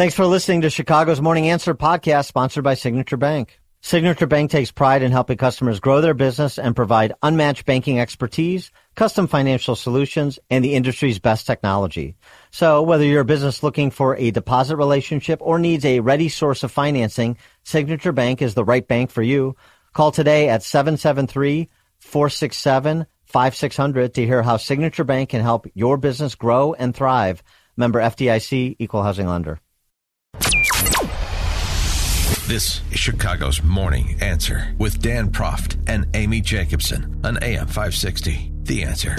Thanks for listening to Chicago's Morning Answer podcast, sponsored by Signature Bank. Signature Bank takes pride in helping customers grow their business and provide unmatched banking expertise, custom financial solutions, and the industry's best technology. So whether you're a business looking for a deposit relationship or needs a ready source of financing, Signature Bank is the right bank for you. Call today at 773-467-5600 to hear how Signature Bank can help your business grow and thrive. Member FDIC, Equal Housing Lender. This is Chicago's Morning Answer with Dan Proft and Amy Jacobson on AM 560. The Answer.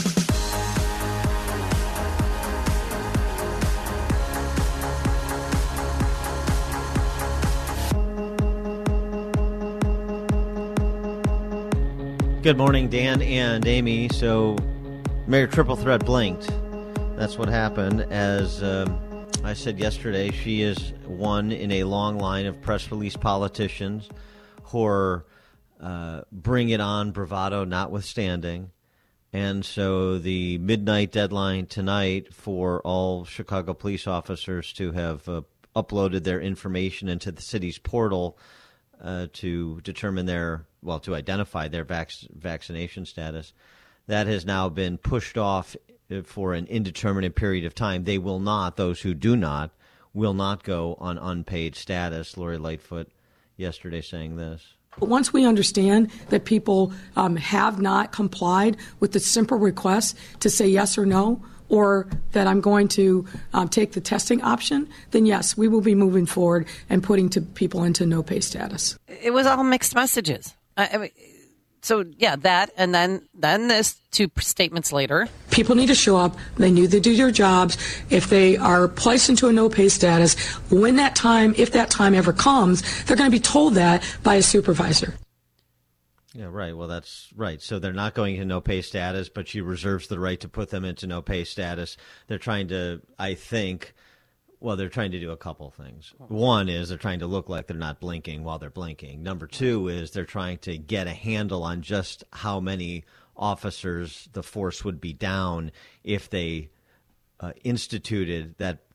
Good morning, Dan and Amy. So, Mayor Triple Threat blinked. That's what happened. As I said yesterday, she is one in a long line of press release politicians who are bring it on bravado notwithstanding. And so the midnight deadline tonight for all Chicago police officers to have uploaded their information into the city's portal to determine to identify their vaccination status, that has now been pushed off for an indeterminate period of time. They will not, those who do not, will not go on unpaid status. Lori Lightfoot yesterday saying this. But once we understand that people have not complied with the simple request to say yes or no, or that I'm going to take the testing option, then yes, we will be moving forward and putting people into no pay status. It was all mixed messages. So, yeah, that, and then this, two statements later. People need to show up. They need to do their jobs. If they are placed into a no-pay status, if that time ever comes, they're going to be told that by a supervisor. Yeah, right. Well, that's right. So they're not going into no-pay status, but she reserves the right to put them into no-pay status. They're trying to, I think... Well, they're trying to do a couple things. One is they're trying to look like they're not blinking while they're blinking. Number two is they're trying to get a handle on just how many officers the force would be down if they instituted that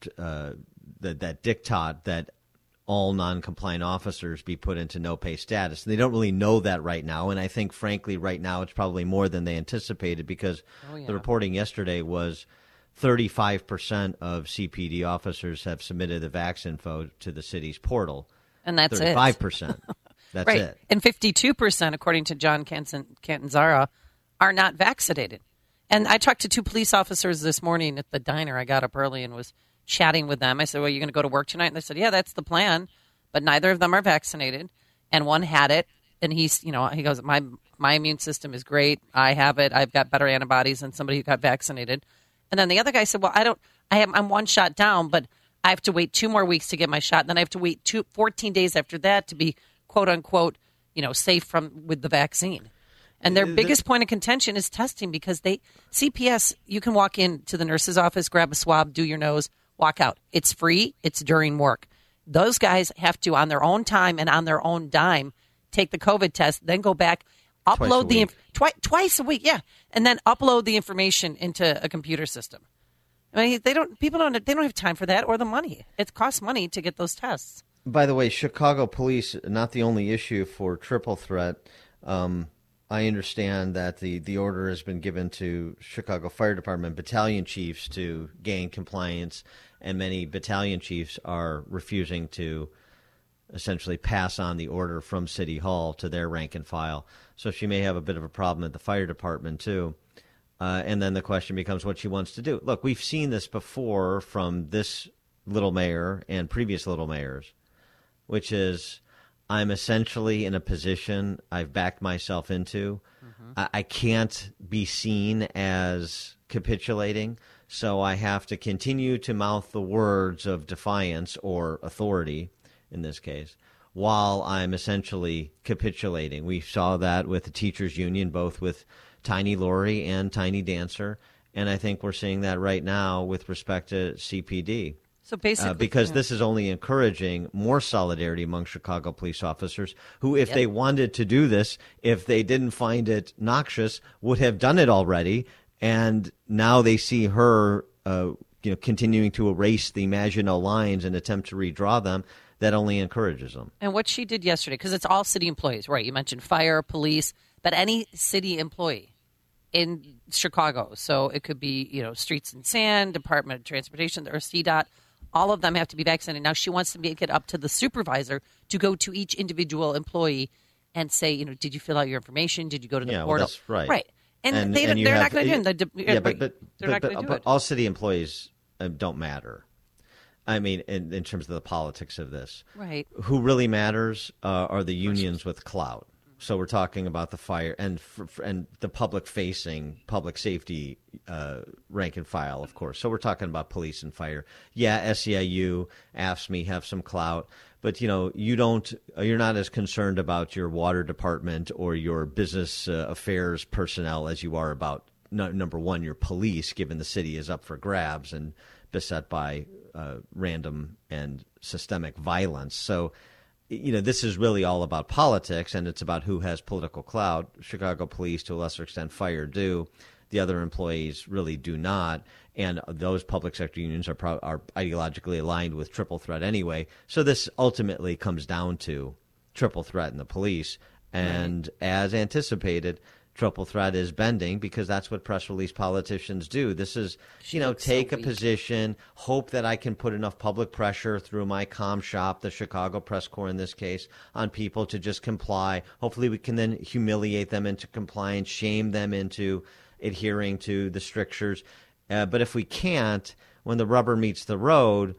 diktat that all non-compliant officers be put into no-pay status. And they don't really know that right now, and I think, frankly, right now it's probably more than they anticipated because the reporting yesterday was 35% of CPD officers have submitted the vax info to the city's portal. And that's 35%. That's right. it. And 52%, according to John Catanzara, are not vaccinated. And I talked to two police officers this morning at the diner. I got up early and was chatting with them. I said, well, you're going to go to work tonight? And they said, yeah, that's the plan. But neither of them are vaccinated. And one had it. And he goes, my immune system is great. I have it. I've got better antibodies than somebody who got vaccinated. And then the other guy said, well, I'm one shot down, but I have to wait 2 more weeks to get my shot. And then I have to wait 14 days after that to be, quote unquote, safe with the vaccine. And their biggest point of contention is testing because CPS, you can walk into the nurse's office, grab a swab, do your nose, walk out. It's free. It's during work. Those guys have to, on their own time and on their own dime, take the COVID test, then go back, upload twice a week, yeah, and then upload the information into a computer system. I mean, they don't have time for that or the money. It costs money to get those tests. By the way, Chicago police, not the only issue for triple threat. I understand that the order has been given to Chicago Fire Department battalion chiefs to gain compliance, and many battalion chiefs are refusing to essentially pass on the order from City Hall to their rank and file. So she may have a bit of a problem at the fire department, too. And then the question becomes what she wants to do. Look, we've seen this before from this little mayor and previous little mayors, which is I'm essentially in a position I've backed myself into. Mm-hmm. I can't be seen as capitulating, so I have to continue to mouth the words of defiance or authority, in this case, while I'm essentially capitulating. We saw that with the teachers union, both with Tiny Lori and Tiny Dancer, and I think we're seeing that right now with respect to CPD. So basically, because this is only encouraging more solidarity among Chicago police officers who, if they wanted to do this, if they didn't find it noxious, would have done it already. And now they see her continuing to erase the Maginot lines and attempt to redraw them, that only encourages them. And what she did yesterday, because it's all city employees, right? You mentioned fire, police, but any city employee in Chicago. So it could be, Streets and Sand, Department of Transportation, or CDOT. All of them have to be vaccinated. Now she wants to make it up to the supervisor to go to each individual employee and say, did you fill out your information? Did you go to the portal? Well, that's right. Right. And they're not going to do it. They're not going to do it. All city employees don't matter. I mean, in terms of the politics of this. Right. Who really matters are the unions with clout. So we're talking about the fire and the public-facing, public safety rank and file, of course. So we're talking about police and fire. Yeah, SEIU, AFSCME have some clout, but you're not as concerned about your water department or your business affairs personnel as you are about number one, your police, given the city is up for grabs and beset by random and systemic violence. So. This is really all about politics, and it's about who has political clout. Chicago police, to a lesser extent, fire do. The other employees really do not, and those public sector unions are ideologically aligned with triple threat anyway. So this ultimately comes down to triple threat in the police, and as anticipated, triple threat is bending because that's what press release politicians do. This is, take a position, hope that I can put enough public pressure through my comm shop, the Chicago Press Corps in this case, on people to just comply. Hopefully we can then humiliate them into compliance, shame them into adhering to the strictures. But if we can't, when the rubber meets the road,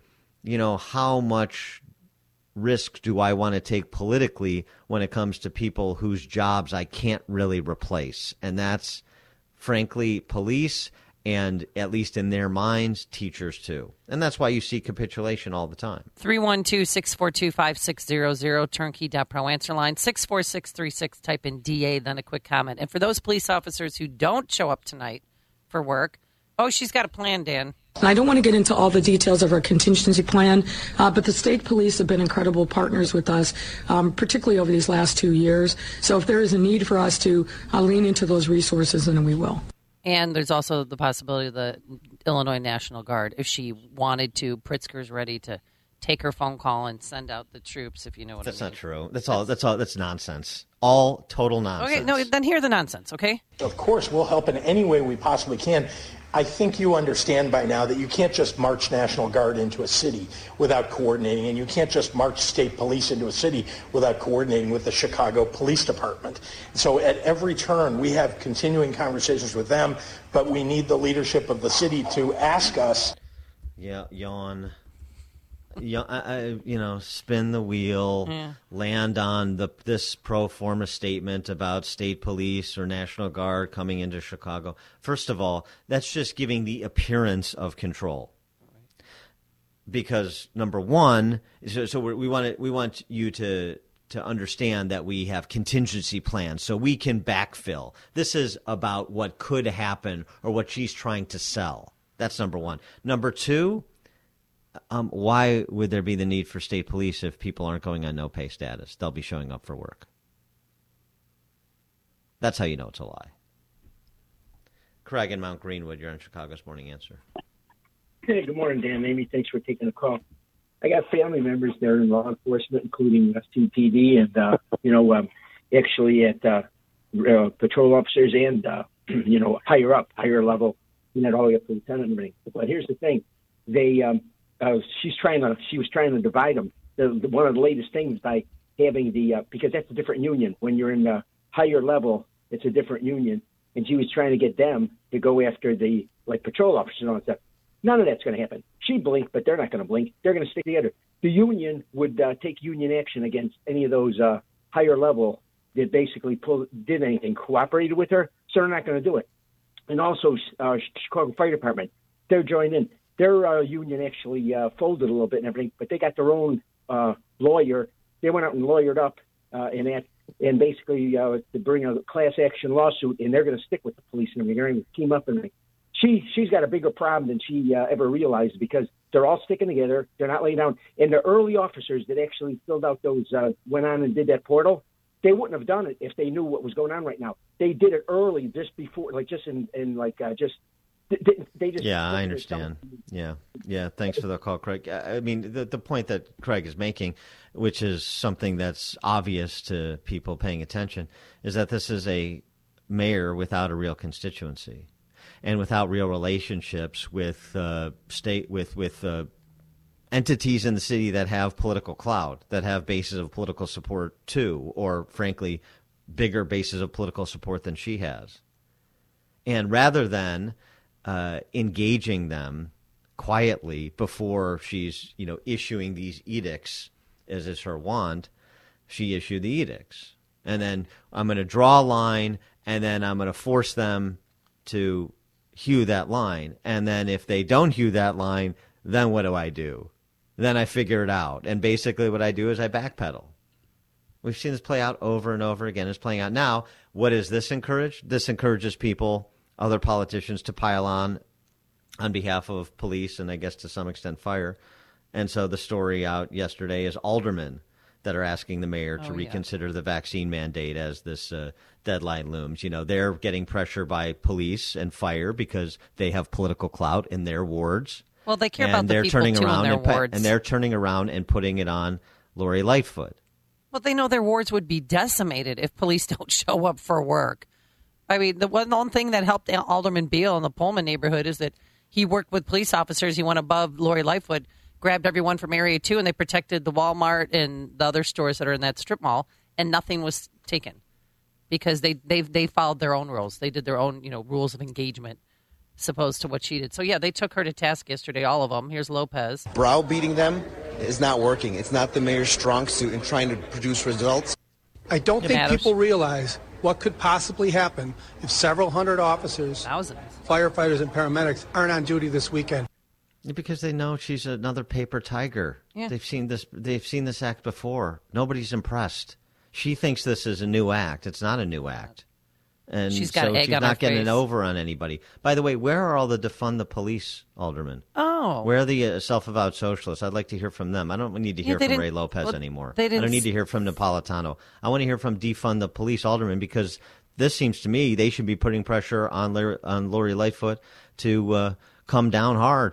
how much risk do I want to take politically when it comes to people whose jobs I can't really replace? And that's, frankly, police and, at least in their minds, teachers too. And that's why you see capitulation all the time. 312-642-5600, turnkey.pro answer line, 64636, type in DA, then a quick comment. And for those police officers who don't show up tonight for work, she's got a plan, Dan. And I don't want to get into all the details of our contingency plan, but the state police have been incredible partners with us, particularly over these last 2 years. So if there is a need for us to lean into those resources, then we will. And there's also the possibility of the Illinois National Guard. If she wanted to, Pritzker's ready to take her phone call and send out the troops, if you know what I mean. That's not true. That's nonsense. All total nonsense. Okay, no, then hear the nonsense, okay? Of course, we'll help in any way we possibly can. I think you understand by now that you can't just march National Guard into a city without coordinating, and you can't just march state police into a city without coordinating with the Chicago Police Department. So at every turn, we have continuing conversations with them, but we need the leadership of the city to ask us. Yeah, yawn. Spin the wheel, land on this pro forma statement about state police or National Guard coming into Chicago. First of all, that's just giving the appearance of control. Because number one, we want you to understand that we have contingency plans so we can backfill. This is about what could happen or what she's trying to sell. That's number one. Number two. Why would there be the need for state police if people aren't going on no pay status? They'll be showing up for work. That's how you know it's a lie. Craig in Mount Greenwood, you're on Chicago's Morning Answer. Hey, good morning, Dan. Amy, thanks for taking the call. I got family members there in law enforcement, including STPD and, actually at patrol officers and, higher level, all the way up to lieutenant and everything. But here's the thing. She was trying to divide them. One of the latest things by having because that's a different union. When you're in the higher level, it's a different union. And she was trying to get them to go after the patrol officers and all that stuff. None of that's going to happen. She blinked, but they're not going to blink. They're going to stick together. The union would take union action against any of those higher level that basically did anything, cooperated with her. So they're not going to do it. And also Chicago Fire Department, they're joined in. Their union actually folded a little bit and everything, but they got their own lawyer. They went out and lawyered up and basically to bring a class action lawsuit, and they're going to stick with the police and everything. They're going to team up and everything. She's got a bigger problem than she ever realized because they're all sticking together. They're not laying down. And the early officers that actually filled out those, went on and did that portal, they wouldn't have done it if they knew what was going on right now. They did it early, just before, just They just I understand. Yeah. Thanks for the call, Craig. I mean, the point that Craig is making, which is something that's obvious to people paying attention, is that this is a mayor without a real constituency and without real relationships with entities in the city that have political clout, that have bases of political support too, or frankly, bigger bases of political support than she has. And rather than engaging them quietly before she's, issuing these edicts, as is her wont, she issued the edicts. And then I'm going to draw a line, and then I'm going to force them to hew that line. And then if they don't hew that line, then what do? Then I figure it out. And basically what I do is I backpedal. We've seen this play out over and over again. It's playing out now. What does this encourage? This encourages people, other politicians, to pile on behalf of police and I guess to some extent fire. And so the story out yesterday is aldermen that are asking the mayor to reconsider the vaccine mandate as this deadline looms. They're getting pressure by police and fire because they have political clout in their wards. Well, they care about the people, too, in their wards. And they're turning around and putting it on Lori Lightfoot. Well, they know their wards would be decimated if police don't show up for work. I mean, the one thing that helped Alderman Beale in the Pullman neighborhood is that he worked with police officers. He went above Lori Lightfoot, grabbed everyone from Area 2, and they protected the Walmart and the other stores that are in that strip mall, and nothing was taken because they followed their own rules. They did their own, rules of engagement, opposed to what she did. So, they took her to task yesterday, all of them. Here's Lopez. Browbeating them is not working. It's not the mayor's strong suit in trying to produce results. I don't think people realize what could possibly happen if several hundred officers, thousands, firefighters, and paramedics aren't on duty this weekend. Because they know she's another paper tiger. Yeah. They've seen this act before. Nobody's impressed. She thinks this is a new act. It's not a new act. And she's got egg she's on not her getting face. it over on anybody. By the way, where are all the defund the police aldermen? Oh. Where are the self-avowed socialists? I'd like to hear from them. I don't need to hear from Ray Lopez anymore. I don't need to hear from Napolitano. I want to hear from defund the police aldermen because this seems to me they should be putting pressure on Lori Lightfoot to come down hard,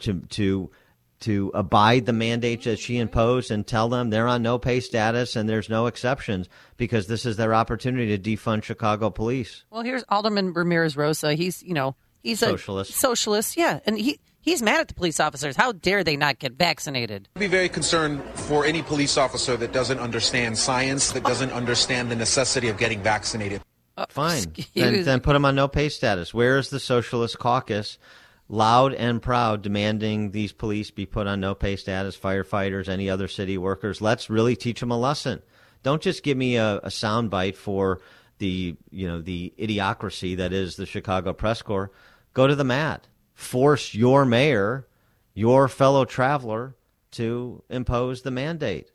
to abide the mandate that she imposed and tell them they're on no pay status and there's no exceptions because this is their opportunity to defund Chicago police. Well, here's Alderman Ramirez Rosa. He's socialist. Socialist, yeah. And he's mad at the police officers. How dare they not get vaccinated? I'd be very concerned for any police officer that doesn't understand science, that doesn't understand the necessity of getting vaccinated. Fine. Then put them on no pay status. Where is the Socialist Caucus? Loud and proud, demanding these police be put on no pay status, firefighters, any other city workers. Let's really teach them a lesson. Don't just give me a soundbite for the idiocracy that is the Chicago Press Corps. Go to the mat. Force your mayor, your fellow traveler, to impose the mandate.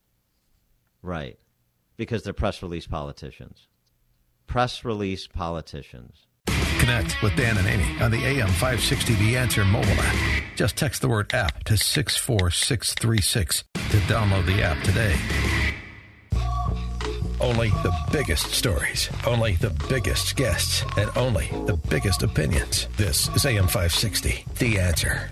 Right. Because they're press release politicians. Press release politicians. Connect with Dan and Amy on the AM 560 The Answer mobile app. Just text the word app to 64636 to download the app today. Only the biggest stories, only the biggest guests, and only the biggest opinions. This is AM 560 The Answer.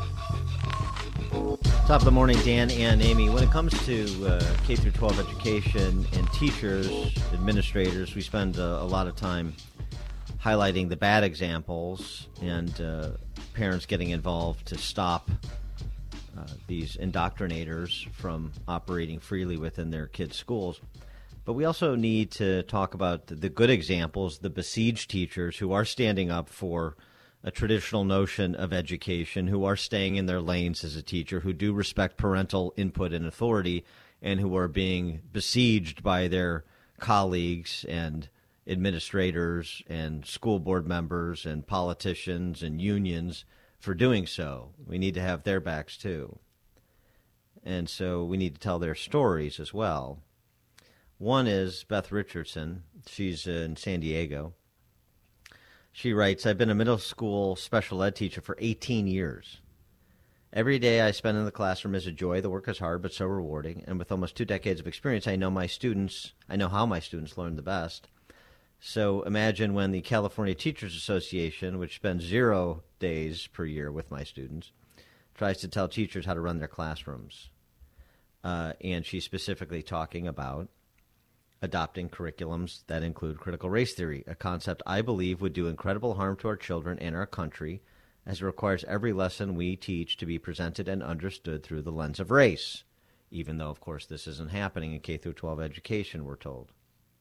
Top of the morning, Dan and Amy. When it comes to K through 12 education and teachers, administrators, we spend a lot of time highlighting the bad examples and parents getting involved to stop these indoctrinators from operating freely within their kids' schools. But we also need to talk about the good examples, the besieged teachers who are standing up for a traditional notion of education, who are staying in their lanes as a teacher, who do respect parental input and authority, and who are being besieged by their colleagues and administrators and school board members and politicians and unions for doing so. We need to have their backs too. And so we need to tell their stories as well. One is Beth Richardson. She's in San Diego. She writes, I've been a middle school special ed teacher for 18 years. Every day I spend in the classroom is a joy. The work is hard but so rewarding. And with almost 2 decades of experience, I know how my students learn the best. So imagine when the California Teachers Association, which spends 0 days per year with my students, tries to tell teachers how to run their classrooms. And she's specifically talking about adopting curriculums that include critical race theory, a concept I believe would do incredible harm to our children and our country, as it requires every lesson we teach to be presented and understood through the lens of race, even though, of course, this isn't happening in K-12 education, we're told.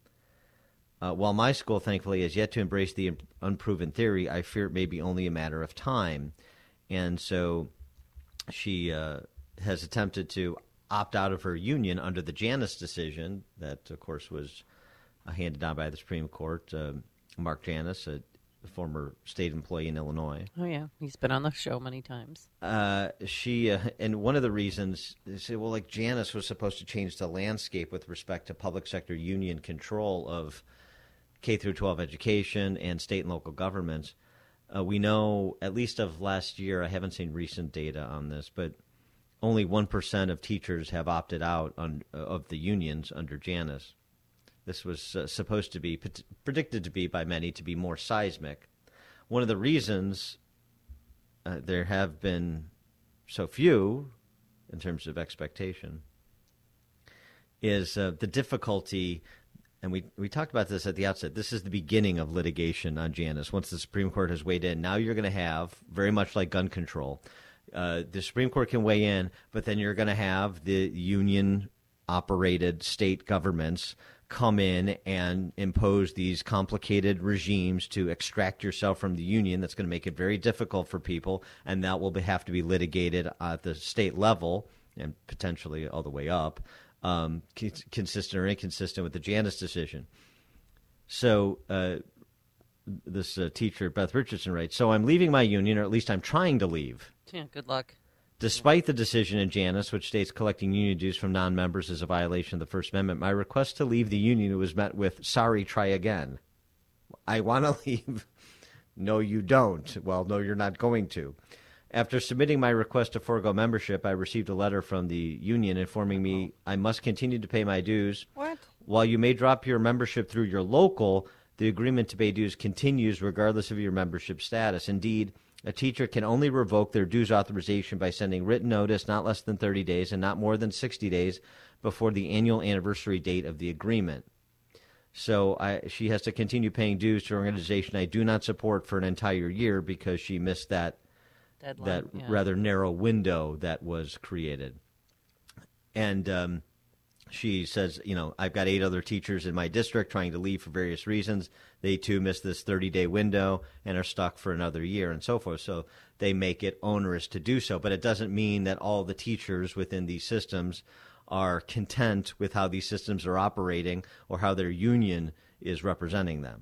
While my school, thankfully, has yet to embrace the unproven theory, I fear it may be only a matter of time. And so she has attempted to opt out of her union under the Janus decision that, of course, was handed down by the Supreme Court. Mark Janus, a former state employee in Illinois. Oh, yeah. He's been on the show many times. She and one of the reasons, they say, well, like Janus was supposed to change the landscape with respect to public sector union control of K-12 education and state and local governments. We know, at least of last year, I haven't seen recent data on this, but only 1% of teachers have opted out of the unions under Janus. This was supposed to be, predicted to be by many, to be more seismic. One of the reasons there have been so few, in terms of expectation, is the difficulty. And we talked about this at the outset. This is the beginning of litigation on Janus. Once the Supreme Court has weighed in, now you're going to have, very much like gun control, the Supreme Court can weigh in, but then you're going to have the union-operated state governments come in and impose these complicated regimes to extract yourself from the union. That's going to make it very difficult for people, and that will have to be litigated at the state level and potentially all the way up. Consistent or inconsistent with the Janus decision. So this teacher, Beth Richardson, writes, so I'm leaving my union, or at least I'm trying to leave. Yeah, good luck. Despite the decision in Janus, which states collecting union dues from non-members is a violation of the First Amendment, my request to leave the union was met with, sorry, try again. I want to leave. No, you don't. Well, no, you're not going to. After submitting my request to forego membership, I received a letter from the union informing me I must continue to pay my dues. What? While you may drop your membership through your local, the agreement to pay dues continues regardless of your membership status. Indeed, a teacher can only revoke their dues authorization by sending written notice not less than 30 days and not more than 60 days before the annual anniversary date of the agreement. So she has to continue paying dues to an organization I do not support for an entire year because she missed that deadline, rather narrow window that was created. And she says, I've got 8 other teachers in my district trying to leave for various reasons. They, too, missed this 30-day window and are stuck for another year and so forth. So they make it onerous to do so. But it doesn't mean that all the teachers within these systems are content with how these systems are operating or how their union is representing them.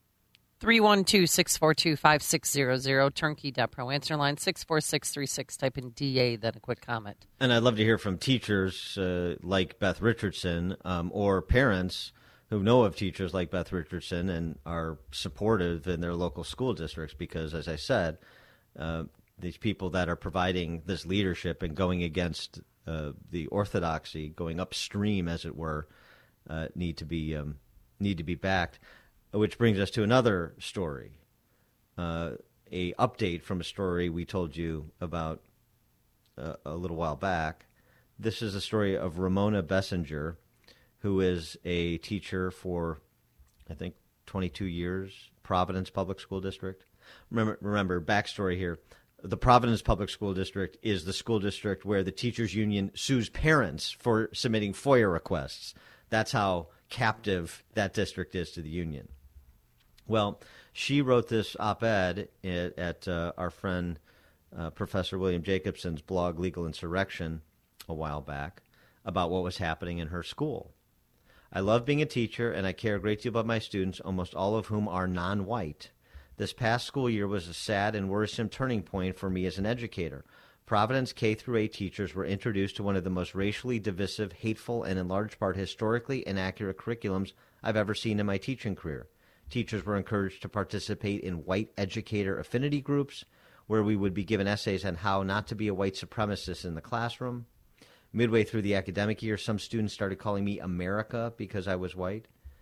312-642-5600, turnkey.pro. Answer line 64636. Type in DA, then a quick comment. And I'd love to hear from teachers like Beth Richardson or parents who know of teachers like Beth Richardson and are supportive in their local school districts because, as I said, these people that are providing this leadership and going against the orthodoxy, going upstream, as it were, need to be backed. Which brings us to another story, a update from a story we told you about a little while back. This is a story of Ramona Bessinger, who is a teacher for, I think, 22 years, Providence Public School District. Remember, backstory here. The Providence Public School District is the school district where the teachers union sues parents for submitting FOIA requests. That's how captive that district is to the union. Well, she wrote this op-ed at our friend Professor William Jacobson's blog, Legal Insurrection, a while back, about what was happening in her school. I love being a teacher, and I care a great deal about my students, almost all of whom are non-white. This past school year was a sad and worrisome turning point for me as an educator. Providence K-8 teachers were introduced to one of the most racially divisive, hateful, and in large part historically inaccurate curriculums I've ever seen in my teaching career. Teachers were encouraged to participate in white educator affinity groups, where we would be given essays on how not to be a white supremacist in the classroom. Midway through the academic year, some students started calling me America because I was white.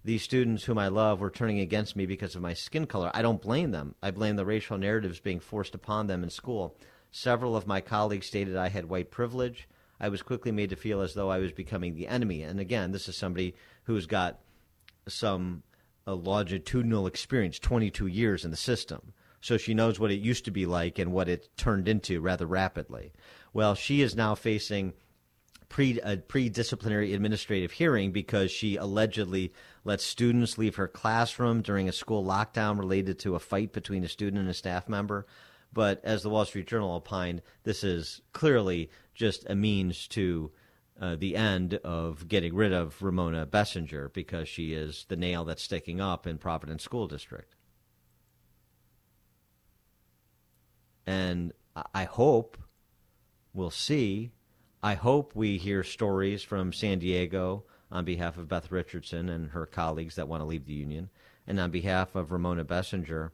these students whom I love were turning against me because of my skin color. I don't blame them. I blame the racial narratives being forced upon them in school. Several of my colleagues stated I had white privilege. I was quickly made to feel as though I was becoming the enemy. And again, this is somebody who's got some longitudinal experience, 22 years in the system. So she knows what it used to be like and what it turned into rather rapidly. Well, she is now facing a pre-disciplinary administrative hearing because she allegedly let students leave her classroom during a school lockdown related to a fight between a student and a staff member. But as the Wall Street Journal opined, this is clearly just a means to the end of getting rid of Ramona Bessinger because she is the nail that's sticking up in Providence School District. And I hope we'll see. I hope we hear stories from San Diego on behalf of Beth Richardson and her colleagues that want to leave the union, and on behalf of Ramona Bessinger,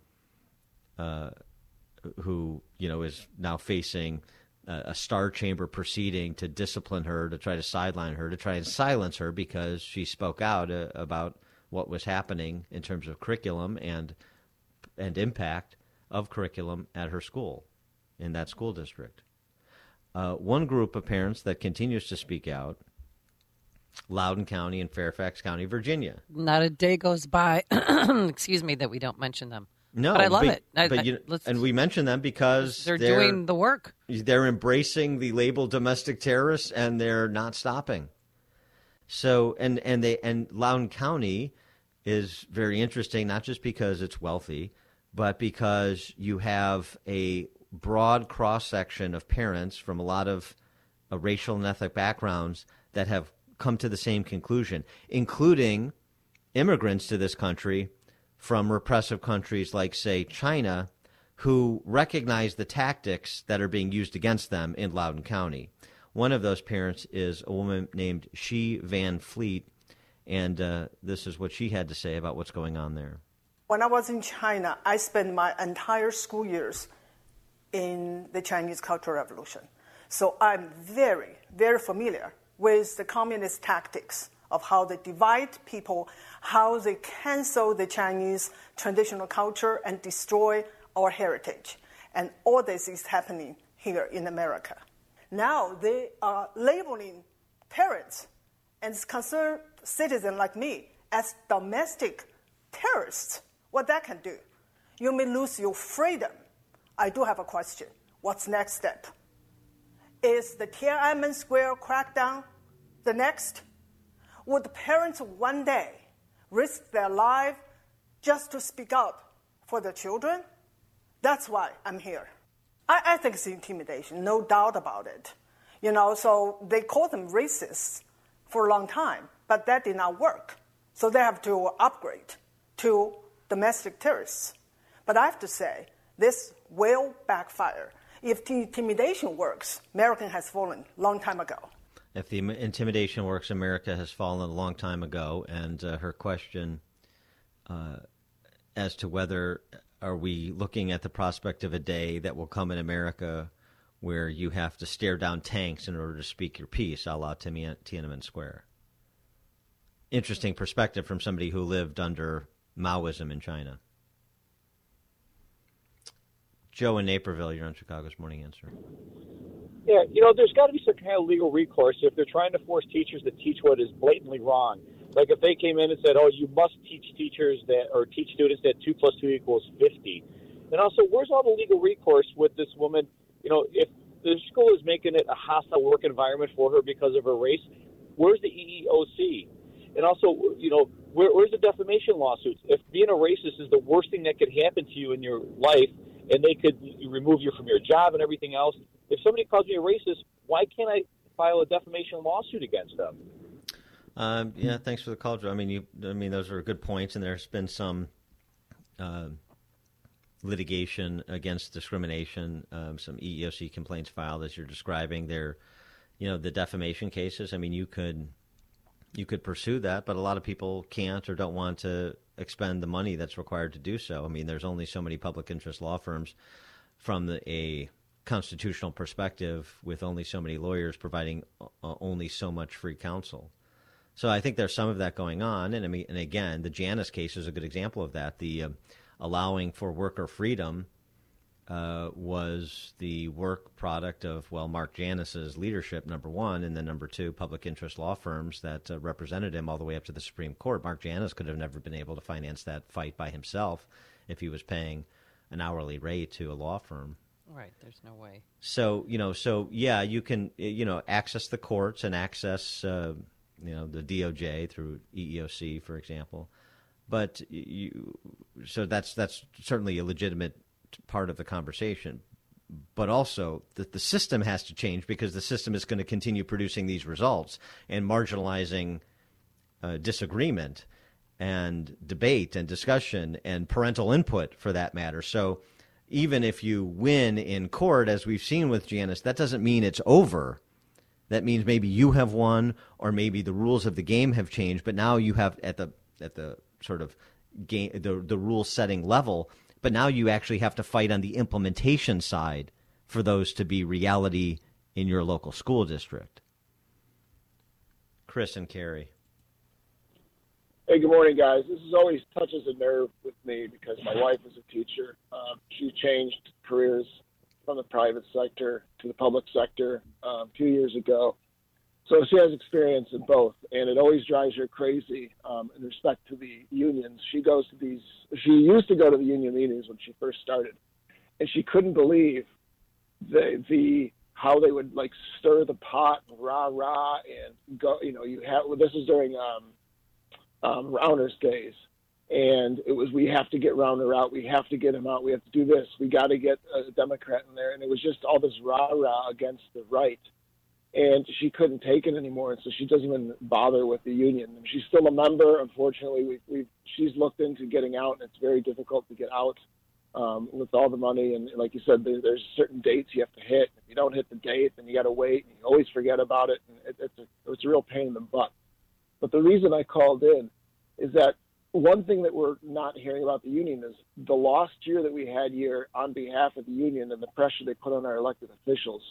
who is now facing a Star Chamber proceeding to discipline her, to try to sideline her, to try and silence her because she spoke out about what was happening in terms of curriculum and impact of curriculum at her school, in that school district. One group of parents that continues to speak out, Loudoun County and Fairfax County, Virginia. Not a day goes by, excuse me, that we don't mention them. No, but I love it. And we mention them because they're doing the work. They're embracing the label domestic terrorists, and they're not stopping. So, and Loudoun County is very interesting, not just because it's wealthy, but because you have a broad cross-section of parents from a lot of racial and ethnic backgrounds that have come to the same conclusion, including immigrants to this country from repressive countries like, say, China, who recognize the tactics that are being used against them in Loudoun County. One of those parents is a woman named She Van Fleet, and this is what she had to say about what's going on there. When I was in China, I spent my entire school years in the Chinese Cultural Revolution. So I'm very, very familiar with the communist tactics of how they divide people, how they cancel the Chinese traditional culture and destroy our heritage. And all this is happening here in America. Now they are labeling parents and concerned citizens like me as domestic terrorists. What that can do? You may lose your freedom. I do have a question. What's the next step? Is the Tiananmen Square crackdown the next? Would parents one day risk their life just to speak up for their children? That's why I'm here. I think it's intimidation, no doubt about it. So they call them racists for a long time, but that did not work. So they have to upgrade to domestic terrorists. But I have to say, this will backfire. If the intimidation works, America has fallen a long time ago. If the intimidation works, America has fallen a long time ago. And her question as to whether are we looking at the prospect of a day that will come in America where you have to stare down tanks in order to speak your piece, a la Tiananmen Square. Interesting perspective from somebody who lived under Maoism in China. Joe in Naperville, you're on Chicago's Morning Answer. Yeah, there's got to be some kind of legal recourse if they're trying to force teachers to teach what is blatantly wrong. Like if they came in and said, you must teach teach students that 2 + 2 = 50. And also, where's all the legal recourse with this woman? If the school is making it a hostile work environment for her because of her race, where's the EEOC? And also, where's the defamation lawsuits? If being a racist is the worst thing that could happen to you in your life, and they could remove you from your job and everything else, if somebody calls me a racist, why can't I file a defamation lawsuit against them? Yeah, thanks for the call, Joe. Those are good points, and there's been some litigation against discrimination, some EEOC complaints filed, as you're describing. They're, the defamation cases. You could pursue that, but a lot of people can't or don't want to expend the money that's required to do so. There's only so many public interest law firms from a constitutional perspective, with only so many lawyers providing only so much free counsel. So I think there's some of that going on, and again, the Janus case is a good example of that. The allowing for worker freedom was the work product of, Mark Janus's leadership, number one, and then number two, public interest law firms that represented him all the way up to the Supreme Court. Mark Janus could have never been able to finance that fight by himself if he was paying an hourly rate to a law firm. Right, there's no way. So, you can, access the courts and access, the DOJ through EEOC, for example. But so that's certainly a legitimate part of the conversation, but also the system has to change because the system is going to continue producing these results and marginalizing disagreement and debate and discussion and parental input for that matter. So even if you win in court, as we've seen with Janus, that doesn't mean it's over. That means maybe you have won, or maybe the rules of the game have changed, but now you have at the sort of game, the rule setting level. But now you actually have to fight on the implementation side for those to be reality in your local school district. Chris and Carrie. Hey, good morning, guys. This always touches a nerve with me because my wife is a teacher. She changed careers from the private sector to the public sector a few years ago. So she has experience in both, and it always drives her crazy in respect to the unions. She used to go to the union meetings when she first started, and she couldn't believe how they would like stir the pot, rah and go. This is during Rauner's days, and it was, we have to get Rauner out, we have to get him out, we have to do this, we got to get a Democrat in there, and it was just all this rah against the right. And she couldn't take it anymore, and so she doesn't even bother with the union. And she's still a member. Unfortunately, she's looked into getting out, and it's very difficult to get out with all the money. And like you said, there's certain dates you have to hit. If you don't hit the date, then you got to wait, and you always forget about it. And it's a real pain in the butt. But the reason I called in is that one thing that we're not hearing about the union is the lost year that we had here on behalf of the union and the pressure they put on our elected officials.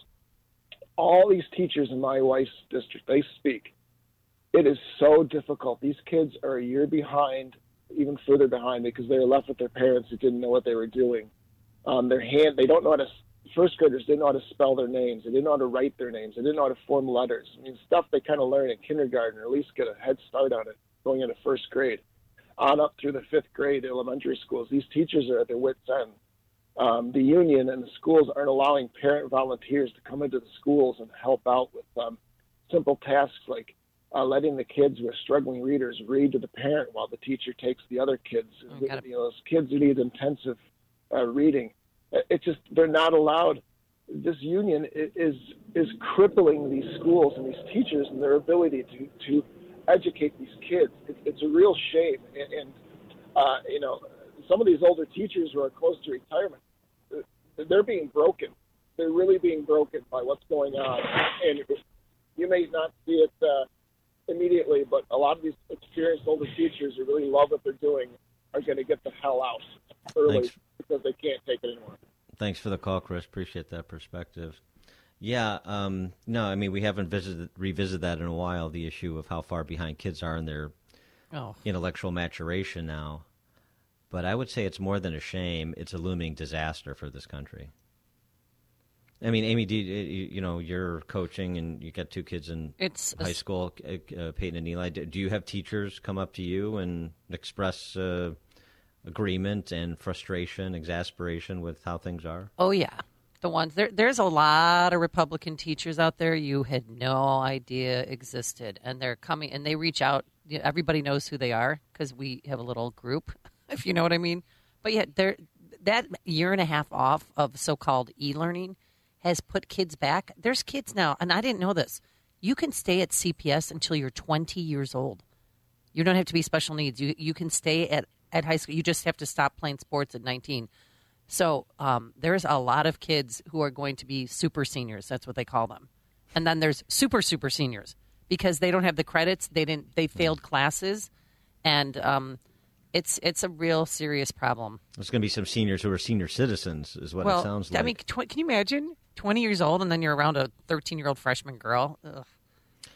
All these teachers in my wife's district, they speak. It is so difficult. These kids are a year behind, even further behind, because they were left with their parents who didn't know what they were doing. They don't know how to, first graders didn't know how to spell their names. They didn't know how to write their names. They didn't know how to form letters. I mean, stuff they kind of learn in kindergarten, or at least get a head start on it going into first grade. On up through the fifth grade elementary schools, these teachers are at their wits' end. The union and the schools aren't allowing parent volunteers to come into the schools and help out with simple tasks like letting the kids who are struggling readers read to the parent while the teacher takes the other kids. Those kids who need intensive reading. It's just, they're not allowed. This union is crippling these schools and these teachers and their ability to educate these kids. It's a real shame. And some of these older teachers who are close to retirement, they're being broken. They're really being broken by what's going on. And you may not see it immediately, but a lot of these experienced older teachers who really love what they're doing are going to get the hell out early because they can't take it anymore. Thanks for the call, Chris. Appreciate that perspective. Yeah, no, I mean, we haven't revisited that in a while, the issue of how far behind kids are in their intellectual maturation now. But I would say it's more than a shame. It's a looming disaster for this country. I mean, Amy, you're coaching and you got two kids in high school, Peyton and Eli. Do you have teachers come up to you and express agreement and frustration, exasperation with how things are? Oh, yeah. The ones there's a lot of Republican teachers out there you had no idea existed, and they're coming and they reach out. Everybody knows who they are because we have a little group, if you know what I mean. But yet, that year and a half off of so-called e-learning has put kids back. There's kids now, and I didn't know this. You can stay at CPS until you're 20 years old. You don't have to be special needs. You can stay at high school. You just have to stop playing sports at 19. So there's a lot of kids who are going to be super seniors. That's what they call them. And then there's super seniors because they don't have the credits. They failed classes, and it's a real serious problem. There's going to be some seniors who are senior citizens, is what it sounds like. I mean, can you imagine 20 years old and then you're around a 13-year-old freshman girl? Ugh.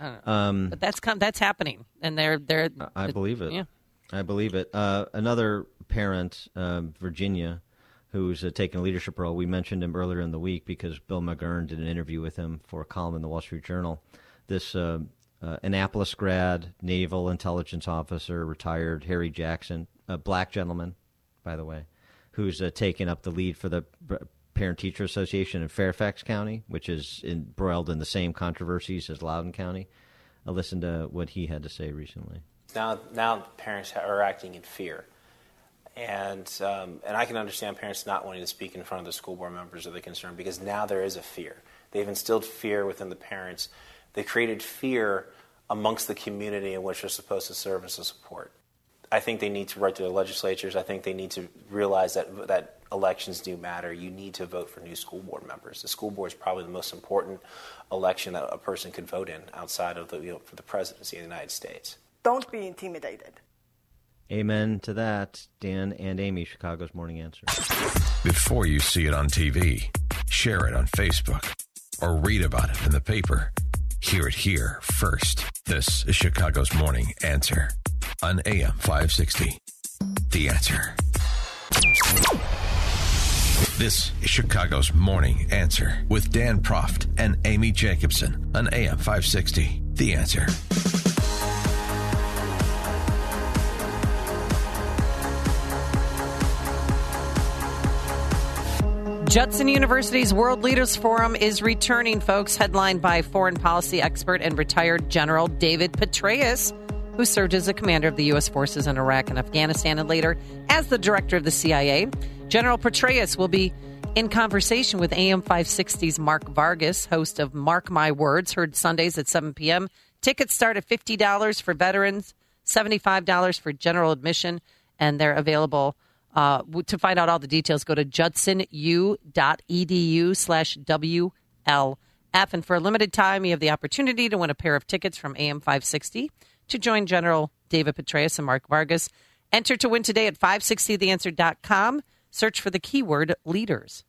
But that's happening, and they're. I believe it. Yeah. I believe it. Another parent, Virginia, who's taken a leadership role. We mentioned him earlier in the week because Bill McGurn did an interview with him for a column in the Wall Street Journal. This Annapolis grad, naval intelligence officer, retired, Harry Jackson, a black gentleman, by the way, who's taken up the lead for the Parent-Teacher Association in Fairfax County, which is embroiled in the same controversies as Loudoun County. Listen to what he had to say recently. Now parents are acting in fear. And I can understand parents not wanting to speak in front of the school board members of the concern because now there is a fear. They've instilled fear within the parents. They created fear amongst the community in which they're supposed to serve as a support. I think they need to write to their legislatures. I think they need to realize that elections do matter. You need to vote for new school board members. The school board is probably the most important election that a person could vote in outside of for the presidency of the United States. Don't be intimidated. Amen to that. Dan and Amy, Chicago's Morning Answer. Before you see it on TV, share it on Facebook, or read about it in the paper. Hear it here first. This is Chicago's Morning Answer on AM 560. The Answer. This is Chicago's Morning Answer with Dan Proft and Amy Jacobson on AM 560. The Answer. Judson University's World Leaders Forum is returning, folks, headlined by foreign policy expert and retired General David Petraeus, who served as a commander of the U.S. forces in Iraq and Afghanistan and later as the director of the CIA. General Petraeus will be in conversation with AM 560's Mark Vargas, host of Mark My Words, heard Sundays at 7 p.m. Tickets start at $50 for veterans, $75 for general admission, and they're available. To find out all the details, go to judsonu.edu/WLF. And for a limited time, you have the opportunity to win a pair of tickets from AM 560 to join General David Petraeus and Mark Vargas. Enter to win today at 560theanswer.com. Search for the keyword leaders.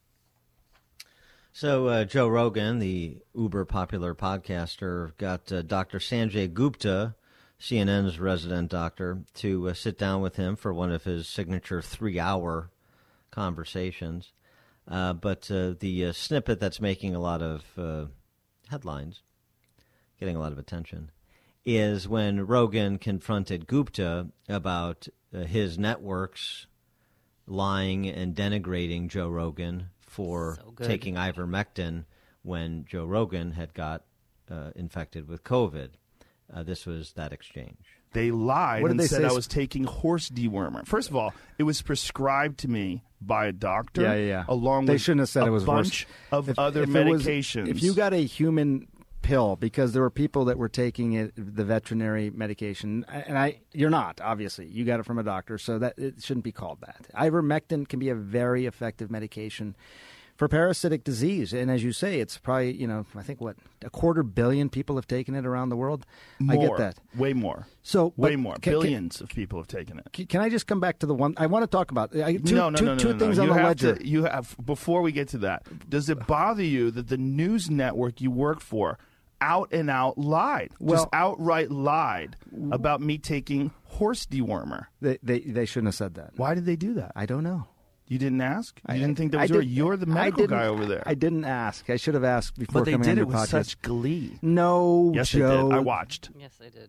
So Joe Rogan, the uber popular podcaster, got Dr. Sanjay Gupta, CNN's resident doctor, to sit down with him for one of his signature 3-hour conversations. But the snippet that's making a lot of headlines, getting a lot of attention, is when Rogan confronted Gupta about his networks lying and denigrating Joe Rogan for taking ivermectin when Joe Rogan had got infected with COVID. This was that exchange. They lied and said I was taking horse dewormer. First of all, it was prescribed to me by a doctor. Yeah. Along they with shouldn't have said a it was bunch horse. of other medications. If you got a human pill, because there were people that were taking it, the veterinary medication, and you're not, obviously. You got it from a doctor, so that it shouldn't be called that. Ivermectin can be a very effective medication for parasitic disease. And as you say, it's probably, I think, 250 million people have taken it around the world? More, I get that. Way more. Way more. Billions of people have taken it. Can I just come back to the one I want to talk about? Two things on the ledger. You have, before we get to that, does it bother you that the news network you work for out and out lied, just outright lied about me taking horse dewormer? They shouldn't have said that. Why did they do that? I don't know. You didn't ask? You didn't think that was you're the medical guy over there. I didn't ask. I should have asked before coming on your podcast. But they did it with such glee. No, yes, Joe. They did. I watched. Yes, they did.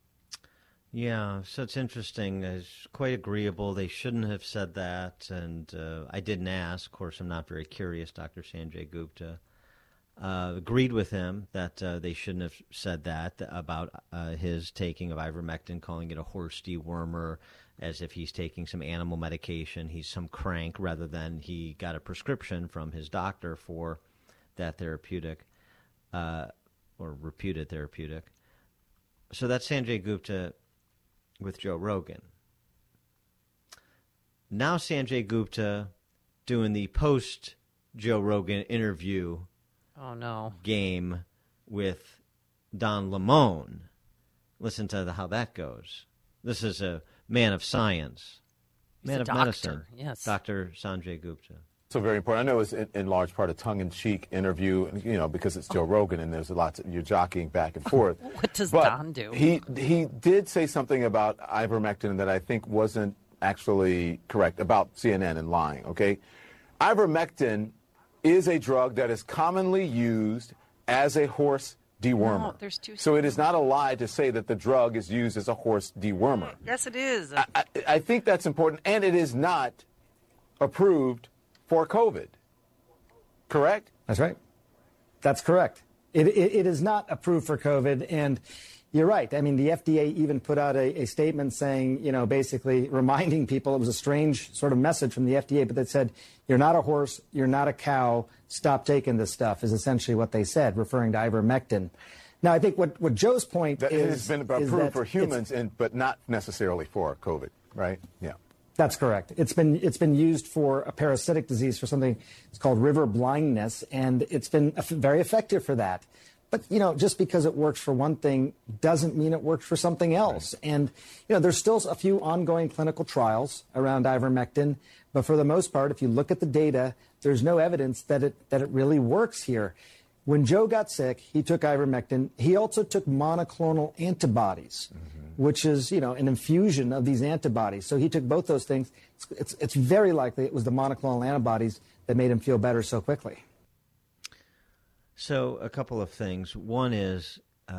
Yeah, so it's interesting. It's quite agreeable. They shouldn't have said that, and I didn't ask. Of course, I'm not very curious, Dr. Sanjay Gupta. Agreed with him that they shouldn't have said that about his taking of ivermectin, calling it a horse dewormer, as if he's taking some animal medication. He's some crank, rather than he got a prescription from his doctor for that therapeutic or reputed therapeutic. So that's Sanjay Gupta with Joe Rogan. Now Sanjay Gupta doing the post-Joe Rogan interview game with Don Lemon. Listen to how that goes. This is a man of science, man of medicine, yes. Dr. Sanjay Gupta. So very important. I know it's in large part a tongue-in-cheek interview, because it's Joe Rogan and there's you're jockeying back and forth. What does Don do? He did say something about ivermectin that I think wasn't actually correct about CNN and lying, okay? Ivermectin is a drug that is commonly used as a horse dewormer. No, there's two. So it is not a lie to say that the drug is used as a horse dewormer. Yes, it is. I think that's important, and it is not approved for COVID. Correct? That's right. That's correct. It is not approved for COVID, and you're right. I mean, the FDA even put out a statement saying, basically reminding people, it was a strange sort of message from the FDA, but that said, you're not a horse, you're not a cow, stop taking this stuff, is essentially what they said, referring to ivermectin. Now, I think what Joe's point is... It has been approved for humans, but not necessarily for COVID, right? Yeah. That's correct. It's been used for a parasitic disease, for something it's called river blindness, and it's been very effective for that. But, just because it works for one thing doesn't mean it works for something else. Right. And, there's still a few ongoing clinical trials around ivermectin, but for the most part, if you look at the data, there's no evidence that it really works here. When Joe got sick, he took ivermectin. He also took monoclonal antibodies, which is, an infusion of these antibodies. So he took both those things. It's very likely it was the monoclonal antibodies that made him feel better so quickly. So a couple of things. One is,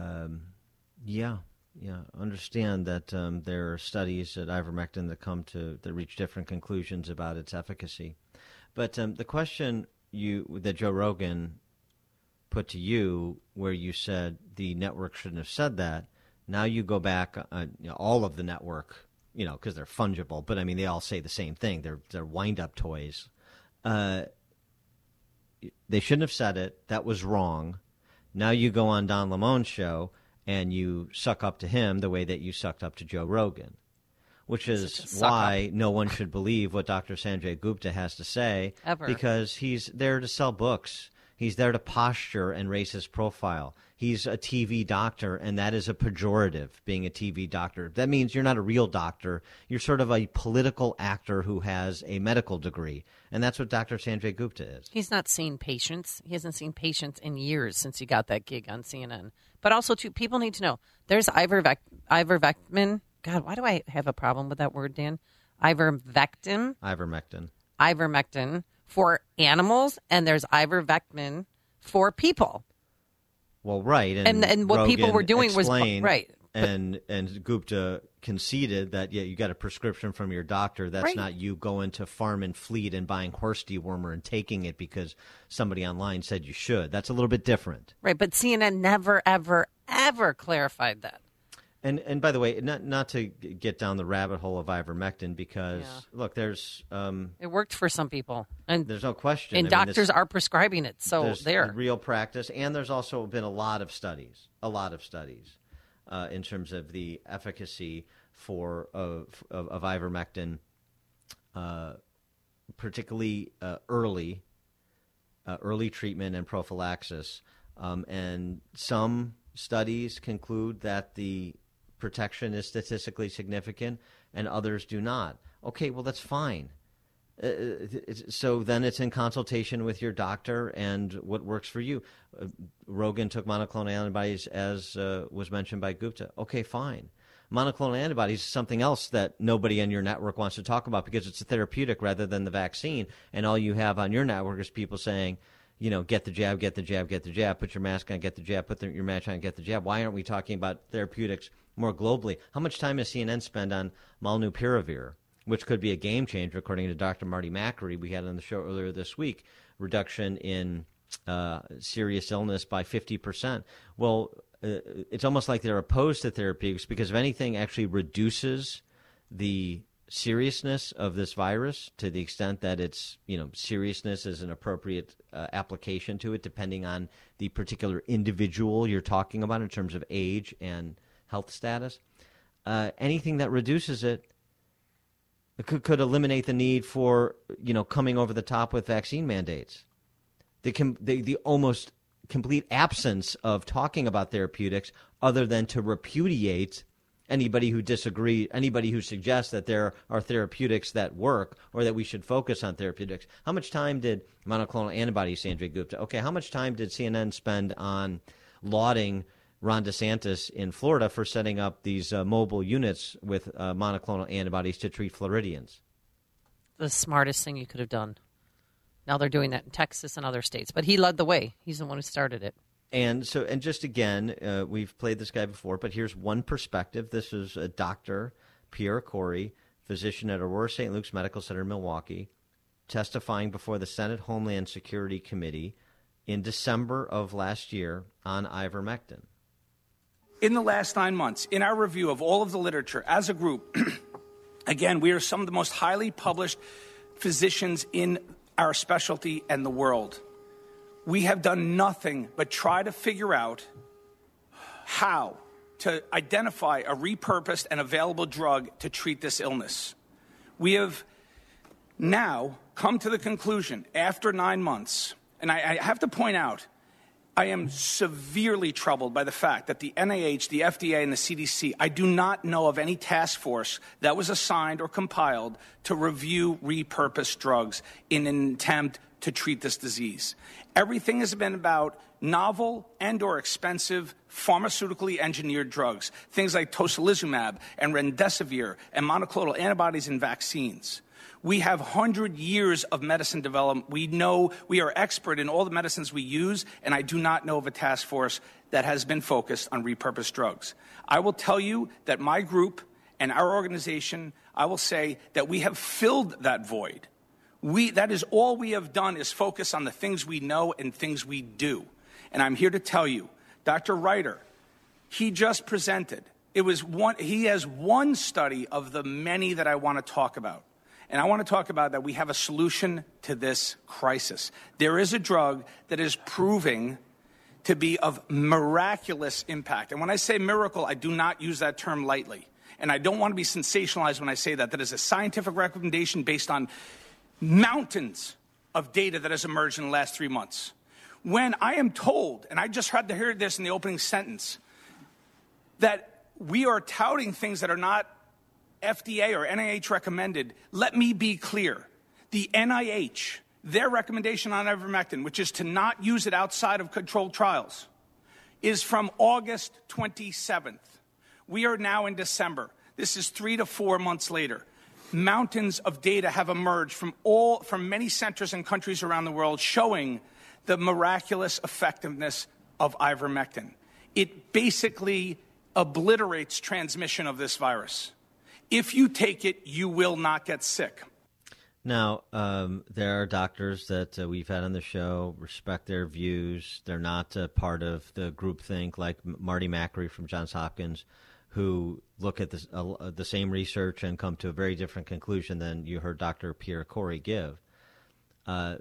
understand that there are studies at ivermectin that reach different conclusions about its efficacy. But the question that Joe Rogan put to you, where you said the network shouldn't have said that, now you go back, all of the network, because they're fungible, but I mean, they all say the same thing. They're wind-up toys. They shouldn't have said it. That was wrong. Now you go on Don Lemone's show and you suck up to him the way that you sucked up to Joe Rogan, which is why no one should believe what Dr. Sanjay Gupta has to say. Ever. Because he's there to sell books. He's there to posture and raise his profile. He's a TV doctor, and that is a pejorative, being a TV doctor. That means you're not a real doctor. You're sort of a political actor who has a medical degree, and that's what Dr. Sanjay Gupta is. He's not seen patients. He hasn't seen patients in years since he got that gig on CNN. But also, too, people need to know, there's ivermectin. God, why do I have a problem with that word, Dan? Ivermectin for animals, and there's ivermectin for people. Well, right, and what Rogan people were doing was right. And Gupta conceded that you got a prescription from your doctor. That's right. Not you going to Farm and Fleet and buying horse dewormer and taking it because somebody online said you should. That's a little bit different, right? But CNN never, ever, ever clarified that. And by the way, not to get down the rabbit hole of ivermectin, because look, there's it worked for some people, and there's no question. And doctors are prescribing it, so there's there real practice, and there's also been a lot of studies in terms of the efficacy of ivermectin, particularly early treatment and prophylaxis, and some studies conclude that the protection is statistically significant, and others do not. Okay, well, that's fine. So then it's in consultation with your doctor and what works for you. Rogan took monoclonal antibodies, as was mentioned by Gupta. Okay, fine. Monoclonal antibodies is something else that nobody on your network wants to talk about because it's a therapeutic rather than the vaccine, and all you have on your network is people saying, get the jab, get the jab, get the jab, put your mask on, get the jab, put your mask on, get the jab. Why aren't we talking about therapeutics more globally? How much time does CNN spend on Molnupiravir, which could be a game changer, according to Dr. Marty Makary, we had on the show earlier this week, reduction in serious illness by 50%. Well, it's almost like they're opposed to therapeutics because, if anything, actually reduces the seriousness of this virus to the extent that its seriousness is an appropriate application to it, depending on the particular individual you're talking about in terms of age and health status. Anything that reduces it could eliminate the need for coming over the top with vaccine mandates. The almost complete absence of talking about therapeutics, other than to repudiate anybody who disagrees, anybody who suggests that there are therapeutics that work or that we should focus on therapeutics. How much time did monoclonal antibodies, Sanjay Gupta? Okay, how much time did CNN spend on lauding Ron DeSantis in Florida for setting up these mobile units with monoclonal antibodies to treat Floridians? The smartest thing you could have done. Now they're doing that in Texas and other states. But he led the way. He's the one who started it. And just again, we've played this guy before, but here's one perspective. This is Dr. Pierre Kory, physician at Aurora St. Luke's Medical Center in Milwaukee, testifying before the Senate Homeland Security Committee in December of last year on ivermectin. In the last 9 months, in our review of all of the literature as a group, again, we are some of the most highly published physicians in our specialty and the world. We have done nothing but try to figure out how to identify a repurposed and available drug to treat this illness. We have now come to the conclusion after 9 months, and I have to point out, I am severely troubled by the fact that the NIH, the FDA, and the CDC, I do not know of any task force that was assigned or compiled to review repurposed drugs in an attempt to treat this disease. Everything has been about novel and or expensive pharmaceutically engineered drugs, things like tocilizumab and remdesivir and monoclonal antibodies and vaccines. We have 100 years of medicine development. We know we are expert in all the medicines we use, and I do not know of a task force that has been focused on repurposed drugs. I will tell you that my group and our organization, I will say that we have filled that void. That is all we have done is focus on the things we know and things we do. And I'm here to tell you, Dr. Reiter, he just presented. He has one study of the many that I want to talk about. And I want to talk about that we have a solution to this crisis. There is a drug that is proving to be of miraculous impact. And when I say miracle, I do not use that term lightly. And I don't want to be sensationalized when I say that. That is a scientific recommendation based on mountains of data that has emerged in the last 3 months. When I am told, and I just had to hear this in the opening sentence, that we are touting things that are not FDA or NIH recommended, let me be clear. The NIH, their recommendation on ivermectin, which is to not use it outside of controlled trials, is from August 27th. We are now in December. This is 3 to 4 months later. Mountains of data have emerged from many centers and countries around the world showing the miraculous effectiveness of ivermectin. It basically obliterates transmission of this virus. If you take it, you will not get sick. Now, there are doctors that we've had on the show, respect their views. They're not part of the groupthink like Marty Makary from Johns Hopkins, who look at the same research and come to a very different conclusion than you heard Dr. Pierre Kory give. I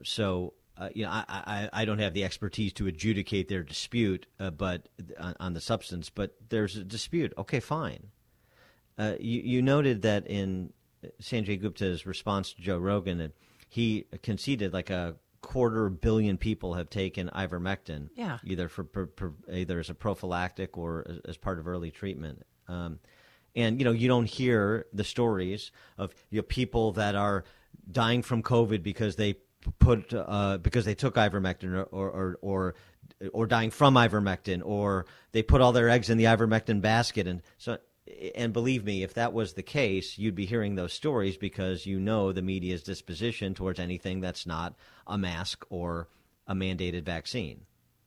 don't have the expertise to adjudicate their dispute, but on the substance. But there's a dispute. Okay, fine. You noted that in Sanjay Gupta's response to Joe Rogan, he conceded like 250 million people have taken ivermectin, either either as a prophylactic or as part of early treatment. And you don't hear the stories of people that are dying from COVID because they took ivermectin or dying from ivermectin, or they put all their eggs in the ivermectin basket. And so, and believe me, if that was the case, you'd be hearing those stories because the media's disposition towards anything that's not a mask or a mandated vaccine.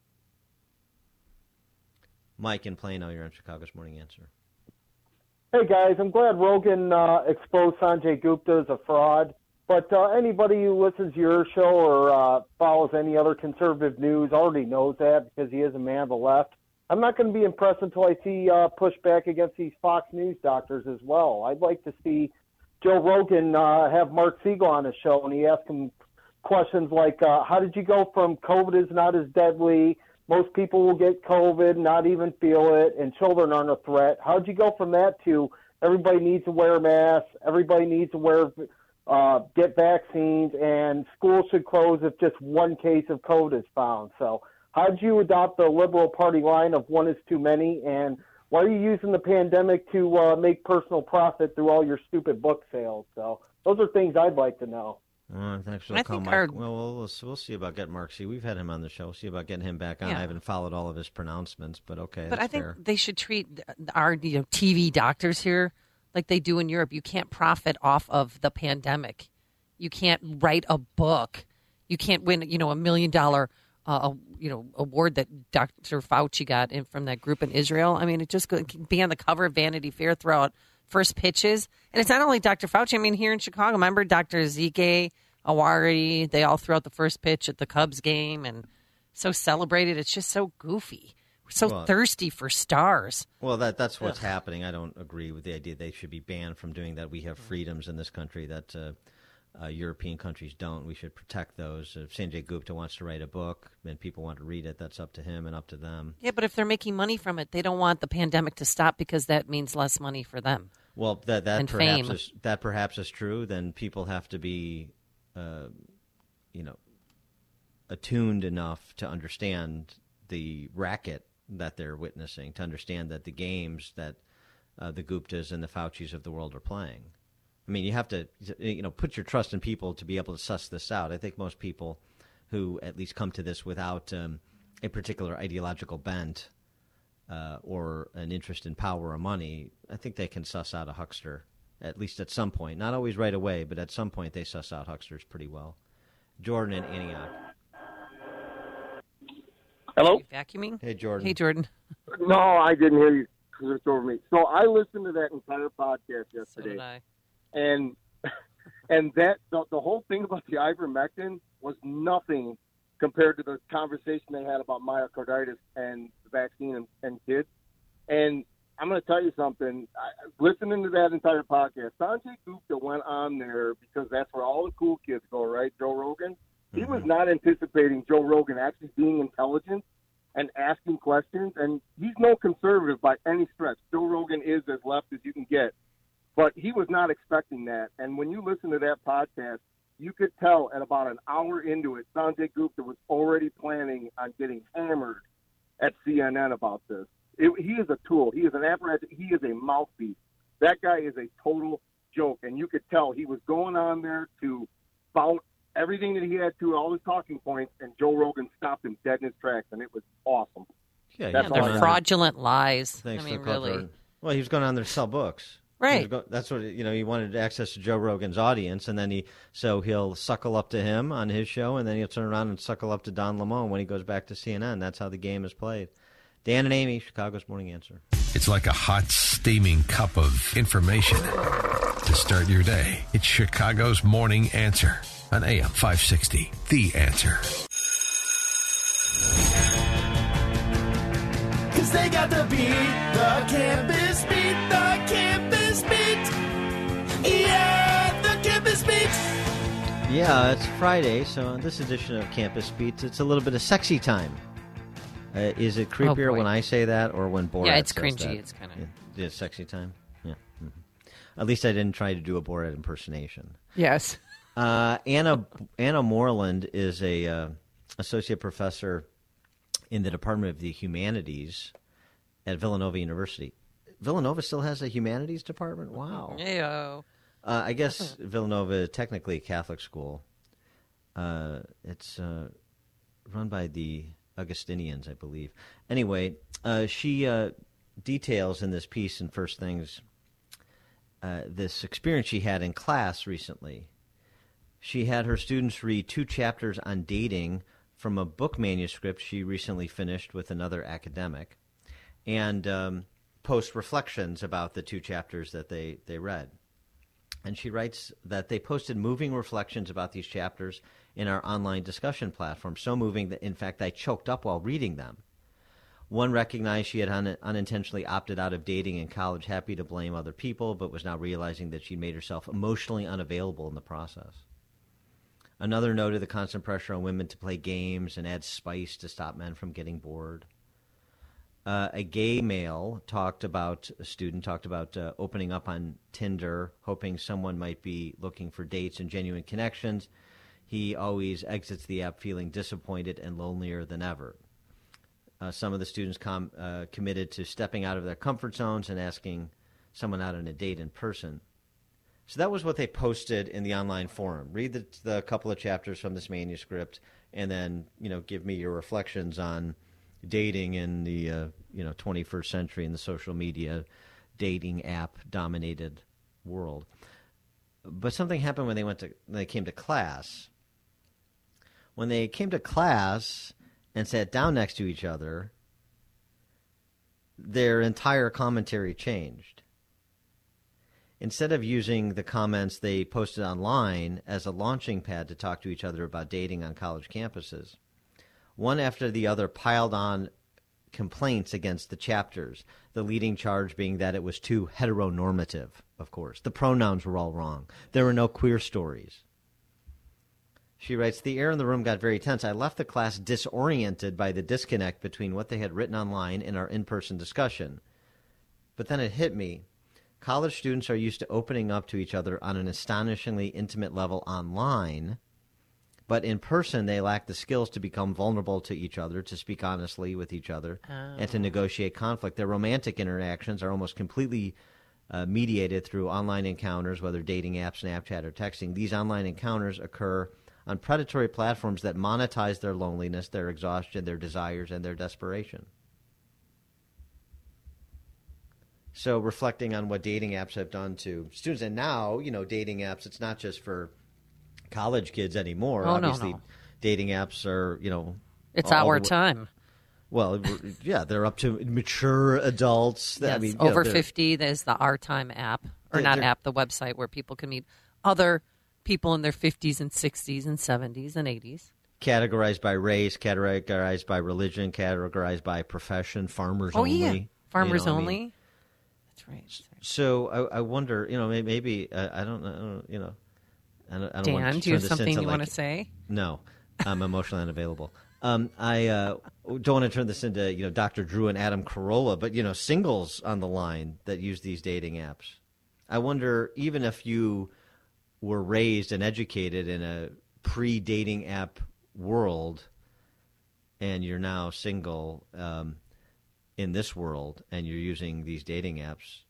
Mike in Plano, you're on Chicago's Morning Answer. Hey, guys, I'm glad Rogan exposed Sanjay Gupta as a fraud. But anybody who listens to your show or follows any other conservative news already knows that because he is a man of the left. I'm not going to be impressed until I see pushback against these Fox News doctors as well. I'd like to see Joe Rogan have Mark Siegel on his show, and he asks him questions like, how did you go from COVID is not as deadly, most people will get COVID, not even feel it, and children aren't a threat? How'd you go from that to everybody needs to wear masks, everybody needs to get vaccines, and schools should close if just one case of COVID is found? So how'd you adopt the Liberal Party line of one is too many, and why are you using the pandemic to make personal profit through all your stupid book sales? So those are things I'd like to know. Thanks for the call, Mark. Well, we'll see about getting Mark C. We've had him on the show. We'll see about getting him back on. Yeah. I haven't followed all of his pronouncements, but okay. But that's I think fair. they should treat our TV doctors here like they do in Europe. You can't profit off of the pandemic. You can't write a book. You can't win, $1 million, award that Dr. Fauci got from that group in Israel. I mean, it just could be on the cover of Vanity Fair throughout first pitches. And it's not only Dr. Fauci. I mean, here in Chicago, remember Dr. Zeke, Awari, they all threw out the first pitch at the Cubs game and so celebrated. It's just so goofy. We're so thirsty for stars. Well, that's what's happening. I don't agree with the idea they should be banned from doing that. We have freedoms in this country that European countries don't. We should protect those. If Sanjay Gupta wants to write a book and people want to read it, that's up to him and up to them. Yeah, but if they're making money from it, they don't want the pandemic to stop because that means less money for them. Well, that perhaps is true. Then people have to be, attuned enough to understand the racket that they're witnessing, to understand that the games that the Guptas and the Faucis of the world are playing. I mean, you have to, put your trust in people to be able to suss this out. I think most people who at least come to this without a particular ideological bent or an interest in power or money, I think they can suss out a huckster, at least at some point. Not always right away, but at some point they suss out hucksters pretty well. Jordan in Antioch. Hello? Vacuuming? Hey, Jordan. Hey, Jordan. No, I didn't hear you because it's over me. So I listened to that entire podcast yesterday. So did I. And that the whole thing about the ivermectin was nothing compared to the conversation they had about myocarditis and the vaccine and kids. And I'm going to tell you something. Listening to that entire podcast, Sanjay Gupta went on there because that's where all the cool kids go, right? Joe Rogan. He was not anticipating Joe Rogan actually being intelligent and asking questions. And he's no conservative by any stretch. Joe Rogan is as left as you can get. But he was not expecting that. And when you listen to that podcast, you could tell at about an hour into it, Sanjay Gupta was already planning on getting hammered at CNN about this. He is a tool. He is an apparatus. He is a mouthpiece. That guy is a total joke. And you could tell he was going on there to spout everything that he had to, all his talking points, and Joe Rogan stopped him dead in his tracks, and it was awesome. Yeah, they're fraudulent lies. Thanks I mean, for the really. Jordan. Well, he was going on there to sell books. Right. That's what, he wanted access to Joe Rogan's audience, and then he'll suckle up to him on his show, and then he'll turn around and suckle up to Don Lemon when he goes back to CNN. That's how the game is played. Dan and Amy, Chicago's Morning Answer. It's like a hot, steaming cup of information to start your day. It's Chicago's Morning Answer on AM 560. The Answer. 'Cause they got the beat, the campus beat, the campus beat. Yeah, the campus beat. Yeah, it's Friday, so on this edition of Campus Beats, it's a little bit of sexy time. Is it creepier when I say that or when Borat it's says cringy. that? It's kind of... Yeah, sexy time? Yeah. Mm-hmm. At least I didn't try to do a Borat impersonation. Yes. Anna Moreland is a associate professor in the Department of the Humanities at Villanova University. Villanova still has a humanities department? Wow. Hey-o. I guess Villanova, technically a Catholic school. It's run by the Augustinians, I believe. Anyway, she details in this piece in First Things this experience she had in class recently. She had her students read 2 chapters on dating from a book manuscript she recently finished with another academic, and post reflections about the 2 chapters that they read. And she writes that they posted moving reflections about these chapters in our online discussion platform, so moving that, in fact, I choked up while reading them. One recognized she had unintentionally opted out of dating in college, happy to blame other people, but was now realizing that she'd made herself emotionally unavailable in the process. Another noted the constant pressure on women to play games and add spice to stop men from getting bored. A gay male talked about opening up on Tinder, hoping someone might be looking for dates and genuine connections. He always exits the app feeling disappointed and lonelier than ever. Some of the students committed to stepping out of their comfort zones and asking someone out on a date in person. So that was what they posted in the online forum. Read the couple of chapters from this manuscript, and then give me your reflections on dating in the 21st century in the social media dating app dominated world. But something happened when they came to class. When they came to class and sat down next to each other, their entire commentary changed. Instead of using the comments they posted online as a launching pad to talk to each other about dating on college campuses, one after the other piled on complaints against the chapters, the leading charge being that it was too heteronormative, of course. The pronouns were all wrong. There were no queer stories. She writes, the air in the room got very tense. I left the class disoriented by the disconnect between what they had written online and our in-person discussion. But then it hit me. College students are used to opening up to each other on an astonishingly intimate level online, but in person they lack the skills to become vulnerable to each other, to speak honestly with each other, and to negotiate conflict. Their romantic interactions are almost completely mediated through online encounters, whether dating apps, Snapchat, or texting. These online encounters occur on predatory platforms that monetize their loneliness, their exhaustion, their desires, and their desperation. So reflecting on what dating apps have done to students, and now, dating apps, it's not just for college kids anymore. Oh, obviously, no. Dating apps are, It's our time. Well, yeah, they're up to mature adults. Yes, I mean, over 50, there's the Our Time app, or not app, the website where people can meet other people in their 50s and 60s and 70s and 80s. Categorized by race, categorized by religion, categorized by profession, farmers only. Yeah, farmers only. That's right. So I wonder, maybe I don't know, I don't Dan, want to do you have turn this something into, you want to say? No, I'm emotionally unavailable. I don't want to turn this into Dr. Drew and Adam Carolla, but singles on the line that use these dating apps. I wonder, even if you were raised and educated in a pre-dating app world, and you're now single in this world, and you're using these dating apps,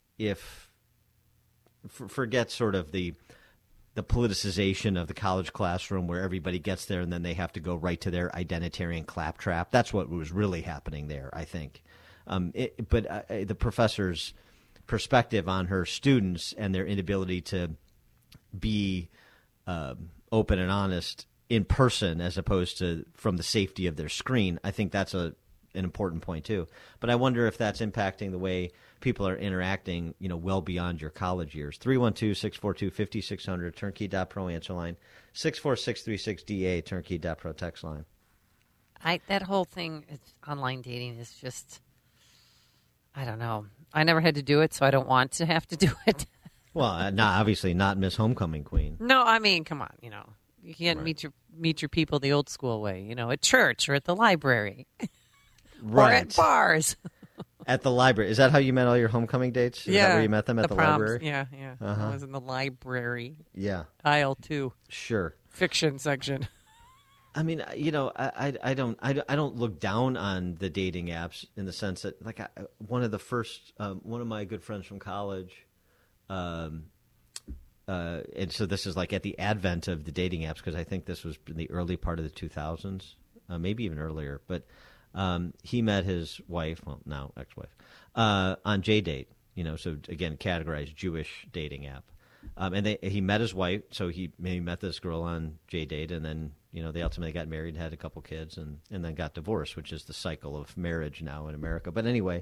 forget sort of the politicization of the college classroom where everybody gets there and then they have to go right to their identitarian claptrap. That's what was really happening there, I think. But the professor's perspective on her students and their inability to be open and honest in person as opposed to from the safety of their screen, I think that's an important point too. But I wonder if that's impacting the way people are interacting, well beyond your college years. 312-642-5600, turnkey.pro answer line, 64636DA, turnkey.pro text line. That whole thing, online dating, is just, I don't know. I never had to do it, so I don't want to have to do it. Well, obviously not Miss Homecoming Queen. No, I mean, come on, you can't meet your people the old school way, at church or at the library, right, or at bars. At the library. Is that how you met all your homecoming dates? Is that where you met them, at the proms, library? Yeah. I was in the library. Yeah. Aisle 2. Sure. Fiction section. I mean, I don't look down on the dating apps in the sense that, like, one of my good friends from college, and so this is like at the advent of the dating apps, because I think this was in the early part of the 2000s, maybe even earlier, but he met his wife, well, now ex-wife, on JDate, so again, categorized Jewish dating app. And he met his wife, so he met this girl on JDate, and then, they ultimately got married and had a couple kids and then got divorced, which is the cycle of marriage now in America. But anyway,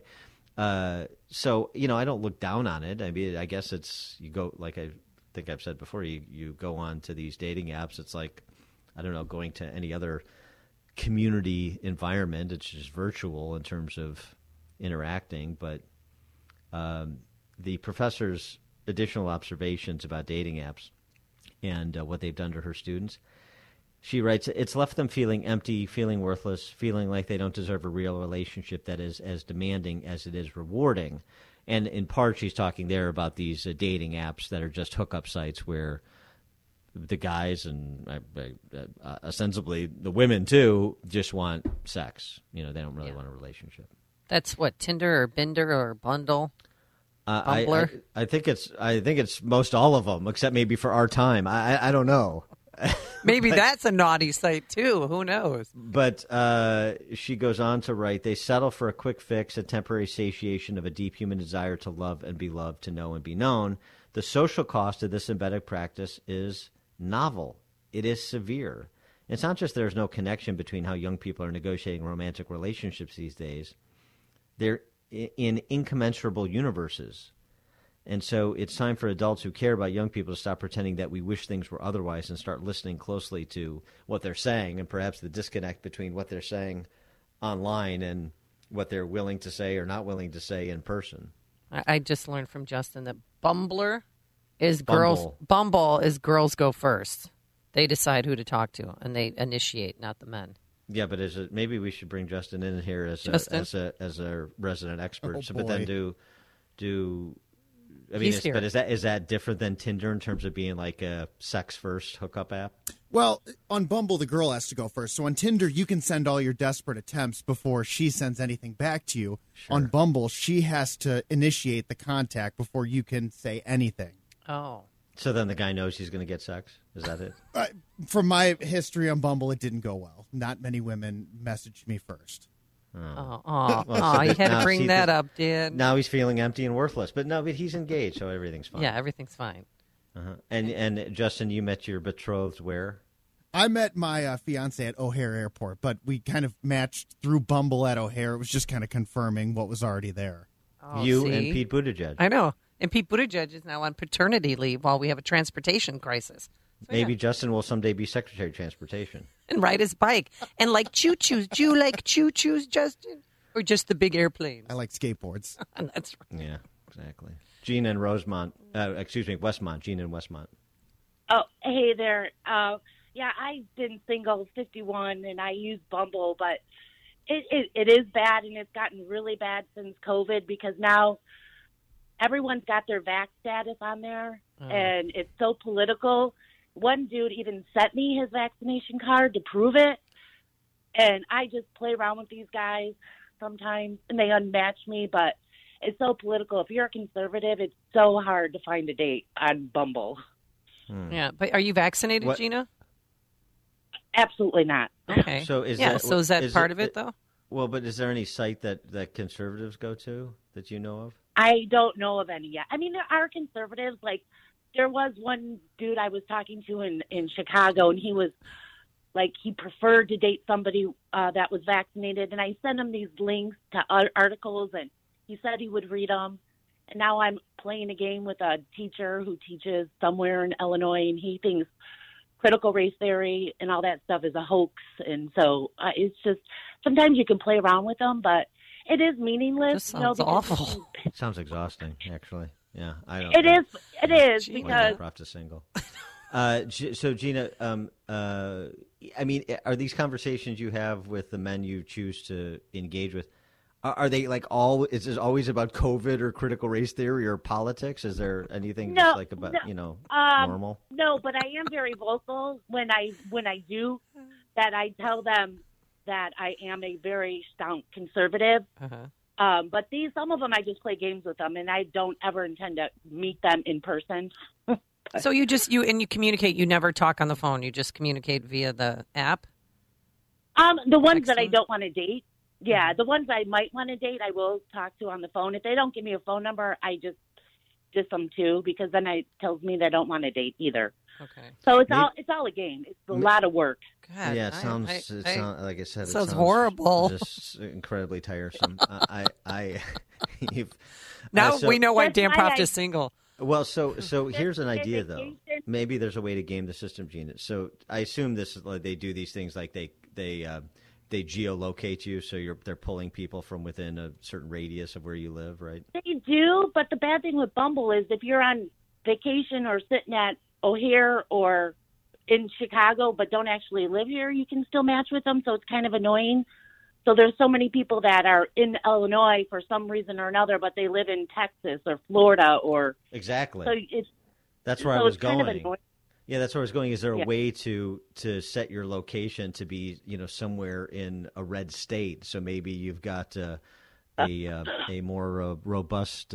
so, I don't look down on it. I mean, I guess you go, like I think I've said before, you go on to these dating apps. It's like, I don't know, going to any other community environment. It's just virtual in terms of interacting. But the professor's additional observations about dating apps and what they've done to her students, she writes, it's left them feeling empty, feeling worthless, feeling like they don't deserve a real relationship that is as demanding as it is rewarding. And in part, she's talking there about these dating apps that are just hookup sites where the guys and ostensibly the women too just want sex. They don't really want a relationship. That's what, Tinder or Binder or Bundle? I think it's most all of them, except maybe for our time. I don't know. Maybe that's a naughty site too. Who knows? But she goes on to write, they settle for a quick fix, a temporary satiation of a deep human desire to love and be loved, to know and be known. The social cost of this embedded practice is novel. It is severe. It's not just there's no connection between how young people are negotiating romantic relationships these days. They're in incommensurable universes. And so it's time for adults who care about young people to stop pretending that we wish things were otherwise and start listening closely to what they're saying, and perhaps the disconnect between what they're saying online and what they're willing to say or not willing to say in person. I just learned from Justin that Bumble is girls go first. They decide who to talk to, and they initiate, not the men. Yeah, but maybe we should bring Justin in here as a resident expert. But then is that different than Tinder in terms of being like a sex first hookup app? Well, on Bumble, the girl has to go first. So on Tinder, you can send all your desperate attempts before she sends anything back to you. Sure. On Bumble, she has to initiate the contact before you can say anything. Oh. So then the guy knows he's going to get sex? Is that it? From my history on Bumble, it didn't go well. Not many women messaged me first. You had to bring that up, Dan. Now he's feeling empty and worthless. But he's engaged, so everything's fine. Yeah, everything's fine. Uh-huh. And Justin, you met your betrothed where? I met my fiance at O'Hare Airport, but we kind of matched through Bumble at O'Hare. It was just kind of confirming what was already there. Oh, and Pete Buttigieg. I know. And Pete Buttigieg is now on paternity leave while we have a transportation crisis. So, maybe Justin will someday be Secretary of Transportation. And ride his bike. And like choo-choos. Do you like choo-choos, Justin? Or just the big airplanes? I like skateboards. That's right. Yeah, exactly. Gina in Westmont. Gina in Westmont. Oh, hey there. Yeah, I've been single, 51, and I use Bumble, but it is bad, and it's gotten really bad since COVID because now everyone's got their vax status on there, and it's so political. One dude even sent me his vaccination card to prove it, and I just play around with these guys sometimes, and they unmatch me, but it's so political. If you're a conservative, it's so hard to find a date on Bumble. Yeah, but are you vaccinated, Gina? Absolutely not. Okay. So is that part of it, though? Well, but is there any site that conservatives go to that you know of? I don't know of any yet. I mean, there are conservatives. Like, there was one dude I was talking to in Chicago, and he was like, he preferred to date somebody that was vaccinated. And I sent him these links to articles, and he said he would read them. And now I'm playing a game with a teacher who teaches somewhere in Illinois, and he thinks critical race theory and all that stuff is a hoax. And so it's just, sometimes you can play around with them, but it is meaninless. This sounds awful. It sounds exhausting, actually. Yeah, I don't. It is because. To single. So Gina, I mean, are these conversations you have with the men you choose to engage with? Are they like is it always about COVID or critical race theory or politics? Is there anything just like about normal? No, but I am very vocal when I do that. I tell them that I am a very staunch conservative. But some of them I just play games with them, and I don't ever intend to meet them in person. So you communicate. You never talk on the phone. You just communicate via the app. The ones that I don't want to date. Yeah, the ones I might want to date, I will talk to on the phone. If they don't give me a phone number, I just diss them too, because then it tells me they don't want to date either. Okay. So it's all a game. It's a lot of work. God, yeah, it sounds like I said. It sounds horrible. Just incredibly tiresome. We know why Dan Proft is single. Well, so here's an idea though. Maybe there's a way to game the system, Gina. So I assume this is like they do these things like they geolocate you, so they're pulling people from within a certain radius of where you live, right? They do, but the bad thing with Bumble is if you're on vacation or sitting at O'Hare or in Chicago but don't actually live here, you can still match with them, so it's kind of annoying. So there's so many people that are in Illinois for some reason or another, but they live in Texas or Florida or... Exactly. So that's where I was going. Kind of Yeah, that's where I was going. Is there a way to set your location to be, somewhere in a red state? So maybe you've got a more robust,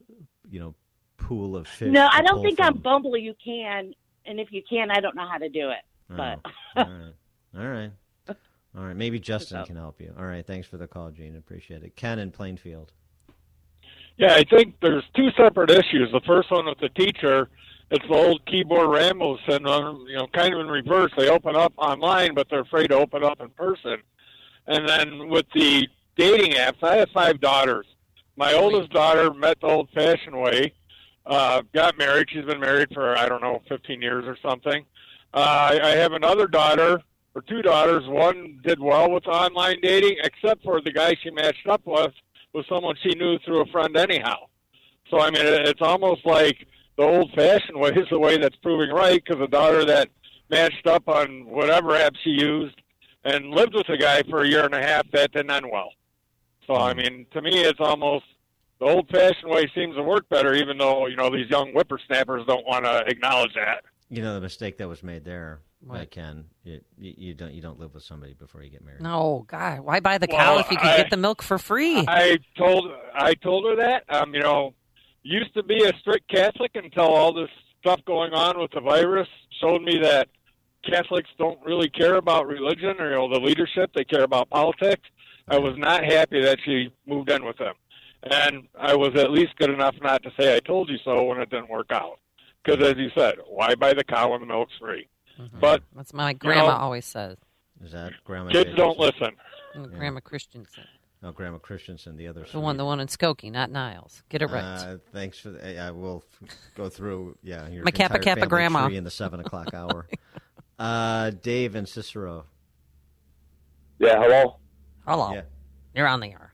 pool of fish. No, I don't think on Bumble you can, and if you can, I don't know how to do it. But All right. Maybe Justin can help you. All right. Thanks for the call, Gene. Appreciate it. Ken in Plainfield. Yeah, I think there's two separate issues. The first one with the teacher, it's the old keyboard ramble syndrome, kind of in reverse. They open up online, but they're afraid to open up in person. And then with the dating apps, I have 5 daughters. My oldest daughter met the old-fashioned way, got married. She's been married for, 15 years or something. I have another daughter, or 2 daughters. One did well with online dating, except for the guy she matched up with was someone she knew through a friend anyhow. So, it's almost like the old-fashioned way is the way that's proving right, because a daughter that matched up on whatever app she used and lived with a guy for a year and a half, that didn't end well. So, to me, it's almost the old-fashioned way seems to work better, even though, these young whippersnappers don't want to acknowledge that. The mistake that was made there, Ken, you don't live with somebody before you get married. No, God, why buy the cow if you can get the milk for free? I told her that. Used to be a strict Catholic until all this stuff going on with the virus showed me that Catholics don't really care about religion or the leadership. They care about politics. I was not happy that she moved in with them, and I was at least good enough not to say I told you so when it didn't work out. Because, as you said, why buy the cow when the milk's free? Mm-hmm. But that's what my grandma always says. Is that Grandma? Kids don't listen. Grandma Christensen. Oh, Grandma Christensen, the other. The one in Skokie, not Niles. Get it right. Thanks for. I will go through. Yeah, your my Kappa grandma tree in the 7 o'clock hour. Dave and Cicero. Yeah. Hello. Hello. Yeah. You're on the air.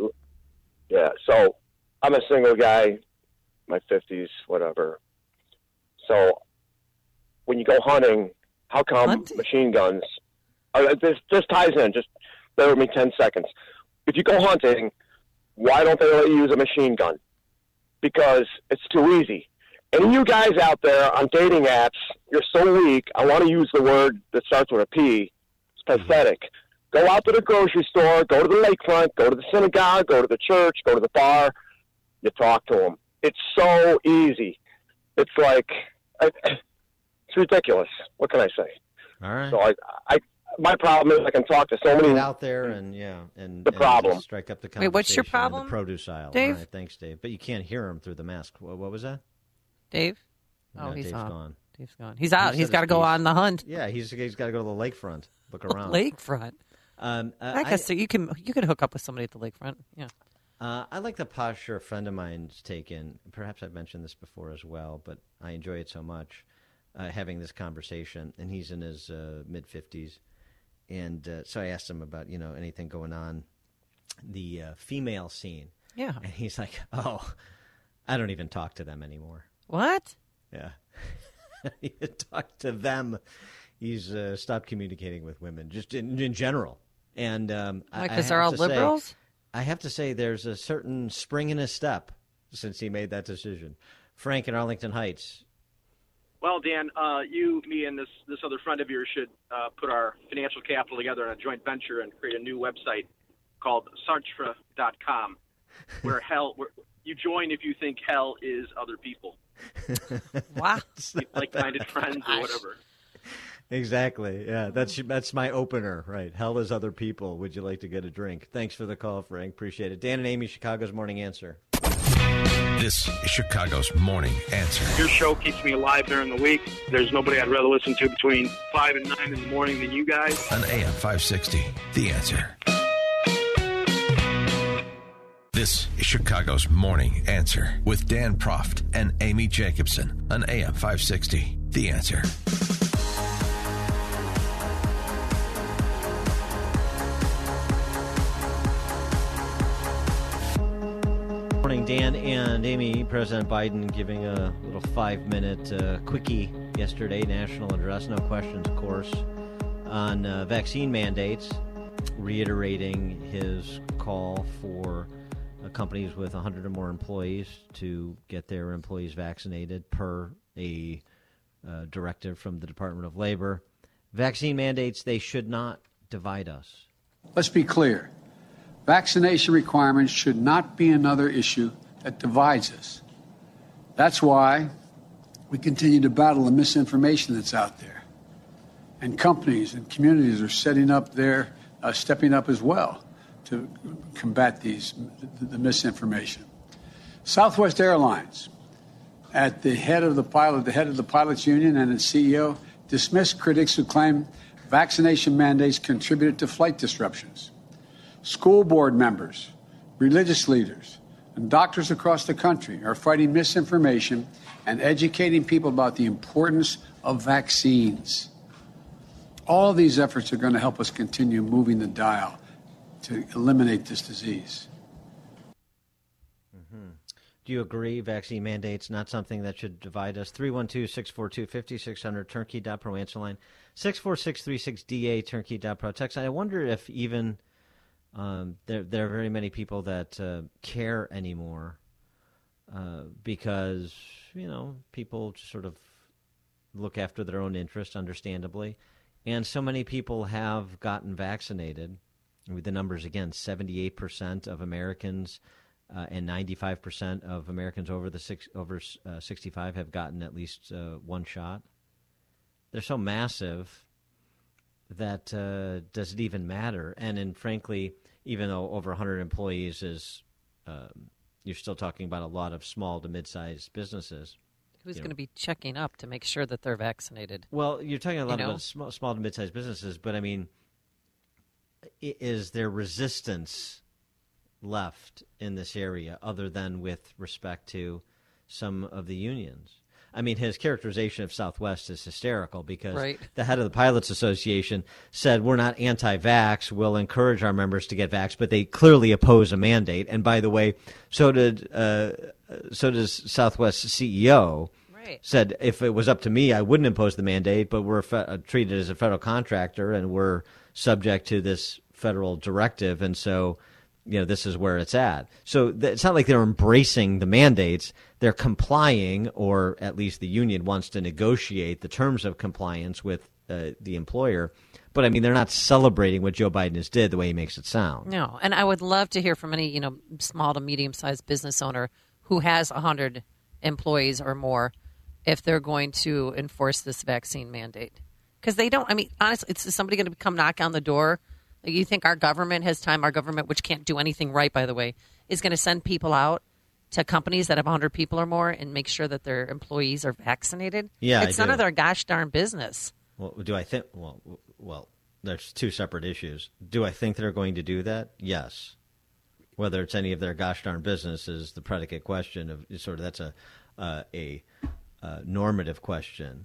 Yeah. So I'm a single guy, my 50s, whatever. So when you go hunting, how come machine guns? This ties in. Just bear with me 10 seconds. If you go hunting, why don't they let you use a machine gun? Because it's too easy. Any of you guys out there on dating apps, you're so weak. I want to use the word that starts with a P. It's pathetic. Go out to the grocery store, go to the lakefront, go to the synagogue, go to the church, go to the bar. You talk to them. It's so easy. It's like, it's ridiculous. What can I say? All right. So my problem is I can talk to so many get out there and the problem. Strike up the conversation. Wait, what's your problem? In the produce aisle. Dave? All right, thanks, Dave. But you can't hear him through the mask. What was that? Dave? No, he's Dave's gone. Dave's gone. He's out. He's got to go on the hunt. Yeah, he's got to go to the lakefront. Look around. Lakefront. I guess so. You could hook up with somebody at the lakefront. Yeah. I like the posture a friend of mine's taken. Perhaps I've mentioned this before as well, but I enjoy it so much having this conversation. And he's in his mid-50s. And so I asked him about, anything going on, the female scene. Yeah. And he's like, oh, I don't even talk to them anymore. What? Yeah. He talked to them. He's stopped communicating with women, just in general. And because they're all liberals? I have to say there's a certain spring in his step since he made that decision. Frank in Arlington Heights. Well, Dan, you, me, and this other friend of yours should put our financial capital together in a joint venture and create a new website called Sartre.com, where you join if you think hell is other people. Wow. Like-minded friends or whatever. Exactly. Yeah, that's my opener, right? Hell is other people. Would you like to get a drink? Thanks for the call, Frank. Appreciate it. Dan and Amy, Chicago's Morning Answer. This is Chicago's Morning Answer. Your show keeps me alive during the week. There's nobody I'd rather listen to between 5 and 9 in the morning than you guys. On AM 560, The Answer. This is Chicago's Morning Answer with Dan Proft and Amy Jacobson on AM 560, The Answer. Morning, Dan and Amy. President Biden giving a little 5-minute quickie yesterday, national address, no questions, of course, on vaccine mandates, reiterating his call for companies with 100 or more employees to get their employees vaccinated per a directive from the Department of Labor. Vaccine mandates, they should not divide us. Let's be clear. Vaccination requirements should not be another issue that divides us. That's why we continue to battle the misinformation that's out there. And companies and communities are stepping up as well to combat the misinformation. Southwest Airlines, at the head of the pilots union and its CEO, dismissed critics who claim vaccination mandates contributed to flight disruptions. School board members, religious leaders, and doctors across the country are fighting misinformation and educating people about the importance of vaccines. All of these efforts are going to help us continue moving the dial to eliminate this disease. Do you agree vaccine mandates not something that should divide us? 312-642-5600, turnkey.pro answer line. 64636DA, turnkey.pro text. I wonder if even there are very many people that care anymore because, people just sort of look after their own interest, understandably. And so many people have gotten vaccinated. With the numbers, again, 78% of Americans and 95% of Americans over 65 have gotten at least one shot. They're so massive that does it even matter? And frankly, even though over 100 employees is, you're still talking about a lot of small to mid-sized businesses. Who's going to be checking up to make sure that they're vaccinated? Well, you're talking a lot about small to mid-sized businesses, but I mean, is there resistance left in this area other than with respect to some of the unions? I mean, his characterization of Southwest is hysterical because the head of the Pilots Association said, we're not anti-vax, we'll encourage our members to get vaxxed, but they clearly oppose a mandate. And by the way, so does Southwest's CEO. Said, if it was up to me, I wouldn't impose the mandate, but we're treated as a federal contractor and we're subject to this federal directive. And so, this is where it's at. So it's not like they're embracing the mandates. They're complying, or at least the union wants to negotiate the terms of compliance with the employer. But, I mean, they're not celebrating what Joe Biden has did the way he makes it sound. No, and I would love to hear from any, small to medium-sized business owner who has 100 employees or more if they're going to enforce this vaccine mandate. Because they don't, honestly, is somebody going to come knock on the door? You think our government has time? Our government, which can't do anything right, by the way, is going to send people out to companies that have 100 people or more and make sure that their employees are vaccinated? Yeah, it's none of their gosh darn business. Well, do I think? Well, there's two separate issues. Do I think they're going to do that? Yes. Whether it's any of their gosh darn business is the predicate question of that's a normative question.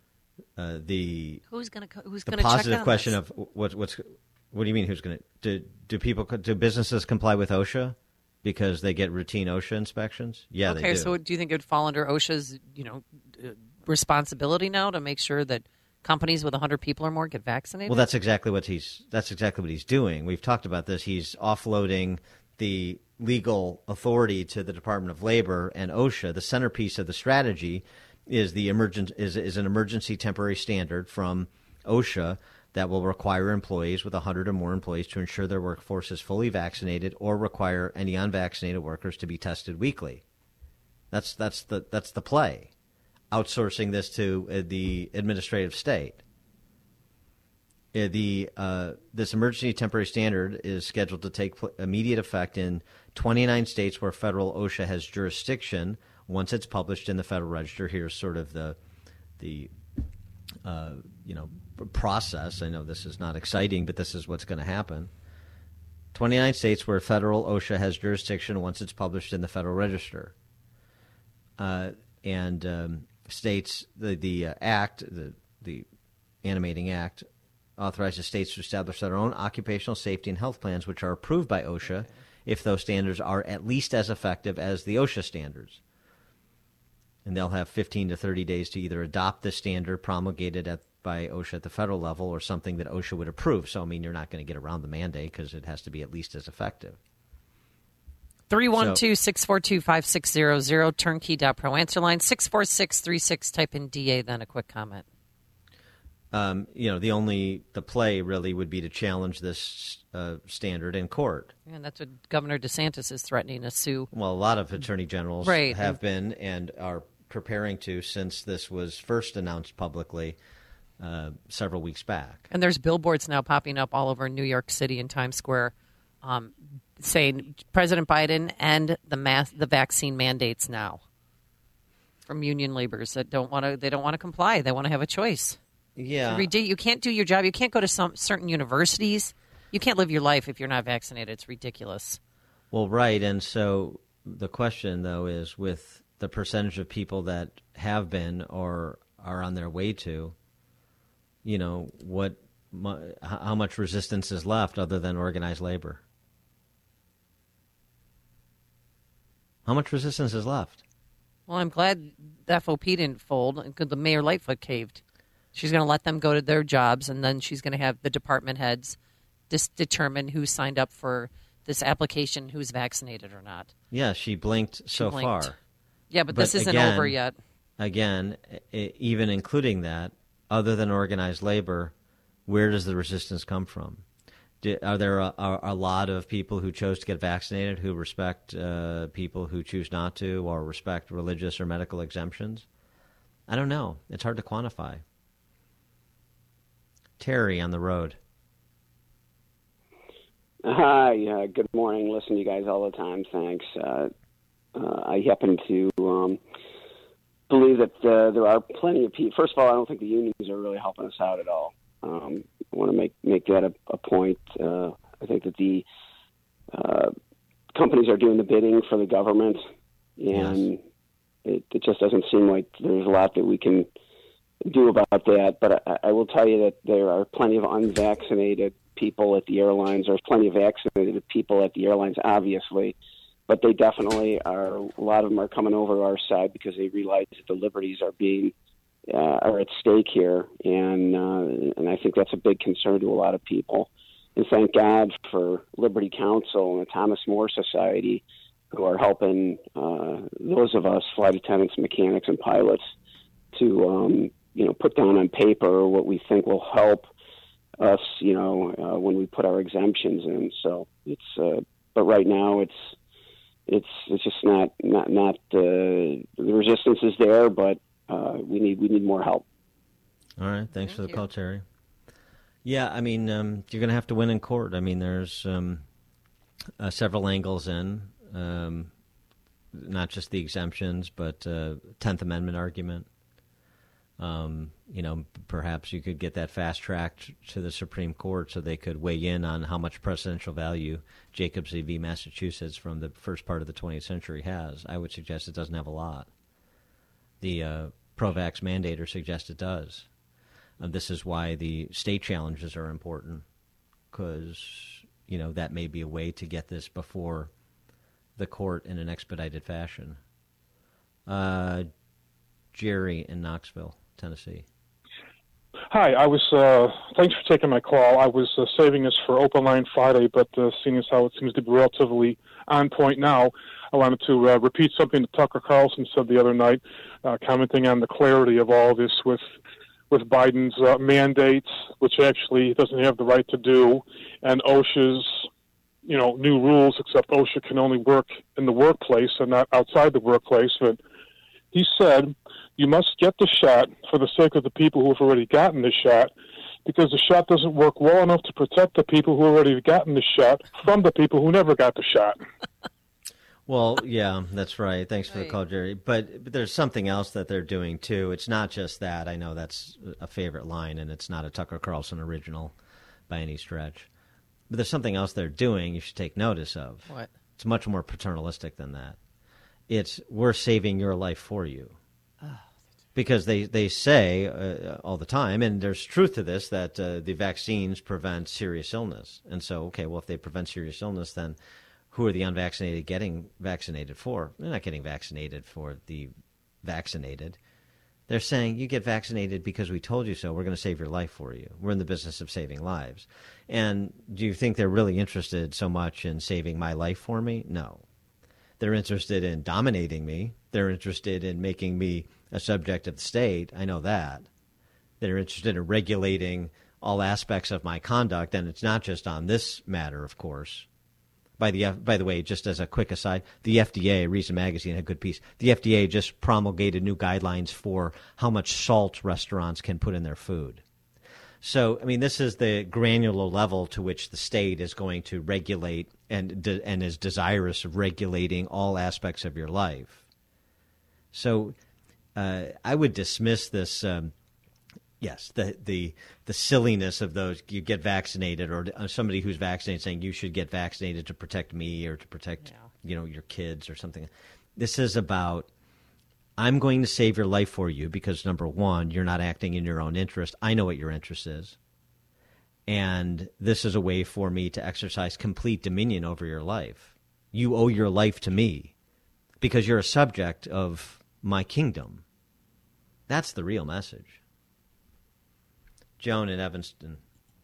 Who's going to the positive question of what do you mean? Who's going to do businesses comply with OSHA because they get routine OSHA inspections? Yeah, they do. Okay, so do you think it would fall under OSHA's responsibility now to make sure that companies with 100 people or more get vaccinated? Well, that's exactly what he's doing. We've talked about this. He's offloading the legal authority to the Department of Labor and OSHA. The centerpiece of the strategy is an emergency temporary standard from OSHA that will require employees with 100 or more employees to ensure their workforce is fully vaccinated or require any unvaccinated workers to be tested weekly. That's the play. Outsourcing this to the administrative state. This emergency temporary standard is scheduled to take immediate effect in 29 states where federal OSHA has jurisdiction once it's published in the Federal Register. Here's sort of the process. I know this is not exciting, but this is what's going to happen. 29 states where federal OSHA has jurisdiction once it's published in the Federal Register. States, the act, the animating act, authorizes states to establish their own occupational safety and health plans, which are approved by OSHA if those standards are at least as effective as the OSHA standards. And they'll have 15 to 30 days to either adopt the standard promulgated by OSHA at the federal level or something that OSHA would approve. So, you're not going to get around the mandate because it has to be at least as effective. 312-642-5600, turnkey.pro. Answer line 64636. Type in DA, then a quick comment. The play really would be to challenge this standard in court. And that's what Governor DeSantis is threatening to sue. Well, a lot of attorney generals Right. have been and are preparing to since this was first announced publicly several weeks back. And there's billboards now popping up all over New York City and Times Square saying President Biden and the vaccine mandates now from union laborers that don't want to comply. They want to have a choice. Yeah. You can't do your job. You can't go to some certain universities. You can't live your life if you're not vaccinated. It's ridiculous. Well, right. And so the question, though, is with the percentage of people that have been or are on their way to, how much resistance is left other than organized labor? How much resistance is left? Well, I'm glad the FOP didn't fold because the Mayor Lightfoot caved. She's going to let them go to their jobs, and then she's going to have the department heads determine who signed up for this application, who's vaccinated or not. Yeah, she blinked so far. Yeah, but this isn't over yet. Again, even including that, other than organized labor, where does the resistance come from? Are there a lot of people who chose to get vaccinated who respect people who choose not to or respect religious or medical exemptions? I don't know. It's hard to quantify. Terry on the road. Hi, good morning. Listen to you guys all the time. Thanks. I happen to believe that there are plenty of people. First of all, I don't think the unions are really helping us out at all. I want to make that a point. I think that the companies are doing the bidding for the government, and it just doesn't seem like there's a lot that we can do about that. But I will tell you that there are plenty of unvaccinated people at the airlines. There's plenty of vaccinated people at the airlines, obviously, but they definitely are. A lot of them are coming over to our side because they realize that the liberties are at stake here, and I think that's a big concern to a lot of people. And thank God for Liberty Counsel and the Thomas More Society, who are helping those of us, flight attendants, mechanics, and pilots, to put down on paper what we think will help us, when we put our exemptions in. So but right now it's just not the resistance is there, but we need more help. All right, thanks for the call, Terry. Yeah, I mean, you're going to have to win in court. I mean, there's several angles in, not just the exemptions, but 10th Amendment argument. Perhaps you could get that fast-tracked to the Supreme Court so they could weigh in on how much presidential value Jacobs v. Massachusetts from the first part of the 20th century has. I would suggest it doesn't have a lot. The pro-vax mandator suggests it does. This is why the state challenges are important, because, that may be a way to get this before the court in an expedited fashion. Jerry in Knoxville, Tennessee. Hi, thanks for taking my call. I was saving this for Open Line Friday, but seeing as how it seems to be relatively on point now, I wanted to repeat something that Tucker Carlson said the other night, commenting on the clarity of all this with Biden's mandates, which actually he doesn't have the right to do, and OSHA's new rules, except OSHA can only work in the workplace and not outside the workplace. But he said, you must get the shot for the sake of the people who have already gotten the shot, because the shot doesn't work well enough to protect the people who have already gotten the shot from the people who never got the shot. Well, yeah, that's right. Thanks for the call, Jerry. But there's something else that they're doing, too. It's not just that. I know that's a favorite line, and it's not a Tucker Carlson original by any stretch. But there's something else they're doing you should take notice of. What? It's much more paternalistic than that. It's, we're saving your life for you. Because they say all the time, and there's truth to this, that the vaccines prevent serious illness. And so, okay, well, if they prevent serious illness, then who are the unvaccinated getting vaccinated for? They're not getting vaccinated for the vaccinated. They're saying, you get vaccinated because we told you so. We're going to save your life for you. We're in the business of saving lives. And do you think they're really interested so much in saving my life for me? No. They're interested in dominating me. They're interested in making me a subject of the state. I know that. They're interested in regulating all aspects of my conduct, and it's not just on this matter, of course. By the way, just as a quick aside, the FDA, Reason Magazine had a good piece. The FDA just promulgated new guidelines for how much salt restaurants can put in their food. So, I mean, this is the granular level to which the state is going to regulate and is desirous of regulating all aspects of your life. So, I would dismiss this. Yes, the silliness of those, you get vaccinated, or somebody who's vaccinated saying you should get vaccinated to protect me or to protect your kids or something. This is about, I'm going to save your life for you because, number one, you're not acting in your own interest. I know what your interest is. And this is a way for me to exercise complete dominion over your life. You owe your life to me because you're a subject of my kingdom. That's the real message. Joan in Evanston.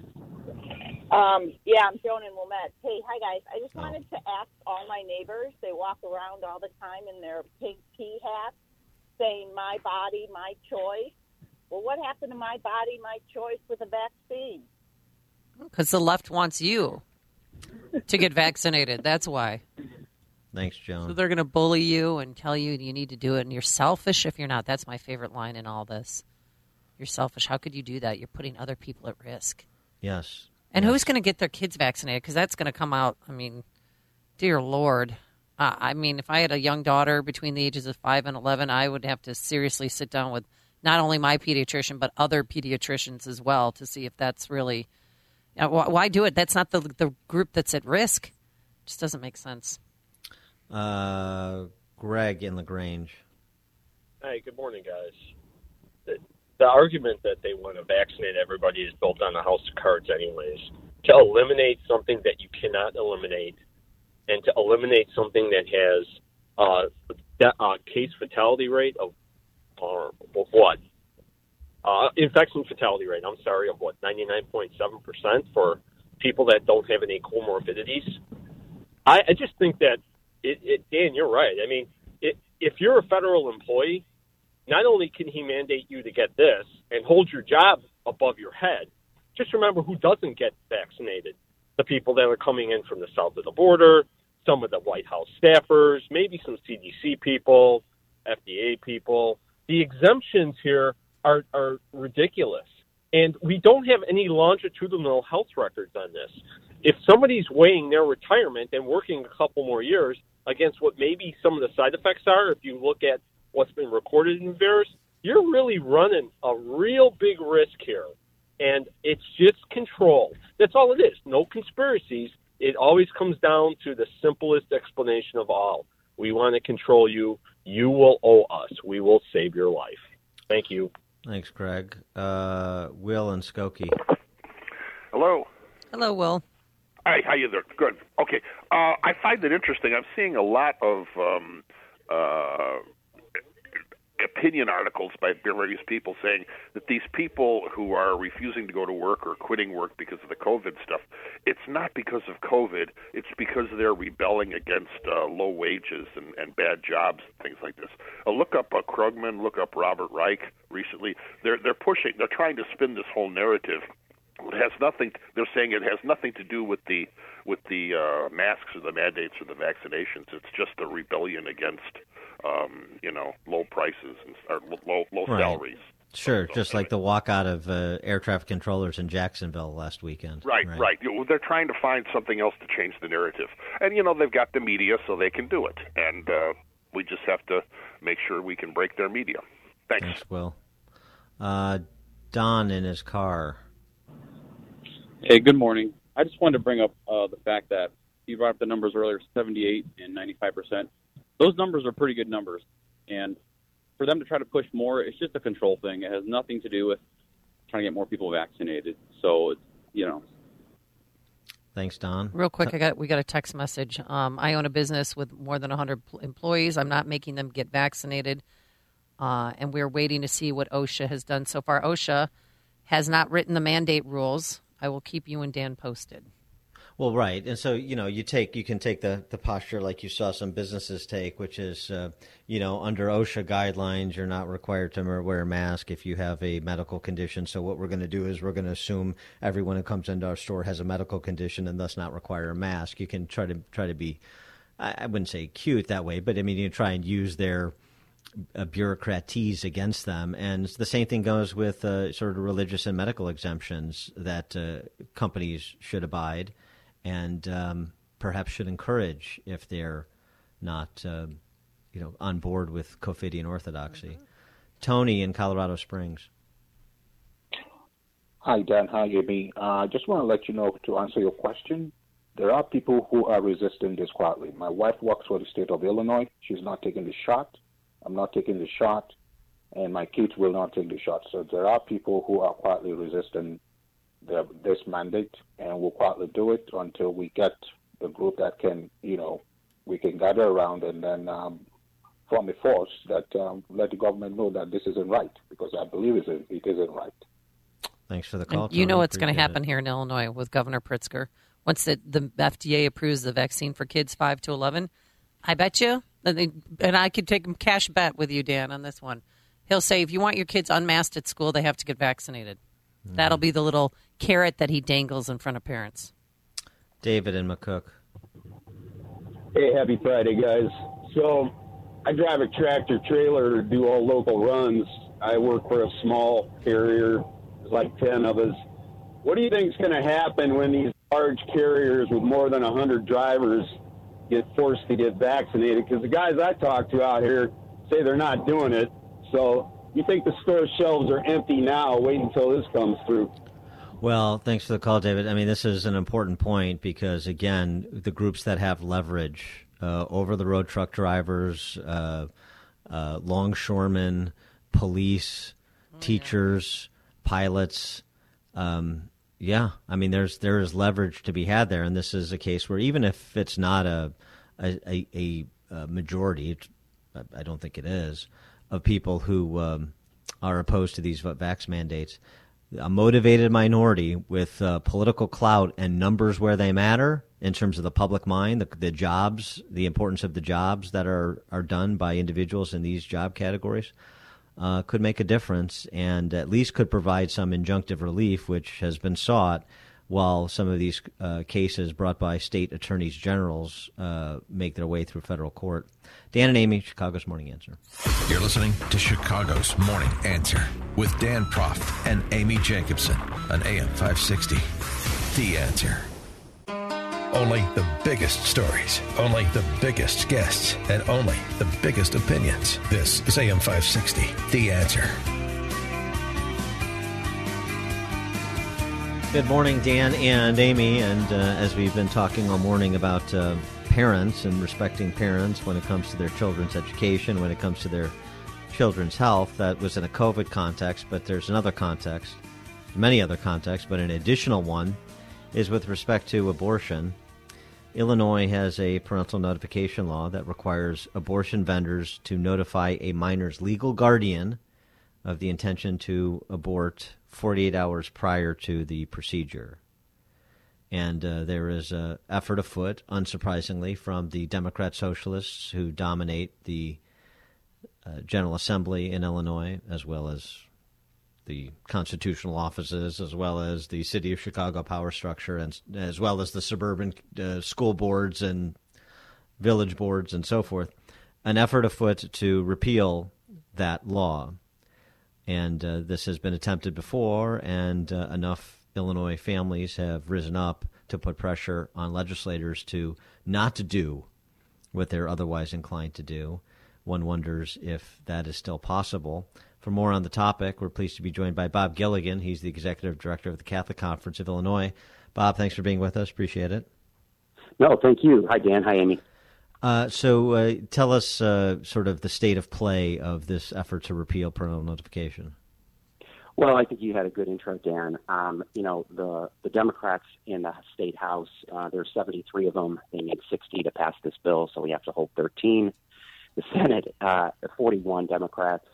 Yeah, I'm Joan in Wilmette. Hey, hi, guys. I just wanted to ask all my neighbors, they walk around all the time in their pink pea hats saying, my body, my choice. Well, what happened to my body, my choice with a vaccine? Because the left wants you to get vaccinated. That's why. Thanks, Joan. So they're going to bully you and tell you you need to do it, and you're selfish if you're not. That's my favorite line in all this. You're selfish. How could you do that? You're putting other people at risk. Yes. And who's going to get their kids vaccinated? Because that's going to come out, I mean, dear Lord. I mean, if I had a young daughter between the ages of 5 and 11, I would have to seriously sit down with not only my pediatrician, but other pediatricians as well to see if that's really, why do it? That's not the group that's at risk. It just doesn't make sense. Greg in LaGrange. Hey, good morning, guys. The argument that they want to vaccinate everybody is built on a house of cards anyways. To eliminate something that you cannot eliminate and to eliminate something that has a case fatality rate of what? Infection fatality rate, of what, 99.7% for people that don't have any comorbidities. I just think that, Dan, you're right. I mean, if you're a federal employee, not only can he mandate you to get this and hold your job above your head, just remember who doesn't get vaccinated. The people that are coming in from the south of the border, some of the White House staffers, maybe some CDC people, FDA people. The exemptions here are ridiculous. And we don't have any longitudinal health records on this. If somebody's weighing their retirement and working a couple more years against what maybe some of the side effects are, if you look at what's been recorded in VAERS, you're really running a real big risk here. And it's just control. That's all it is. No conspiracies. It always comes down to the simplest explanation of all. We want to control you. You will owe us. We will save your life. Thank you. Thanks, Greg. Will and Skokie. Hello. Hello, Will. Hi, how you doing? Good. Okay. I find it interesting. I'm seeing a lot of opinion articles by various people saying that these people who are refusing to go to work or quitting work because of the COVID stuff, it's not because of COVID, it's because they're rebelling against low wages and bad jobs and things like this. Look up Krugman, look up Robert Reich recently. They're trying to spin this whole narrative. It has nothing. They're saying it has nothing to do with the masks or the mandates or the vaccinations. It's just a rebellion against low prices or low salaries. Sure, just like the walkout of air traffic controllers in Jacksonville last weekend. Right. They're trying to find something else to change the narrative. And, they've got the media, so they can do it. And we just have to make sure we can break their media. Thanks Will. Don in his car. Hey, good morning. I just wanted to bring up the fact that you brought up the numbers earlier, 78 and 95%. Those numbers are pretty good numbers. And for them to try to push more, it's just a control thing. It has nothing to do with trying to get more people vaccinated. So, Thanks, Don. Real quick, we got a text message. I own a business with more than 100 employees. I'm not making them get vaccinated. And we're waiting to see what OSHA has done so far. OSHA has not written the mandate rules. I will keep you and Dan posted. Well, right. And so, you can take the posture like you saw some businesses take, which is, under OSHA guidelines, you're not required to wear a mask if you have a medical condition. So what we're going to do is we're going to assume everyone who comes into our store has a medical condition and thus not require a mask. You can try to be, I wouldn't say cute that way, but I mean, you try and use their bureaucratese against them. And the same thing goes with sort of religious and medical exemptions that companies should abide and perhaps should encourage if they're not, on board with Covidian orthodoxy. Mm-hmm. Tony in Colorado Springs. Hi, Dan. Hi, Amy. I just want to let you know, to answer your question, there are people who are resisting this quietly. My wife works for the state of Illinois. She's not taking the shot. I'm not taking the shot, and my kids will not take the shot. So there are people who are quietly resisting this mandate, and we'll quietly do it until we get the group that can, we can gather around and then form a force that let the government know that this isn't right, because I believe it isn't right. Thanks for the call. And you know what's going to happen here in Illinois with Governor Pritzker. Once the FDA approves the vaccine for kids 5 to 11, I bet you, and I could take a cash bet with you, Dan, on this one. He'll say, if you want your kids unmasked at school, they have to get vaccinated. Mm. That'll be the little carrot that he dangles in front of parents. David in McCook. Hey, happy Friday, guys. So I drive a tractor trailer, do all local runs. I work for a small carrier. There's like 10 of us. What do you think is going to happen when these large carriers with more than 100 drivers get forced to get vaccinated? Because the guys I talk to out here say they're not doing it. So you think the store shelves are empty now? Wait until this comes through. Well, thanks for the call, David. I mean, this is an important point because, again, the groups that have leverage, over-the-road truck drivers, longshoremen, police, teachers, pilots, yeah, I mean, there is leverage to be had there, and this is a case where even if it's not a majority, I don't think it is, of people who are opposed to these vax mandates, a motivated minority with political clout and numbers where they matter in terms of the public mind, the jobs, the importance of the jobs that are done by individuals in these job categories, could make a difference and at least could provide some injunctive relief, which has been sought while some of these cases brought by state attorneys generals make their way through federal court. Dan and Amy, Chicago's Morning Answer. You're listening to Chicago's Morning Answer with Dan Proft and Amy Jacobson on AM 560. The Answer. Only the biggest stories, only the biggest guests, and only the biggest opinions. This is AM 560. The Answer. Good morning, Dan and Amy. And as we've been talking all morning about parents and respecting parents when it comes to their children's education, when it comes to their children's health, that was in a COVID context, but there's another context, many other contexts, but an additional one is with respect to abortion. Illinois has a parental notification law that requires abortion vendors to notify a minor's legal guardian of the intention to abort 48 hours prior to the procedure. And there is an effort afoot, unsurprisingly, from the Democrat Socialists who dominate the General Assembly in Illinois, as well as the constitutional offices, as well as the City of Chicago power structure, and as well as the suburban school boards and village boards and so forth, an effort afoot to repeal that law. And this has been attempted before, and enough Illinois families have risen up to put pressure on legislators to not to do what they're otherwise inclined to do. One wonders if that is still possible. For more on the topic, we're pleased to be joined by Bob Gilligan. He's the Executive Director of the Catholic Conference of Illinois. Bob, thanks for being with us. Appreciate it. No, thank you. Hi, Dan. Hi, Amy. So tell us sort of the state of play of this effort to repeal parental notification. Well, I think you had a good intro, Dan. The Democrats in the state house, there's 73 of them. They need 60 to pass this bill, so we have to hold 13. The Senate, 41 Democrats.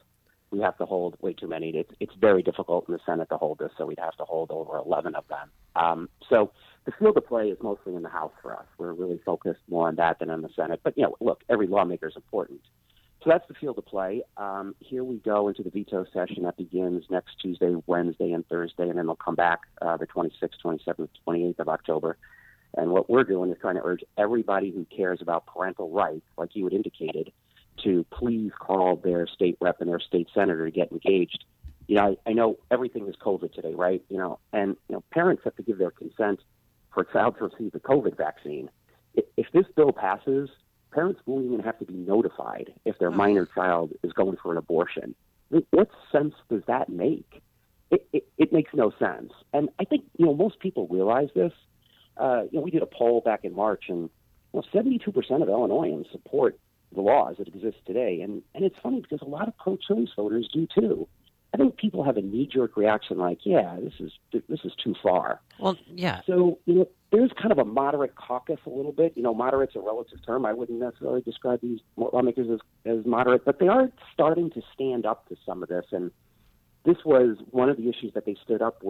we have to hold way too many. It's very difficult in the Senate to hold this, so we'd have to hold over 11 of them. So the field of play is mostly in the House for us. We're really focused more on that than on the Senate. But, look, every lawmaker is important. So that's the field of play. Here we go into the veto session that begins next Tuesday, Wednesday, and Thursday, and then they'll come back the 26th, 27th, 28th of October. And what we're doing is trying to urge everybody who cares about parental rights, like you had indicated, to please call their state rep and their state senator to get engaged. I know everything is COVID today, right? And parents have to give their consent for a child to receive the COVID vaccine. If this bill passes, parents won't even have to be notified if their minor child is going for an abortion. What sense does that make? It makes no sense. And I think, most people realize this. We did a poll back in March, and 72% of Illinoisans support the law as it exists today. And it's funny because a lot of pro-choice voters do too. I think people have a knee-jerk reaction like, this is too far. Well, yeah. So, there's kind of a moderate caucus a little bit. Moderate's a relative term. I wouldn't necessarily describe these lawmakers as moderate, but they are starting to stand up to some of this. And this was one of the issues that they stood up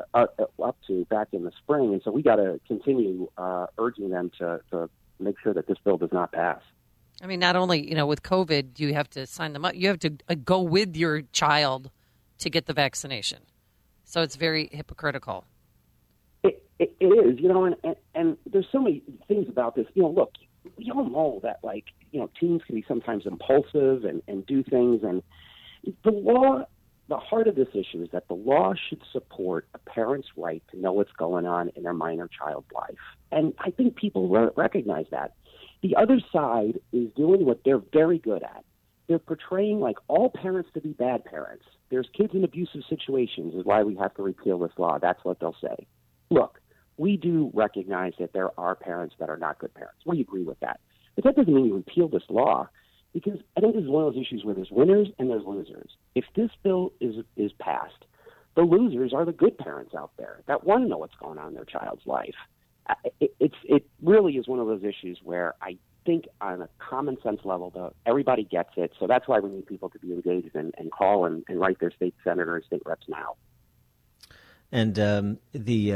to back in the spring. And so we got to continue urging them to make sure that this bill does not pass. I mean, not only, with COVID, you have to sign them up. You have to go with your child to get the vaccination. So it's very hypocritical. It is, and there's so many things about this. Look, we all know that, teens can be sometimes impulsive and do things. And the law, the heart of this issue is that the law should support a parent's right to know what's going on in their minor child's life. And I think people recognize that. The other side is doing what they're very good at. They're portraying all parents to be bad parents. There's kids in abusive situations is why we have to repeal this law. That's what they'll say. Look, we do recognize that there are parents that are not good parents. We agree with that. But that doesn't mean you repeal this law, because I think this is one of those issues where there's winners and there's losers. If this bill is passed, the losers are the good parents out there that want to know what's going on in their child's life. It really is one of those issues where I think on a common sense level, everybody gets it. So that's why we need people to be engaged and call and write their state senator and state reps now. And the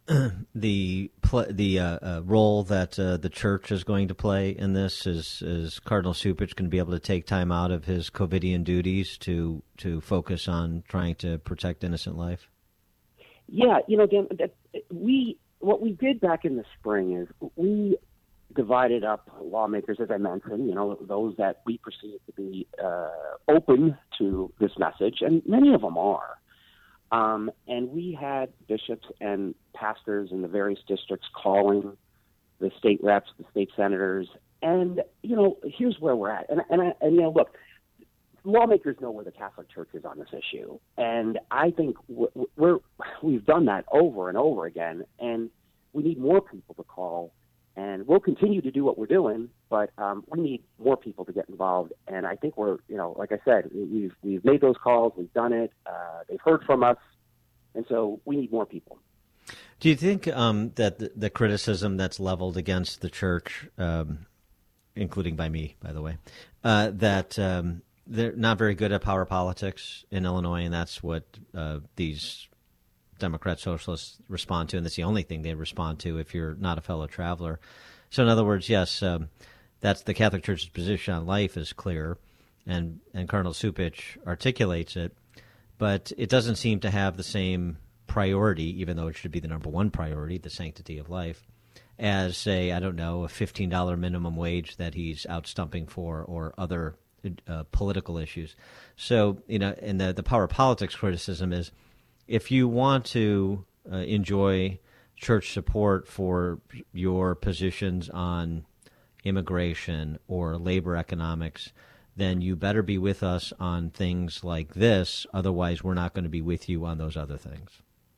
role that the church is going to play in this is Cardinal Cupich going to be able to take time out of his COVIDian duties to focus on trying to protect innocent life? Yeah, Dan, what we did back in the spring is we divided up lawmakers, as I mentioned, those that we perceive to be open to this message, and many of them are. And we had bishops and pastors in the various districts calling the state reps, the state senators, and here's where we're at. And look, lawmakers know where the Catholic Church is on this issue, and I think we've done that over and over again, and we need more people to call. And we'll continue to do what we're doing, but we need more people to get involved. And I think we're, like I said, we've made those calls, we've done it, they've heard from us, and so we need more people. Do you think that the criticism that's leveled against the church, including by me, by the way, that they're not very good at power politics in Illinois, and that's what these Democrat socialists respond to, and that's the only thing they respond to if you're not a fellow traveler. So in other words, yes, that's the Catholic Church's position on life is clear, and Cardinal Cupich articulates it, but it doesn't seem to have the same priority, even though it should be the number one priority, the sanctity of life, as, say, I don't know, a $15 minimum wage that he's out stumping for, or other political issues. So, and the power politics criticism is, if you want to enjoy church support for your positions on immigration or labor economics, then you better be with us on things like this. Otherwise, we're not going to be with you on those other things.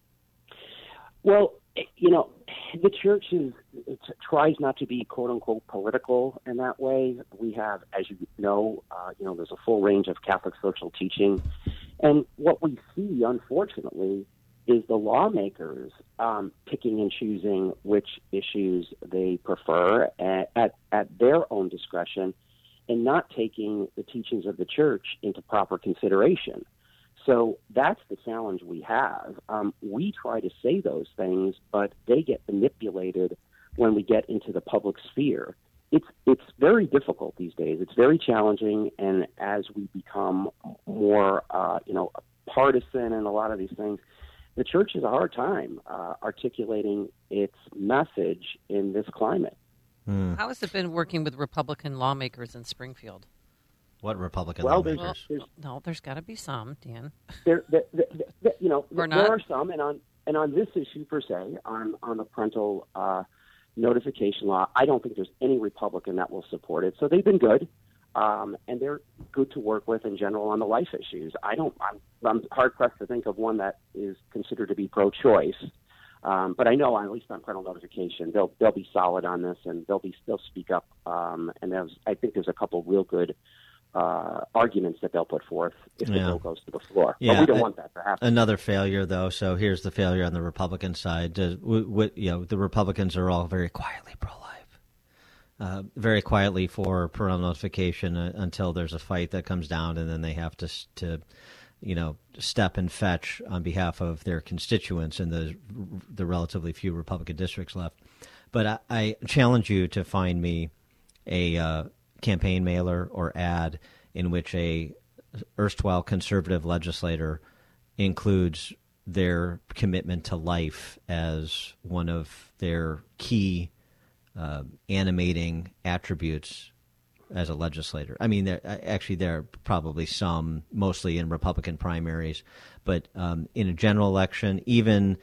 Well, the church tries not to be "quote unquote" political in that way. We have, as you know, there's a full range of Catholic social teaching. And what we see, unfortunately, is the lawmakers picking and choosing which issues they prefer at their own discretion. and not taking the teachings of the church into proper consideration. So that's the challenge we have. We try to say those things, but they get manipulated when we get into the public sphere. It's very difficult these days. It's very challenging, and as we become more, partisan and a lot of these things, the church has a hard time articulating its message in this climate. How has it been working with Republican lawmakers in Springfield? What Republican lawmakers? There's got to be some, Dan. Or not? There are some, and on this issue per se, on the parental notification law, I don't think there's any Republican that will support it. So they've been good, and they're good to work with in general on the life issues. I'm hard pressed to think of one that is considered to be pro-choice. But I know, at least on parental notification, they'll be solid on this, and they'll speak up. And I think there's a couple real good arguments that they'll put forth if the bill goes to the floor. Yeah, but we don't want that to happen. Another failure, though. So here's the failure on the Republican side. The Republicans are all very quietly pro-life, very quietly for parental notification until there's a fight that comes down, and then they have to step and fetch on behalf of their constituents in the relatively few Republican districts left. But I challenge you to find me a campaign mailer or ad in which a erstwhile conservative legislator includes their commitment to life as one of their key animating attributes as a legislator. I mean, there are probably some, mostly in Republican primaries, but in a general election, even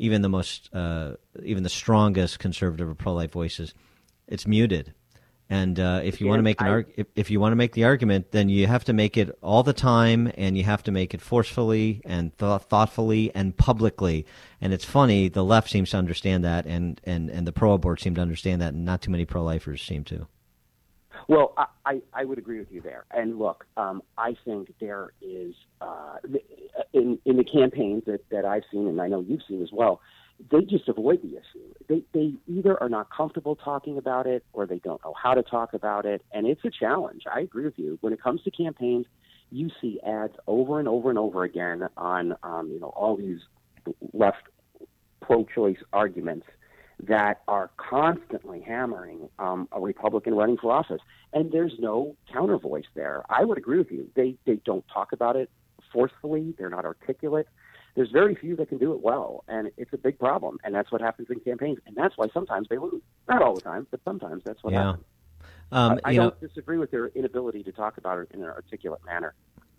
the strongest conservative or pro-life voices, it's muted. And if you want to make the argument, then you have to make it all the time, and you have to make it forcefully and thoughtfully and publicly. And it's funny, the left seems to understand that, and the pro-abort seem to understand that, and not too many pro-lifers seem to. Well, I would agree with you there. And look, I think there is in the campaigns that I've seen, and I know you've seen as well, they just avoid the issue. They either are not comfortable talking about it, or they don't know how to talk about it, and it's a challenge. I agree with you. When it comes to campaigns, you see ads over and over and over again on all these left pro-choice arguments that are constantly hammering a Republican running for office, and there's no counter voice there. I would agree with you. They don't talk about it forcefully. They're not articulate. There's very few that can do it well, and it's a big problem, and that's what happens in campaigns, and that's why sometimes they lose. Not all the time, but sometimes that's what happens. I don't disagree with their inability to talk about it in an articulate manner.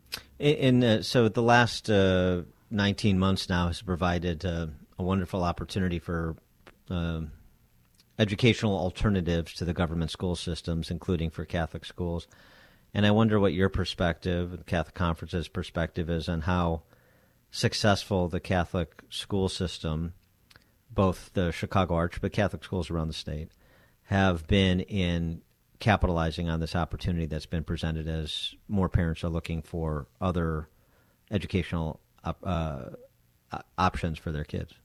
So the last 19 months now has provided a wonderful opportunity for educational alternatives to the government school systems, including for Catholic schools. And I wonder what your perspective, the Catholic Conference's perspective, is on how successful the Catholic school system, both the Chicago Arch, but Catholic schools around the state, have been in capitalizing on this opportunity that's been presented as more parents are looking for other educational options for their kids.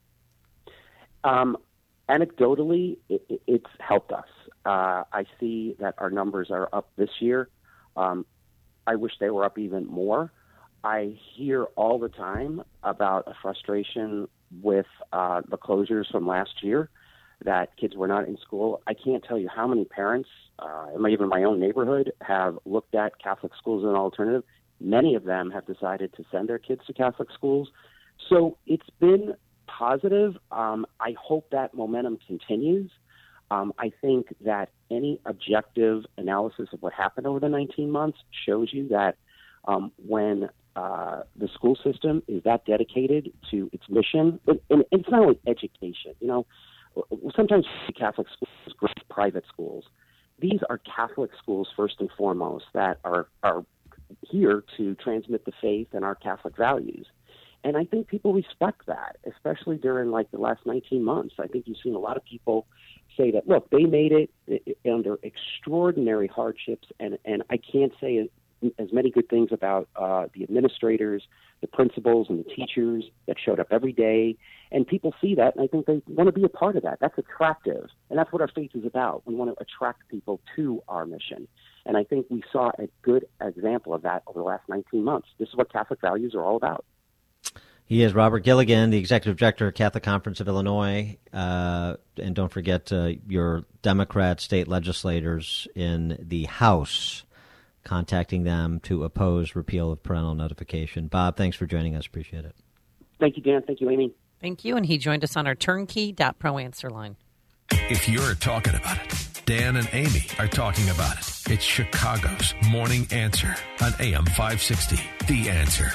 Anecdotally, it's helped us. I see that our numbers are up this year. I wish they were up even more. I hear all the time about a frustration with the closures from last year, that kids were not in school. I can't tell you how many parents, even my own neighborhood, have looked at Catholic schools as an alternative. Many of them have decided to send their kids to Catholic schools. So it's been positive. I hope that momentum continues. I think that any objective analysis of what happened over the 19 months shows you that when the school system is that dedicated to its mission, and it's not only education. Sometimes Catholic schools, great private schools, these are Catholic schools first and foremost that are here to transmit the faith and our Catholic values. And I think people respect that, especially during the last 19 months. I think you've seen a lot of people say that, look, they made it under extraordinary hardships, and I can't say as many good things about the administrators, the principals, and the teachers that showed up every day. And people see that, and I think they want to be a part of that. That's attractive, and that's what our faith is about. We want to attract people to our mission. And I think we saw a good example of that over the last 19 months. This is what Catholic values are all about. He is Robert Gilligan, the Executive Director of Catholic Conference of Illinois. And don't forget your Democrat state legislators in the House, contacting them to oppose repeal of parental notification. Bob, thanks for joining us. Appreciate it. Thank you, Dan. Thank you, Amy. Thank you. And he joined us on our turnkey.pro answer line. If you're talking about it, Dan and Amy are talking about it. It's Chicago's Morning Answer on AM 560. The Answer.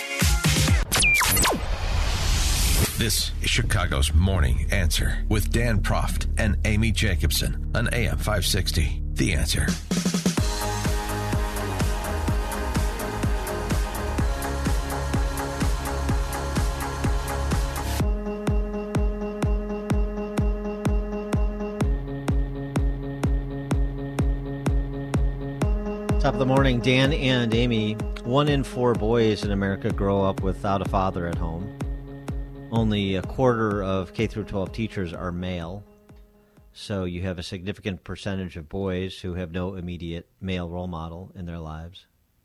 This is Chicago's Morning Answer with Dan Proft and Amy Jacobson on AM 560. The Answer. Top of the morning, Dan and Amy. 1 in 4 boys in America grow up without a father at home. Only a quarter of K-12 teachers are male, so you have a significant percentage of boys who have no immediate male role model in their lives.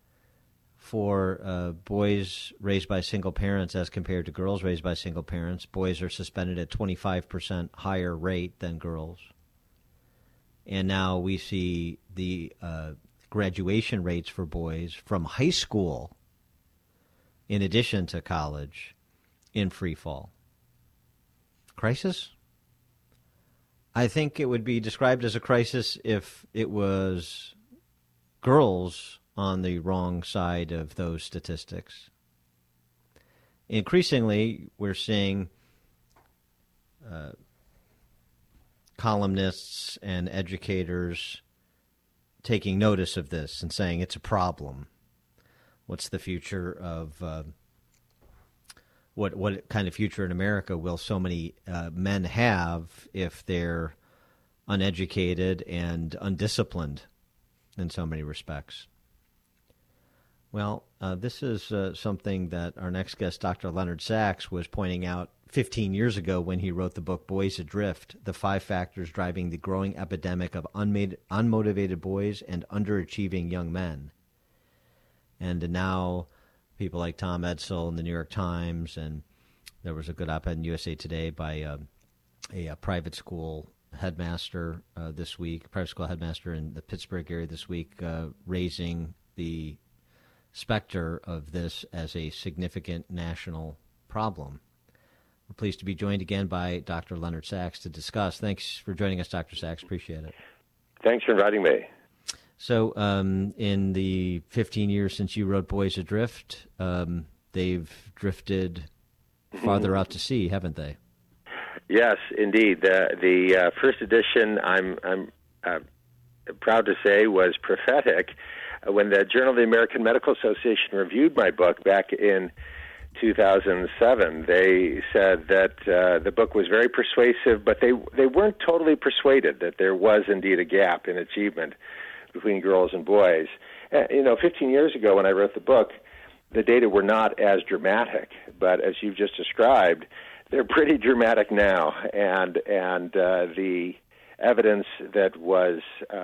For boys raised by single parents as compared to girls raised by single parents, boys are suspended at 25% higher rate than girls. And now we see the graduation rates for boys from high school, in addition to college, in free fall. Crisis? I think it would be described as a crisis if it was girls on the wrong side of those statistics. Increasingly, we're seeing columnists and educators taking notice of this and saying it's a problem. What's the future of what kind of future in America will so many men have if they're uneducated and undisciplined in so many respects? Well, this is something that our next guest, Dr. Leonard Sachs, was pointing out 15 years ago when he wrote the book Boys Adrift, the 5 factors driving the growing epidemic of unmotivated boys and underachieving young men. And now people like Tom Edsall in the New York Times, and there was a good op-ed in USA Today by a private school headmaster this week, private school headmaster in the Pittsburgh area this week, raising the specter of this as a significant national problem. We're pleased to be joined again by Dr. Leonard Sachs to discuss. Thanks for joining us, Dr. Sachs. Appreciate it. Thanks for inviting me. So in the 15 years since you wrote Boys Adrift, they've drifted farther out to sea, haven't they? Yes, indeed. The first edition, I'm proud to say, was prophetic. When the Journal of the American Medical Association reviewed my book back in 2007, they said that the book was very persuasive, but they weren't totally persuaded that there was indeed a gap in achievement between girls and boys. 15 years ago when I wrote the book, the data were not as dramatic, but as you've just described, they're pretty dramatic now, and the evidence that was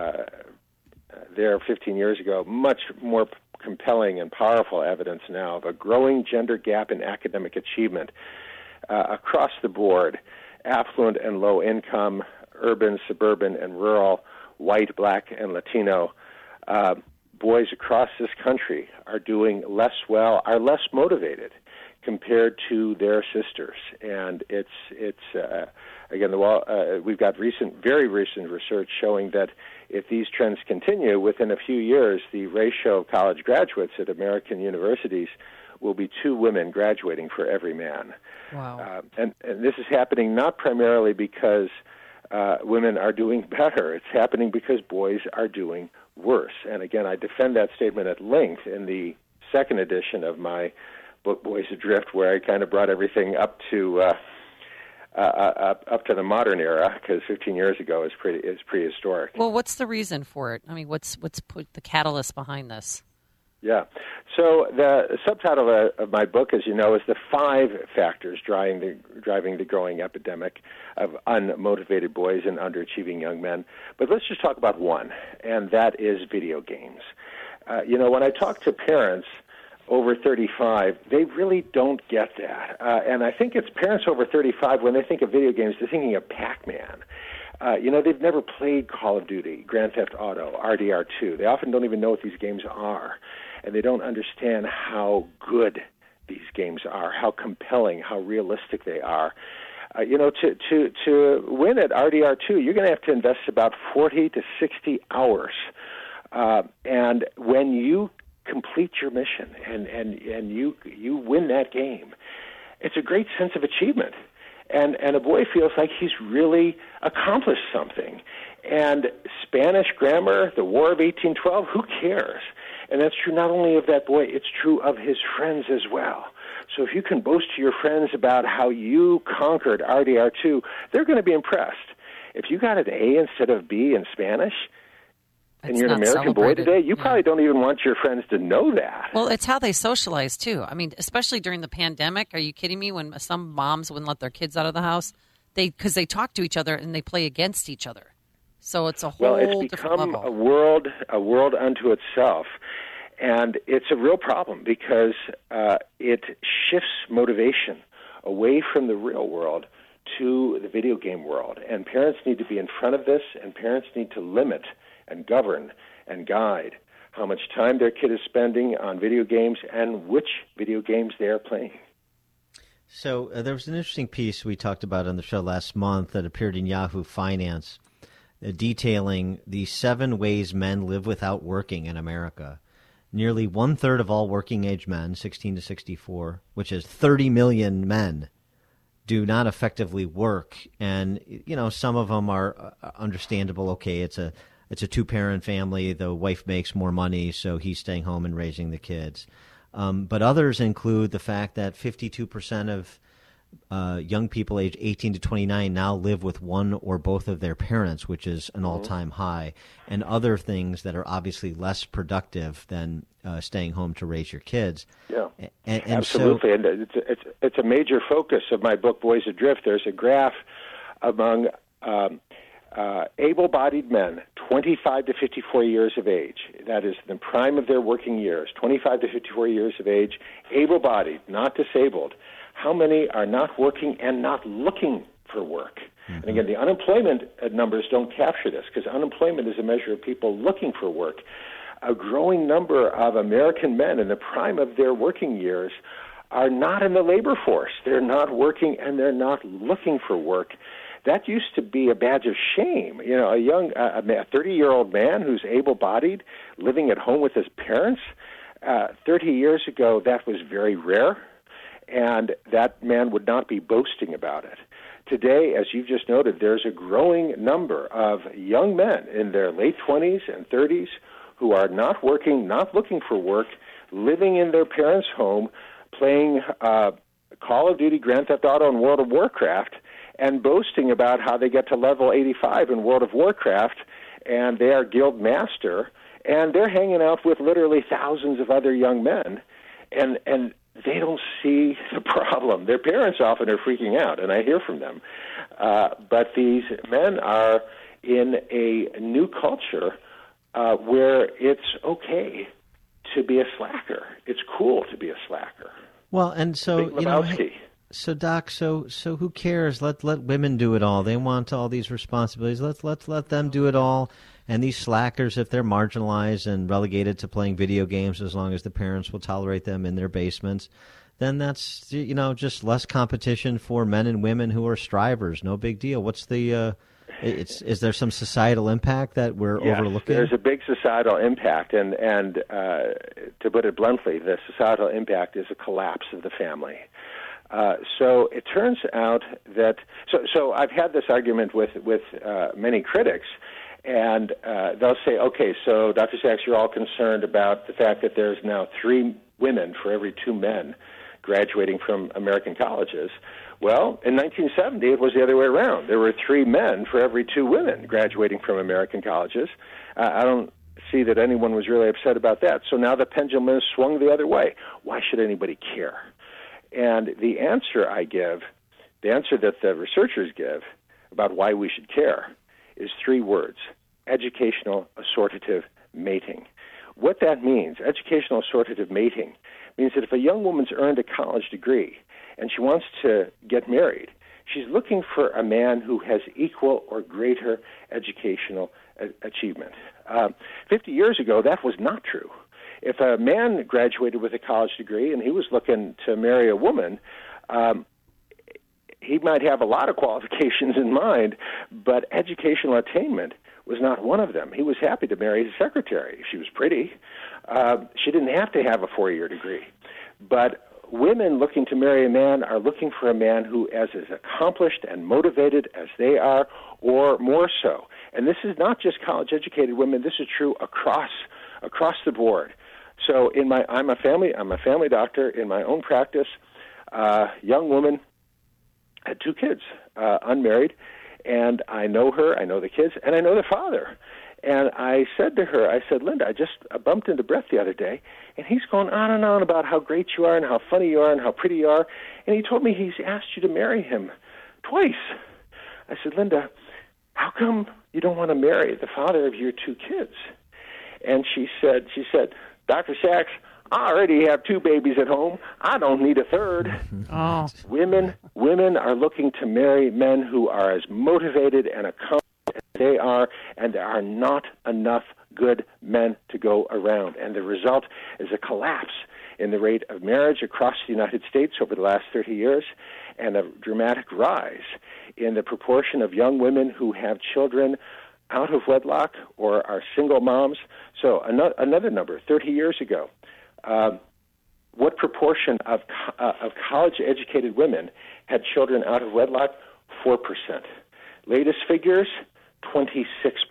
there 15 years ago, much more compelling and powerful evidence now of a growing gender gap in academic achievement across the board, affluent and low income, urban, suburban, and rural, white, black, and Latino. Boys across this country are doing less well, are less motivated compared to their sisters. And it's again, we've got very recent research showing that if these trends continue, within a few years, the ratio of college graduates at American universities will be 2 women graduating for every man. Wow. And this is happening not primarily because women are doing better. It's happening because boys are doing worse. And again, I defend that statement at length in the second edition of my book, Boys Adrift, where I kind of brought everything up to the modern era, because 15 years ago is prehistoric. Well, what's the reason for it? I mean, what's put the catalyst behind this? Yeah. So the subtitle of my book, as you know, is The 5 Factors Driving the Growing Epidemic of Unmotivated Boys and Underachieving Young Men. But let's just talk about one, and that is video games. When I talk to parents over 35, they really don't get that. And I think it's parents over 35, when they think of video games, they're thinking of Pac-Man. They've never played Call of Duty, Grand Theft Auto, RDR2. They often don't even know what these games are, and they don't understand how good these games are, how compelling, how realistic they are. To win at RDR2, you're going to have to invest about 40 to 60 hours. And when you complete your mission and you win that game, it's a great sense of achievement. And a boy feels like he's really accomplished something. And Spanish grammar, the War of 1812, who cares? And that's true not only of that boy, it's true of his friends as well. So if you can boast to your friends about how you conquered RDR2, they're going to be impressed. If you got an A instead of B in Spanish, and you're an American boy today, you probably don't even want your friends to know that. Well, it's how they socialize, too. I mean, especially during the pandemic. Are you kidding me? When some moms wouldn't let their kids out of the house, because they talk to each other and they play against each other. So it's a whole it's become a world unto itself. And it's a real problem because it shifts motivation away from the real world to the video game world. And parents need to be in front of this, and parents need to limit and govern and guide how much time their kid is spending on video games and which video games they are playing. So there was an interesting piece we talked about on the show last month that appeared in Yahoo Finance detailing the 7 ways men live without working in America. Nearly 1/3 of all working-age men, 16 to 64, which is 30 million men, do not effectively work. And, some of them are understandable. Okay, it's a 2-parent family. The wife makes more money, so he's staying home and raising the kids. But others include the fact that 52% of young people aged 18 to 29 now live with one or both of their parents, which is an all-time high, and other things that are obviously less productive than staying home to raise your kids. Yeah, and absolutely. And it's a major focus of my book, Boys Adrift. There's a graph among able-bodied men, 25 to 54 years of age. That is the prime of their working years, 25 to 54 years of age, able-bodied, not disabled. How many are not working and not looking for work? Mm-hmm. And again, the unemployment numbers don't capture this because unemployment is a measure of people looking for work. A growing number of American men in the prime of their working years are not in the labor force. They're not working and they're not looking for work. That used to be a badge of shame. A 30-year-old man who's able-bodied, living at home with his parents, 30 years ago, that was very rare, and that man would not be boasting about it. Today, as you've just noted, there's a growing number of young men in their late 20s and 30s who are not working, not looking for work, living in their parents' home, playing Call of Duty, Grand Theft Auto, and World of Warcraft, and boasting about how they get to level 85 in World of Warcraft, and they are guild master, and they're hanging out with literally thousands of other young men, and they don't see the problem. Their parents often are freaking out, and I hear from them. But these men are in a new culture where it's okay to be a slacker. It's cool to be a slacker. Well, and so, so Doc, so who cares? Let women do it all. They want all these responsibilities. Let's let them do it all. And these slackers, if they're marginalized and relegated to playing video games as long as the parents will tolerate them in their basements, then that's, just less competition for men and women who are strivers. No big deal. What's the is there some societal impact that we're overlooking? There's a big societal impact, and to put it bluntly, the societal impact is a collapse of the family. So it turns out that so I've had this argument with many critics, and they'll say, okay, so Dr. Sachs, you're all concerned about the fact that there's now 3 women for every 2 men graduating from American colleges. Well, in 1970, it was the other way around. There were 3 men for every 2 women graduating from American colleges. I don't see that anyone was really upset about that. So now the pendulum has swung the other way. Why should anybody care? And the answer the answer that the researchers give about why we should care is 3 words: educational assortative mating. What that means, educational assortative mating, means that if a young woman's earned a college degree and she wants to get married, she's looking for a man who has equal or greater educational achievement. 50 years ago, that was not true. If a man graduated with a college degree and he was looking to marry a woman, he might have a lot of qualifications in mind, but educational attainment was not one of them. He was happy to marry his secretary. She was pretty. She didn't have to have a 4-year degree. But women looking to marry a man are looking for a man who is as accomplished and motivated as they are, or more so. And this is not just college-educated women. This is true across the board. So I'm a family doctor. In my own practice, young woman had 2 kids, unmarried, and I know her, I know the kids, and I know the father. And I said to her, Linda, I just bumped into Brett the other day, and he's going on and on about how great you are and how funny you are and how pretty you are, and he told me he's asked you to marry him twice. I said, Linda, how come you don't want to marry the father of your 2 kids? And she said, Dr. Sachs, I already have 2 babies at home. I don't need a 3rd. Oh. Women are looking to marry men who are as motivated and accomplished as they are, and there are not enough good men to go around. And the result is a collapse in the rate of marriage across the United States over the last 30 years, and a dramatic rise in the proportion of young women who have children out of wedlock or are single moms. So another number, 30 years ago, what proportion of college-educated women had children out of wedlock? 4%. Latest figures, 26%.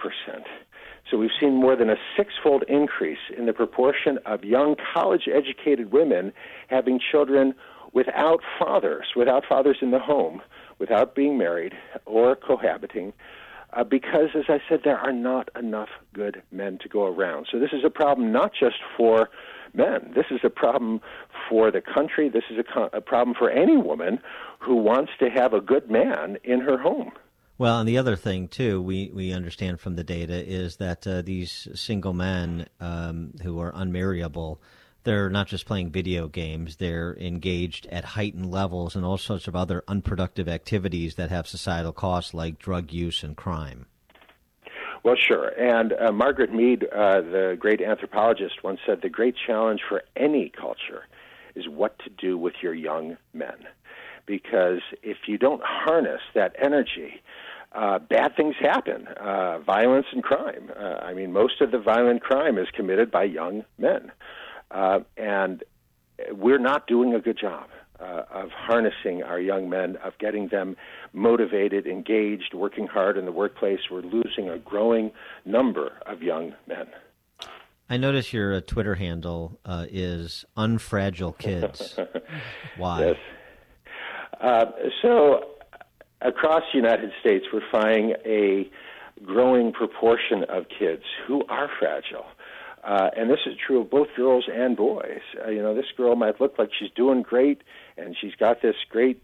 So we've seen more than a 6-fold increase in the proportion of young college-educated women having children without fathers in the home, without being married or cohabiting, because, as I said, there are not enough good men to go around. So this is a problem not just for men. This is a problem for the country. This is a problem for any woman who wants to have a good man in her home. Well, and the other thing, too, we understand from the data is that these single men who are unmarriable, they're not just playing video games. They're engaged at heightened levels in all sorts of other unproductive activities that have societal costs like drug use and crime. Well, sure. And Margaret Mead, the great anthropologist, once said the great challenge for any culture is what to do with your young men. Because if you don't harness that energy, bad things happen, violence and crime. I mean, most of the violent crime is committed by young men. And we're not doing a good job of harnessing our young men, of getting them motivated, engaged, working hard in the workplace. We're losing a growing number of young men. I notice your Twitter handle is Unfragile Kids. Why? Yes. So across the United States, we're finding a growing proportion of kids who are fragile. And this is true of both girls and boys. This girl might look like she's doing great, and she's got this great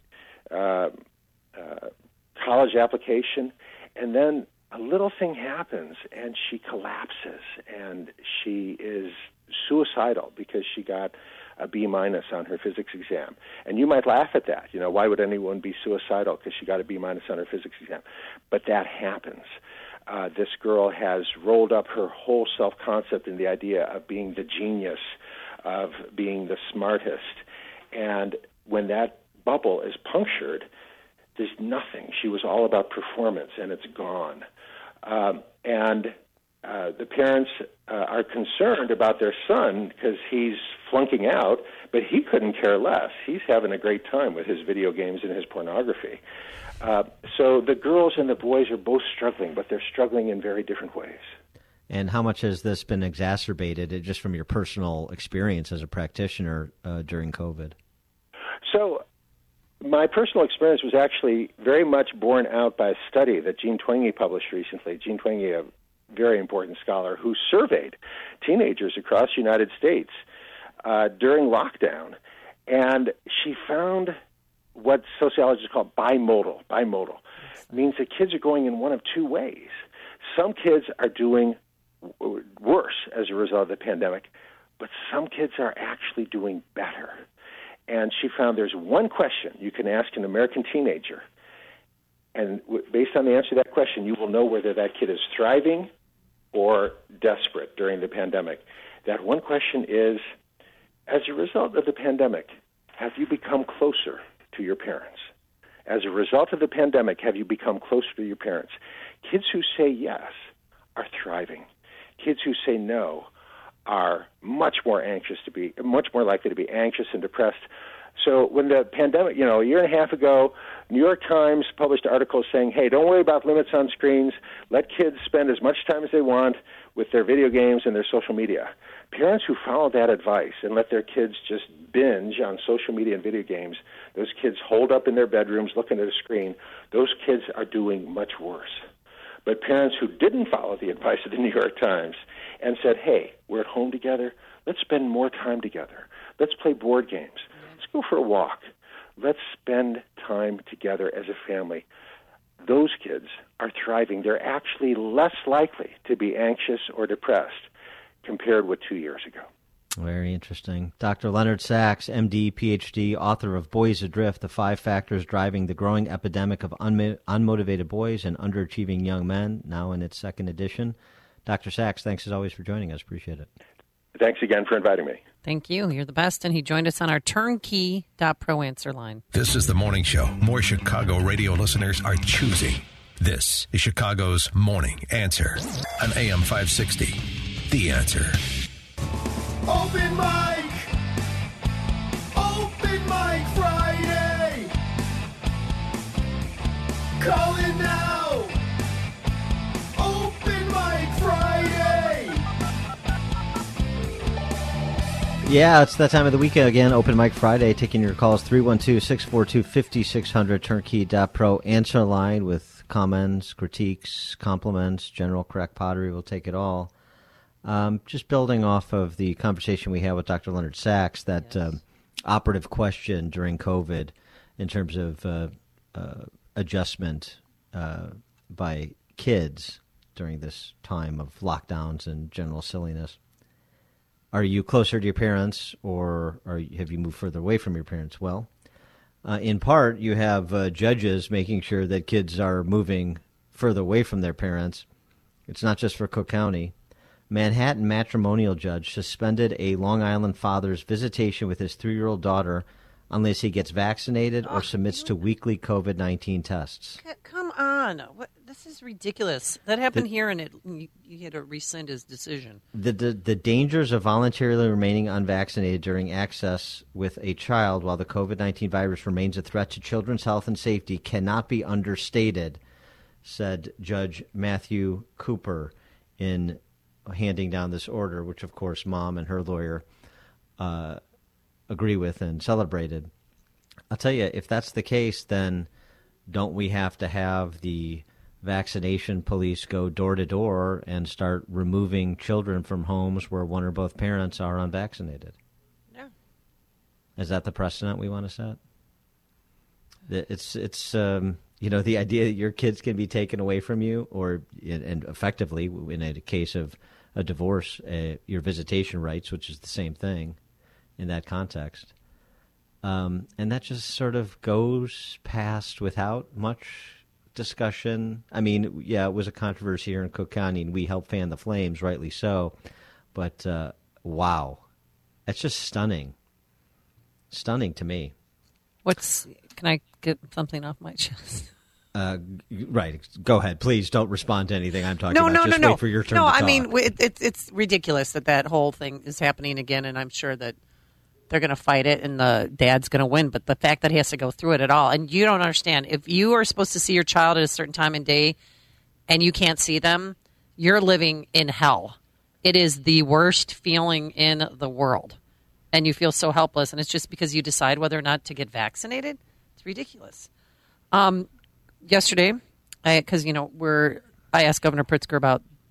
college application, and then a little thing happens, and she collapses, and she is suicidal because she got a B- on her physics exam. And you might laugh at that. Why would anyone be suicidal because she got a B- on her physics exam? But that happens. This girl has rolled up her whole self-concept in the idea of being the genius, of being the smartest. And when that bubble is punctured, there's nothing. She was all about performance, and it's gone. And the parents are concerned about their son because he's flunking out, but he couldn't care less. He's having a great time with his video games and his pornography. So the girls and the boys are both struggling, but they're struggling in very different ways. And how much has this been exacerbated just from your personal experience as a practitioner during COVID? So my personal experience was actually very much borne out by a study that Jean Twenge published recently. Jean Twenge, very important scholar who surveyed teenagers across the United States during lockdown, and she found what sociologists call bimodal. Bimodal means that kids are going in one of two ways. Some kids are doing worse as a result of the pandemic, but some kids are actually doing better. And she found there's one question you can ask an American teenager, and based on the answer to that question, you will know whether that kid is thriving or desperate during the pandemic. That one question is, as a result of the pandemic, have you become closer to your parents? As a result of the pandemic, have you become closer to your parents? Kids who say yes are thriving. Kids who say no are much more likely to be anxious and depressed. So when the pandemic, a year and a half ago, New York Times published articles saying, hey, don't worry about limits on screens. Let kids spend as much time as they want with their video games and their social media. Parents who follow that advice and let their kids just binge on social media and video games, those kids holed up in their bedrooms looking at a screen, those kids are doing much worse. But parents who didn't follow the advice of the New York Times and said, hey, we're at home together, let's spend more time together. Let's play board games. Let's go for a walk. Let's spend time together as a family. Those kids are thriving. They're actually less likely to be anxious or depressed compared with 2 years ago. Very interesting. Dr. Leonard Sachs, MD, PhD, author of Boys Adrift, The 5 Factors Driving the Growing Epidemic of Unmotivated Boys and Underachieving Young Men, now in its second edition. Dr. Sachs, thanks as always for joining us. Appreciate it. Thanks again for inviting me. Thank you. You're the best. And he joined us on our turnkey.pro answer line. This is the morning show more Chicago radio listeners are choosing. This is Chicago's Morning Answer on AM 560. The Answer. Open mic! Open mic Friday! Call in now! Open mic Friday! Yeah, it's that time of the week again. Open Mic Friday, taking your calls 312-642-5600, turnkey.pro answer line with comments, critiques, compliments, general correct pottery. We'll take it all. Just building off of the conversation we had with Dr. Leonard Sachs, that operative question during COVID in terms of adjustment by kids during this time of lockdowns and general silliness. Are you closer to your parents, or have you moved further away from your parents? Well, in part, you have judges making sure that kids are moving further away from their parents. It's not just for Cook County. Manhattan matrimonial judge suspended a Long Island father's visitation with his 3-year-old daughter unless he gets vaccinated or submits to weekly COVID-19 tests. Come on. This is ridiculous. That happened here, and you had to rescind his decision. The dangers of voluntarily remaining unvaccinated during access with a child while the COVID-19 virus remains a threat to children's health and safety cannot be understated, said Judge Matthew Cooper in handing down this order, which, of course, Mom and her lawyer agree with and celebrated. I'll tell you, if that's the case, then don't we have to have the vaccination police go door to door and start removing children from homes where one or both parents are unvaccinated? Yeah. Is that the precedent we want to set? It's the idea that your kids can be taken away from you, and effectively, in a case of a divorce, your visitation rights, which is the same thing in that context. And that just sort of goes past without much discussion. I mean, yeah, it was a controversy here in Cook County, and we helped fan the flames, rightly so. But, wow, that's just stunning. Stunning to me. Can I get something off my chest? Right. Go ahead. Please don't respond to anything I'm talking about. No. Wait for your turn to talk. I mean, it's ridiculous that whole thing is happening again, and I'm sure that they're going to fight it and the dad's going to win. But the fact that he has to go through it at all, and you don't understand, if you are supposed to see your child at a certain time and day and you can't see them, you're living in hell. It is the worst feeling in the world. And you feel so helpless, and it's just because you decide whether or not to get vaccinated. It's ridiculous. Yesterday, because I asked Governor Pritzker about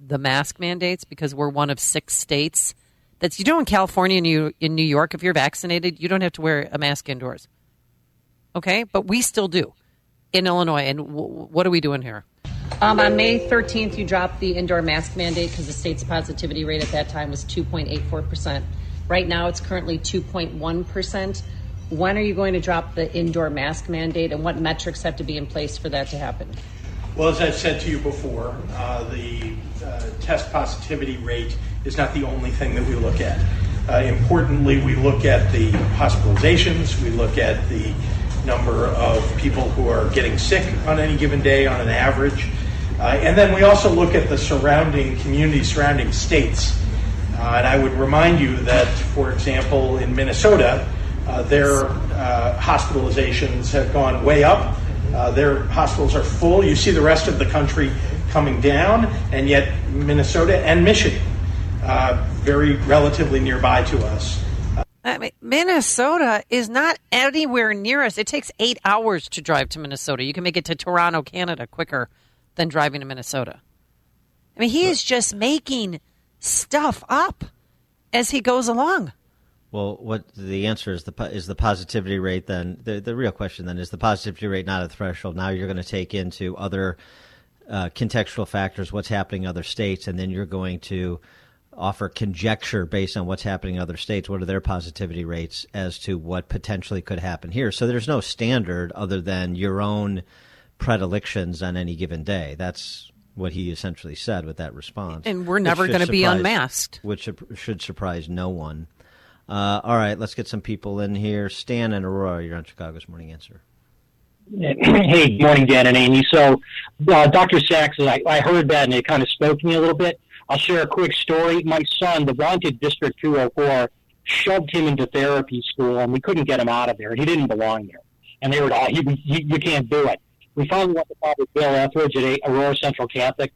the mask mandates because we're one of 6 states. That's in California and in New York, if you're vaccinated, you don't have to wear a mask indoors. Okay? But we still do in Illinois. And what are we doing here? On May 13th, you dropped the indoor mask mandate because the state's positivity rate at that time was 2.84%. Right now, it's currently 2.1%. When are you going to drop the indoor mask mandate, and what metrics have to be in place for that to happen? Well, as I've said to you before, the test positivity rate is not the only thing that we look at. Importantly, we look at the hospitalizations, we look at the number of people who are getting sick on any given day on an average, and then we also look at the surrounding communities, surrounding states. And I would remind you that, for example, in Minnesota, their hospitalizations have gone way up. Their hospitals are full. You see the rest of the country coming down, and yet Minnesota and Michigan, very relatively nearby to us. I mean, Minnesota is not anywhere near us. It takes 8 hours to drive to Minnesota. You can make it to Toronto, Canada quicker than driving to Minnesota. I mean, he is just making stuff up as he goes along. Well, what the answer is the positivity rate then? The real question then is the positivity rate not a threshold. Now you're going to take into other contextual factors, what's happening in other states, and then you're going to offer conjecture based on what's happening in other states. What are their positivity rates as to what potentially could happen here? So there's no standard other than your own predilections on any given day. That's what he essentially said with that response. And we're never going to be unmasked. Which should surprise no one. All right, let's get some people in here. Stan and Aurora, you're on Chicago's Morning Answer. Hey, good morning, Dan and Amy. So, Dr. Sachs, I heard that and it kind of spoke to me a little bit. I'll share a quick story. My son, the wanted District 204, shoved him into therapy school, and we couldn't get him out of there. He didn't belong there. And they were all, you can't do it. We finally went to Father Bill Etheridge at Aurora Central Catholic.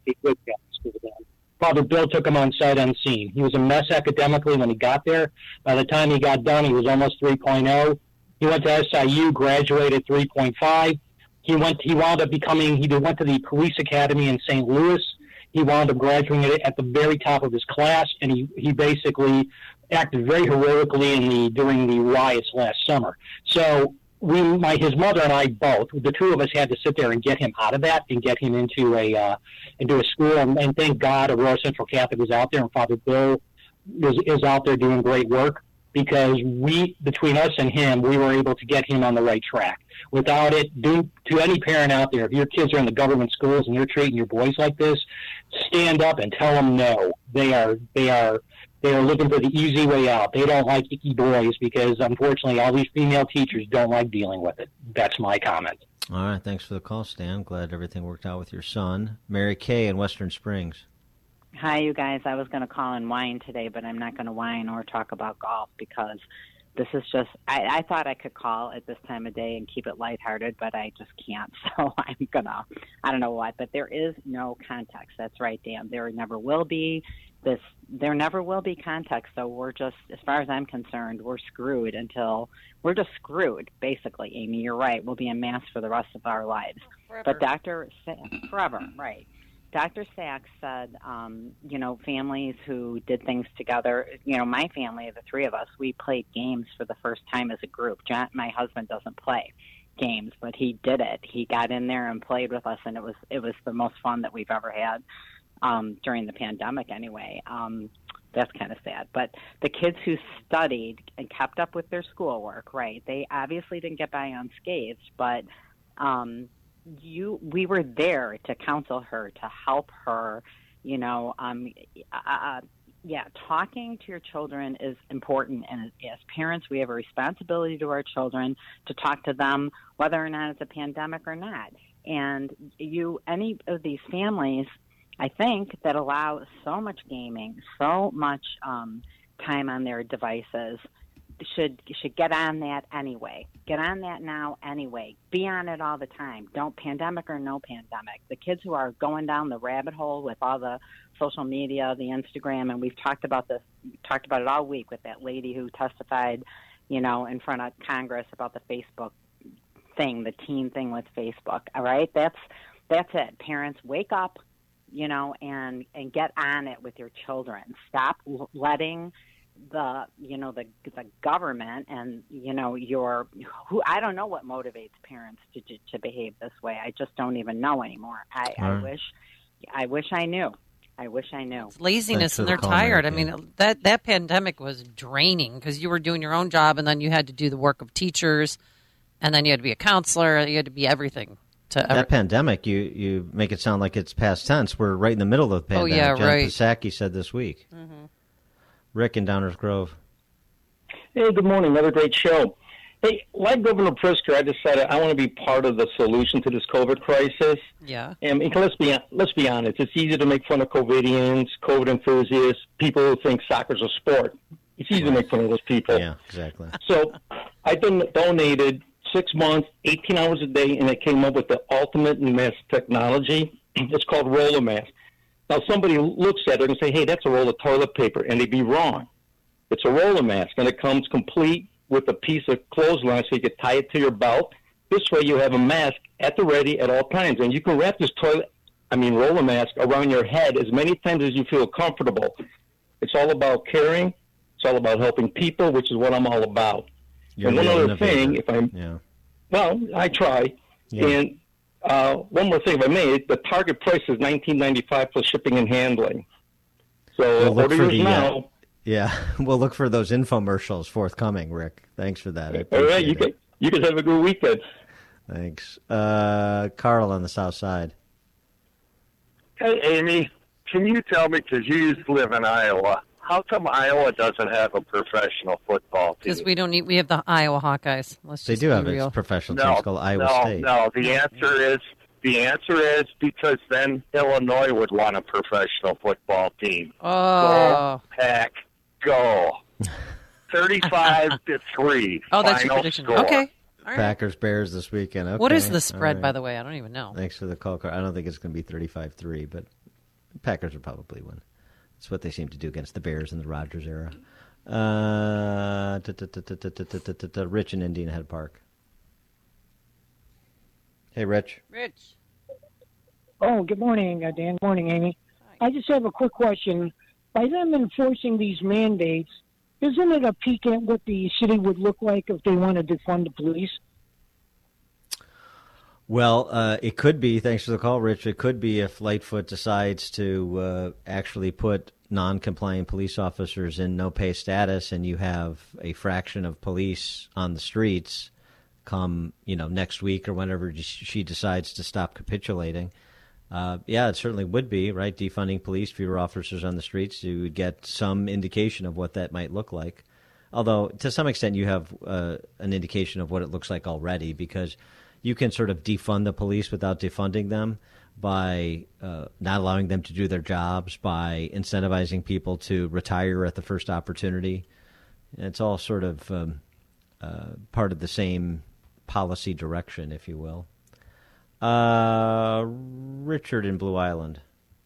Father Bill took him on sight unseen. He was a mess academically when he got there. By the time he got done, he was almost 3.0. He went to SIU, graduated 3.5. He went to the police academy in St. Louis. He wound up graduating at the very top of his class, and he basically acted very heroically during the riots last summer. So his mother and I both, the two of us, had to sit there and get him out of that and get him into a school. And thank God Aurora Central Catholic was out there, and Father Bill is out there doing great work, because between us and him, we were able to get him on the right track. Without it, to any parent out there, if your kids are in the government schools and you're treating your boys like this, stand up and tell them no. They are looking for the easy way out. They don't like icky boys because, unfortunately, all these female teachers don't like dealing with it. That's my comment. All right, thanks for the call, Stan. Glad everything worked out with your son. Mary Kay in Western Springs. Hi, you guys. I was going to call and whine today, but I'm not going to whine or talk about golf because this is just, I thought I could call at this time of day and keep it lighthearted, but I just can't. So I'm going to, I don't know what, but there is no context. That's right, Dan. There never will be context. So we're just, as far as I'm concerned, we're screwed we're just screwed, basically. Amy, you're right. We'll be in mass for the rest of our lives. Forever. But forever, right. Dr. Sachs said, families who did things together, my family, the three of us, we played games for the first time as a group. My husband doesn't play games, but he did it. He got in there and played with us, and it was the most fun that we've ever had during the pandemic anyway. That's kind of sad. But the kids who studied and kept up with their schoolwork, right, they obviously didn't get by unscathed, but we were there to counsel her, to help her, talking to your children is important. And as parents, we have a responsibility to our children to talk to them, whether or not it's a pandemic or not. And any of these families, I think, that allow so much gaming, so much time on their devices, should get on that anyway. Get on that now anyway. Be on it all the time. Don't, pandemic or no pandemic. The kids who are going down the rabbit hole with all the social media, the Instagram, and we've talked about it all week with that lady who testified, in front of Congress about the Facebook thing, the teen thing with Facebook. All right, that's it. Parents, wake up. and get on it with your children. Stop letting the government and I don't know what motivates parents to behave this way. I just don't even know anymore. I wish I knew. It's laziness, and they're tired. I mean, that pandemic was draining because you were doing your own job, and then you had to do the work of teachers, and then you had to be a counselor. You had to be everything. That pandemic, you make it sound like it's past tense. We're right in the middle of the pandemic. Oh, yeah, Jen right. Psaki said this week. Mm-hmm. Rick in Downers Grove. Hey, good morning. Another great show. Hey, like Governor Pritzker, I decided I want to be part of the solution to this COVID crisis. Yeah. And let's be honest. It's easy to make fun of COVIDians, COVID enthusiasts, people who think soccer's a sport. It's easy to make fun of those people. Yeah, exactly. So I donated 6 months, 18 hours a day, and I came up with the ultimate mask technology. It's called Roller Mask. Now, somebody looks at it and say, hey, that's a roll of toilet paper, and they'd be wrong. It's a roller mask, and it comes complete with a piece of clothesline so you can tie it to your belt. This way you have a mask at the ready at all times, and you can wrap this roller mask around your head as many times as you feel comfortable. It's all about caring. It's all about helping people, which is what I'm all about. You're and one the other innovator. thing, well, I try. Yeah. And one more thing, if I may, the target price is $19.95 plus shipping and handling. So We'll look order for yours the, now. Yeah, we'll look for those infomercials forthcoming, Rick. Thanks for that. All right, you guys have a good weekend. Thanks. Carl on the south side. Hey, Amy, can you tell me, because you used to live in Iowa, how come Iowa doesn't have a professional football team? Because we have the Iowa Hawkeyes. They do have a professional team. It's called Iowa State. No, the answer is because then Illinois would want a professional football team. Oh. Go, Pack, go. 35-3. Oh, that's your final prediction. score. Okay. All right. Packers Bears this weekend. Okay. What is the spread, All by right. the way? I don't even know. Thanks for the call, Carl. I don't think it's going to be 35-3, but Packers will probably win. That's what they seem to do against the Bears in the Rodgers era. Rich in Indian Head Park. Hey, Rich. Rich. Oh, good morning, Dan. Good morning, Amy. I just have a quick question. By them enforcing these mandates, isn't it a peek at what the city would look like if they wanted to defund the police? Well, it could be, thanks for the call, Rich, it could be if Lightfoot decides to actually put non-compliant police officers in no-pay status and you have a fraction of police on the streets come, next week or whenever she decides to stop capitulating. Yeah, it certainly would be, right? Defunding police, fewer officers on the streets, you would get some indication of what that might look like. Although, to some extent, you have an indication of what it looks like already because you can sort of defund the police without defunding them by not allowing them to do their jobs, by incentivizing people to retire at the first opportunity. It's all sort of part of the same policy direction, if you will. Richard in Blue Island.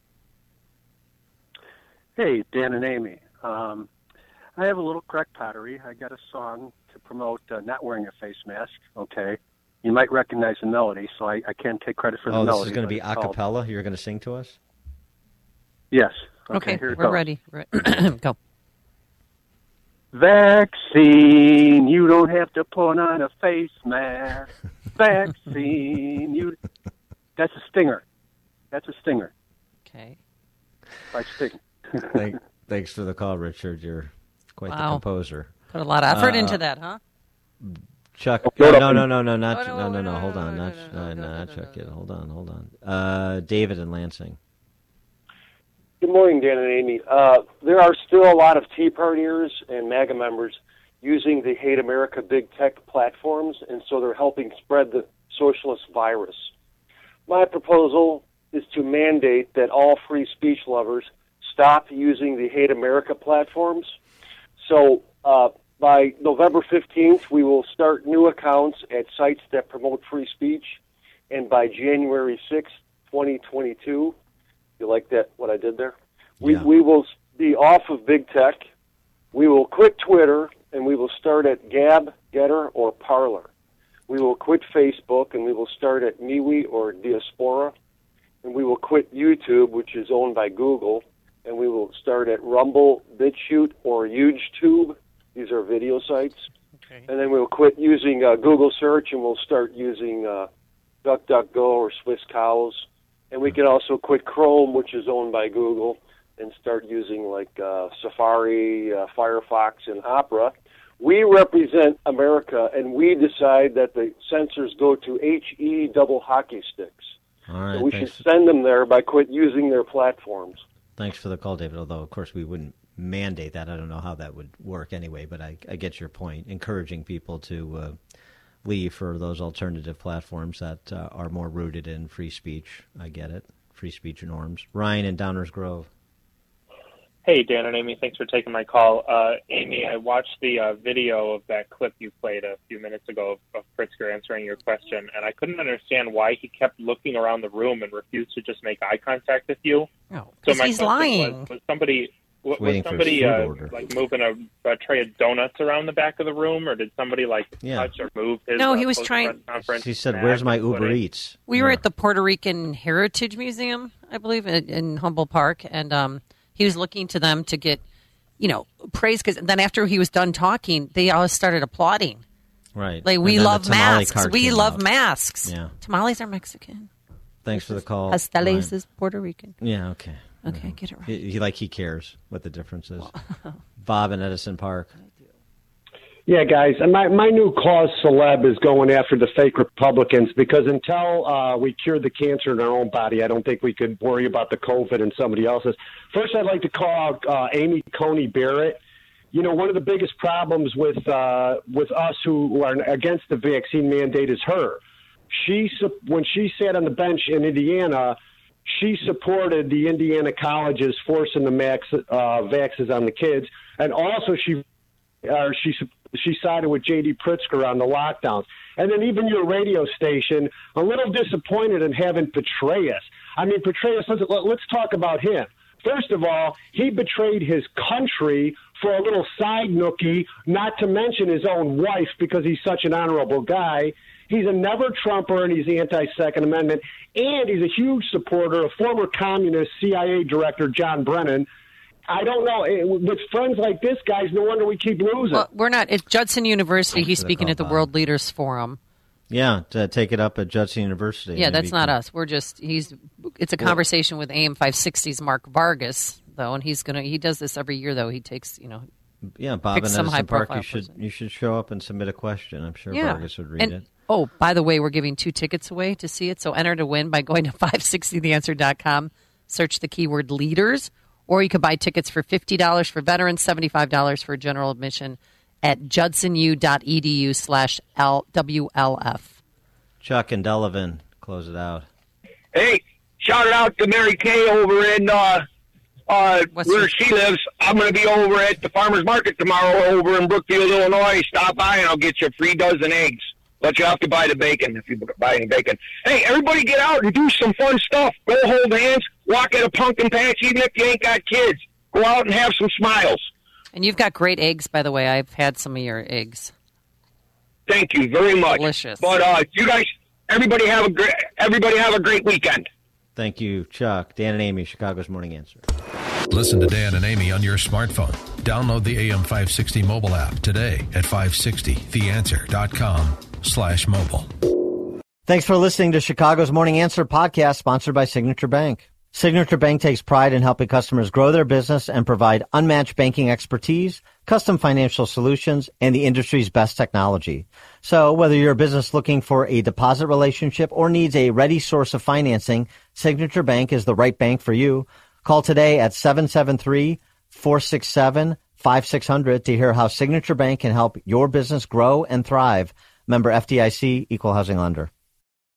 Hey, Dan and Amy. I have a little crack pottery. I got a song to promote not wearing a face mask. Okay. You might recognize the melody, so I can't take credit for the melody. Oh, this is going to be a cappella? You're going to sing to us? Yes. Okay, here it we're goes. ready. Go. Vaccine, you don't have to put on a face mask. Vaccine, That's a stinger. That's a stinger. Okay. By Sting. Thanks for the call, Richard. You're quite the Wow. composer. Put a lot of effort into that, huh? Chuck, Oh, no, no. hold on, not Chuck yet. Hold on. David in Lansing. Good morning, Dan and Amy. There are still a lot of Tea Partiers and MAGA members using the Hate America big tech platforms, and so they're helping spread the socialist virus. My proposal is to mandate that all free speech lovers stop using the Hate America platforms. So by November 15th, we will start new accounts at sites that promote free speech, and by January 6th, 2022, you like that, what I did there? We will be off of big tech. We will quit Twitter, and we will start at Gab, Getter, or Parler. We will quit Facebook, and we will start at MeWe or Diaspora. and we will quit YouTube, which is owned by Google, and we will start at Rumble, BitChute, or HugeTube. These are video sites. Okay. And then we'll quit using Google search, and we'll start using DuckDuckGo or Swiss Cows. And we can also quit Chrome, which is owned by Google, and start using like Safari, Firefox, and Opera. We represent America, and we decide that the censors go to HE double hockey sticks. All right, so we should send them there by quit using their platforms. Thanks for the call, David, although, of course, we wouldn't mandate that. I don't know how that would work anyway, but I get your point, encouraging people to leave for those alternative platforms that are more rooted in free speech. I get it, free speech norms. Ryan in Downers Grove. Hey, Dan and Amy, thanks for taking my call. Amy, I watched the video of that clip you played a few minutes ago of Pritzker answering your question, and I couldn't understand why he kept looking around the room and refused to just make eye contact with you. No, so my he's question lying. Was somebody like moving a tray of donuts around the back of the room, or did somebody touch or move his? No, he was post-press conference? He said, "Where's my Uber Eats?" We were at the Puerto Rican Heritage Museum, I believe, in Humboldt Park, and he was looking to them to get, praise. Because then after he was done talking, they all started applauding. Right. Like, we love masks. We love masks. Yeah. Tamales are Mexican. Thanks for the call. Pasteles is Puerto Rican. Yeah, okay. Okay, get it right. He cares what the difference is. Bob in Edison Park. Yeah, guys, and my new cause celeb is going after the fake Republicans because until we cured the cancer in our own body, I don't think we could worry about the COVID and somebody else's. First, I'd like to call out Amy Coney Barrett. One of the biggest problems with us who are against the vaccine mandate is her. When she sat on the bench in Indiana, she supported the Indiana colleges forcing the vaxes on the kids, and also she sided with J.D. Pritzker on the lockdowns. And then even your radio station, a little disappointed in having Petraeus. I mean, Petraeus, let's talk about him. First of all, he betrayed his country for a little side nookie, not to mention his own wife because he's such an honorable guy. He's a never-Trumper, and he's anti-Second Amendment. And he's a huge supporter of former communist CIA director John Brennan. I don't know. With friends like this, guys, no wonder we keep losing. Well, we're not. It's Judson University. He's speaking at the World Leaders Forum. Yeah, to take it up at Judson University. Yeah, that's not us. We're just it's a conversation with AM 560's Mark Vargas, though, and he does this every year, though. He takes, Yeah, Bob in Edison Park, person. you should show up and submit a question. I'm sure Vargas would read it. Oh, by the way, we're giving 2 tickets away to see it, so enter to win by going to 560theanswer.com, search the keyword leaders, or you could buy tickets for $50 for veterans, $75 for general admission at judsonu.edu/WLF. Chuck and Delavan, close it out. Hey, shout it out to Mary Kay over in where she lives. I'm going to be over at the farmer's market tomorrow over in Brookfield, Illinois. Stop by and I'll get you a free dozen eggs. But you have to buy the bacon if you buy any bacon. Hey, everybody get out and do some fun stuff. Go hold hands, walk at a pumpkin patch, even if you ain't got kids. Go out and have some smiles. And you've got great eggs, by the way. I've had some of your eggs. Thank you very much. Delicious. But you guys, everybody have a great weekend. Thank you, Chuck. Dan and Amy, Chicago's Morning Answer. Listen to Dan and Amy on your smartphone. Download the AM 560 mobile app today at 560theanswer.com/mobile. Thanks for listening to Chicago's Morning Answer podcast, sponsored by Signature Bank. Signature Bank takes pride in helping customers grow their business and provide unmatched banking expertise, custom financial solutions, and the industry's best technology. So whether you're a business looking for a deposit relationship or needs a ready source of financing, Signature Bank is the right bank for you. Call today at 773-467-5600 to hear how Signature Bank can help your business grow and thrive. Member FDIC, Equal Housing Lender.